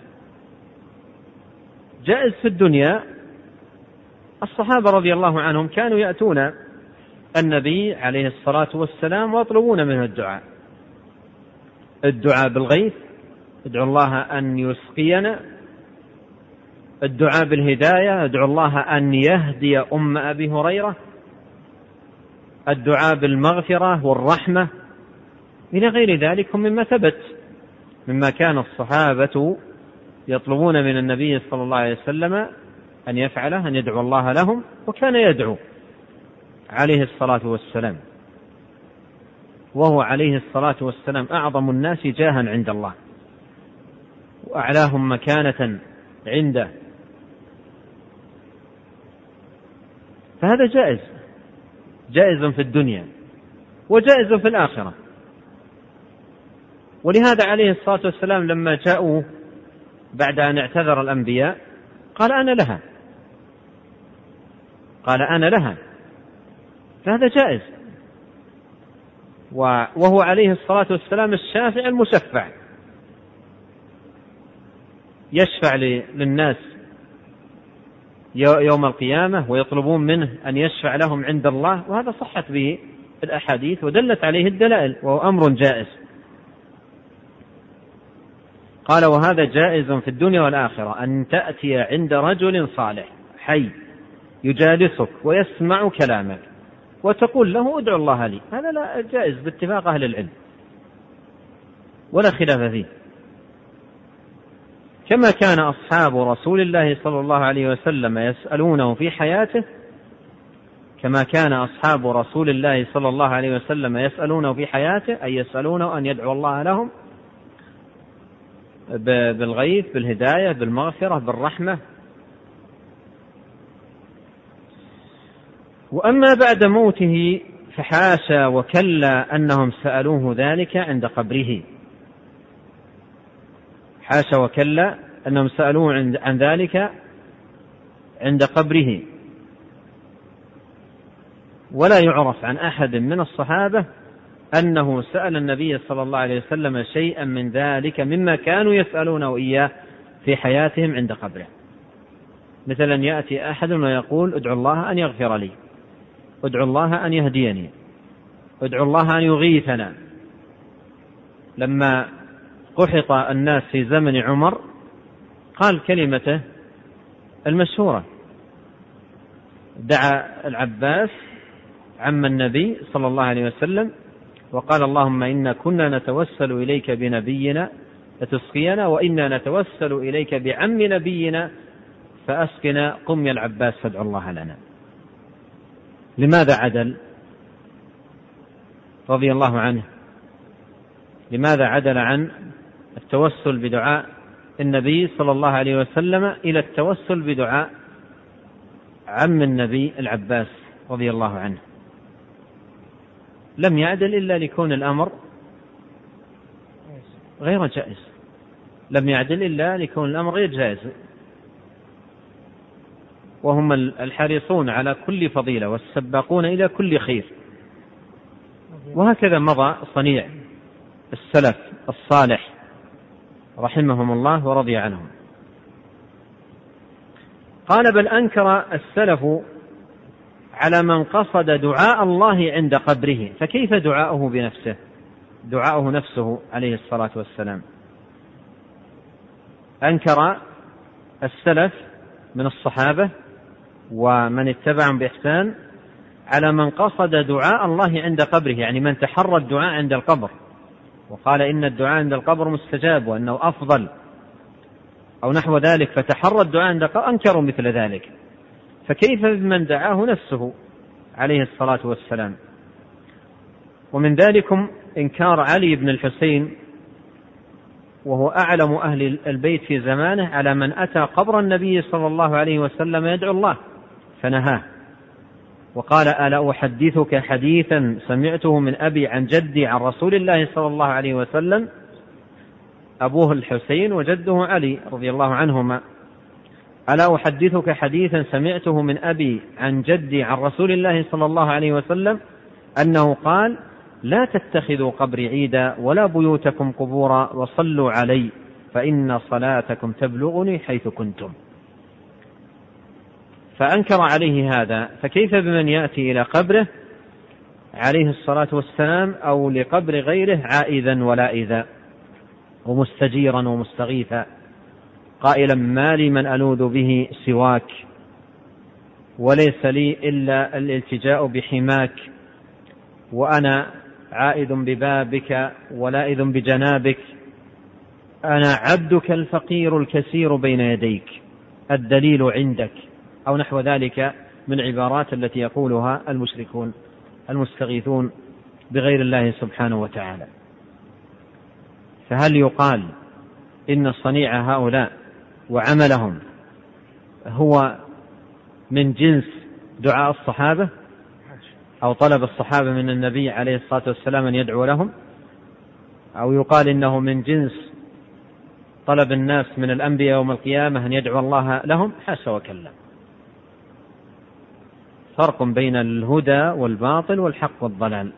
جائز في الدنيا، الصحابة رضي الله عنهم كانوا يأتون النبي عليه الصلاة والسلام ويطلبون منه الدعاء الدعاء بالغيث، ادعوا الله أن يسقينا، الدعاء بالهداية، ادعوا الله أن يهدي أم أبي هريرة، الدعاء بالمغفرة والرحمة إلى غير ذلك مما ثبت مما كان الصحابة يطلبون من النبي صلى الله عليه وسلم أن يفعله، أن يدعو الله لهم، وكان يدعو عليه الصلاة والسلام، وهو عليه الصلاة والسلام أعظم الناس جاها عند الله وأعلاهم مكانة عنده، فهذا جائز جائز في الدنيا وجائز في الآخرة. ولهذا عليه الصلاة والسلام لما جاءوا بعد أن اعتذر الأنبياء قال أنا لها قال أنا لها فهذا جائز، وهو عليه الصلاة والسلام الشافع المشفع، يشفع للناس يوم القيامة ويطلبون منه أن يشفع لهم عند الله، وهذا صحت به الأحاديث ودلت عليه الدلائل، وهو أمر جائز. قال وهذا جائز في الدنيا والآخرة أن تأتي عند رجل صالح حي يجالسك ويسمع كلامك وتقول له ادعو الله لي، هذا لا جائز باتفاق أهل العلم ولا خلاف فيه، كما كان أصحاب رسول الله صلى الله عليه وسلم يسألونه في حياته كما كان أصحاب رسول الله صلى الله عليه وسلم يسألونه في حياته أي يسألونه أن يدعو الله لهم بالغيث بالهداية بالمغفرة بالرحمة. وأما بعد موته فحاشا وكلا أنهم سألوه ذلك عند قبره، حاشا وكلا أنهم سألوه عن ذلك عند قبره، ولا يعرف عن أحد من الصحابة أنه سأل النبي صلى الله عليه وسلم شيئا من ذلك مما كانوا يسألونه إياه في حياتهم عند قبره، مثلا يأتي أحد ويقول ادعو الله أن يغفر لي، ادعو الله أن يهديني، ادعو الله أن يغيثنا. لما قحط الناس في زمن عمر قال كلمته المشهورة، دعا العباس عم النبي صلى الله عليه وسلم وقال اللهم إنا كنا نتوسل إليك بنبينا فتسقينا، وإنا نتوسل إليك بعم نبينا فأسقنا، قم يا العباس فادعو الله لنا. لماذا عدل رضي الله عنه؟ لماذا عدل عن التوسل بدعاء النبي صلى الله عليه وسلم إلى التوسل بدعاء عم النبي العباس رضي الله عنه؟ لم يعدل إلا لكون الأمر غير جائز، لم يعدل إلا لكون الأمر غير جائز، وهم الحريصون على كل فضيلة والسباقون إلى كل خير. وهكذا مضى صنيع السلف الصالح رحمهم الله ورضي عنهم. قال: بل أنكر السلف على من قصد دعاء الله عند قبره، فكيف دعاؤه بنفسه، دعاؤه نفسه عليه الصلاة والسلام؟ أنكر السلف من الصحابة ومن اتبعهم بإحسان على من قصد دعاء الله عند قبره، يعني من تحرى الدعاء عند القبر وقال إن الدعاء عند القبر مستجاب وأنه أفضل أو نحو ذلك، فتحرى الدعاء عند القبر، أنكروا مثل ذلك. فكيف بمن دعاه نفسه عليه الصلاة والسلام؟ ومن ذلكم إنكار علي بن الحسين وهو أعلم أهل البيت في زمانه على من أتى قبر النبي صلى الله عليه وسلم يدعو الله فنهاه، وقال: ألا أحدثك حديثا سمعته من أبي عن جدي عن رسول الله صلى الله عليه وسلم؟ أبوه الحسين وجده علي رضي الله عنهما. ألا أحدثك حديثا سمعته من أبي عن جدي عن رسول الله صلى الله عليه وسلم أنه قال: لا تتخذوا قبري عيدا ولا بيوتكم قبورا وصلوا علي فإن صلاتكم تبلغني حيث كنتم. فأنكر عليه هذا، فكيف بمن يأتي إلى قبره عليه الصلاة والسلام أو لقبر غيره عائذا ولائذا ومستجيرا ومستغيثا قائلا: ما لي من ألوذ به سواك وليس لي إلا الالتجاء بحماك وأنا عائذ ببابك ولائذ بجنابك، أنا عبدك الفقير الكسير بين يديك، الدليل عندك، أو نحو ذلك من عبارات التي يقولها المشركون المستغيثون بغير الله سبحانه وتعالى. فهل يقال إن صنيع هؤلاء وعملهم هو من جنس دعاء الصحابة أو طلب الصحابة من النبي عليه الصلاة والسلام أن يدعو لهم، أو يقال إنه من جنس طلب الناس من الأنبياء يوم القيامة أن يدعو الله لهم؟ حاشا وكلا. فرق بين الهدى والباطل والحق والضلال.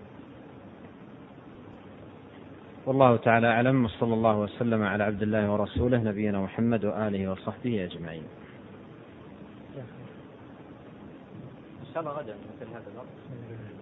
والله تعالى أعلم، وصلى الله وسلم على عبد الله ورسوله نبينا محمد وآله وصحبه أجمعين. إن شاء الله غدا مثل هذا الوقت.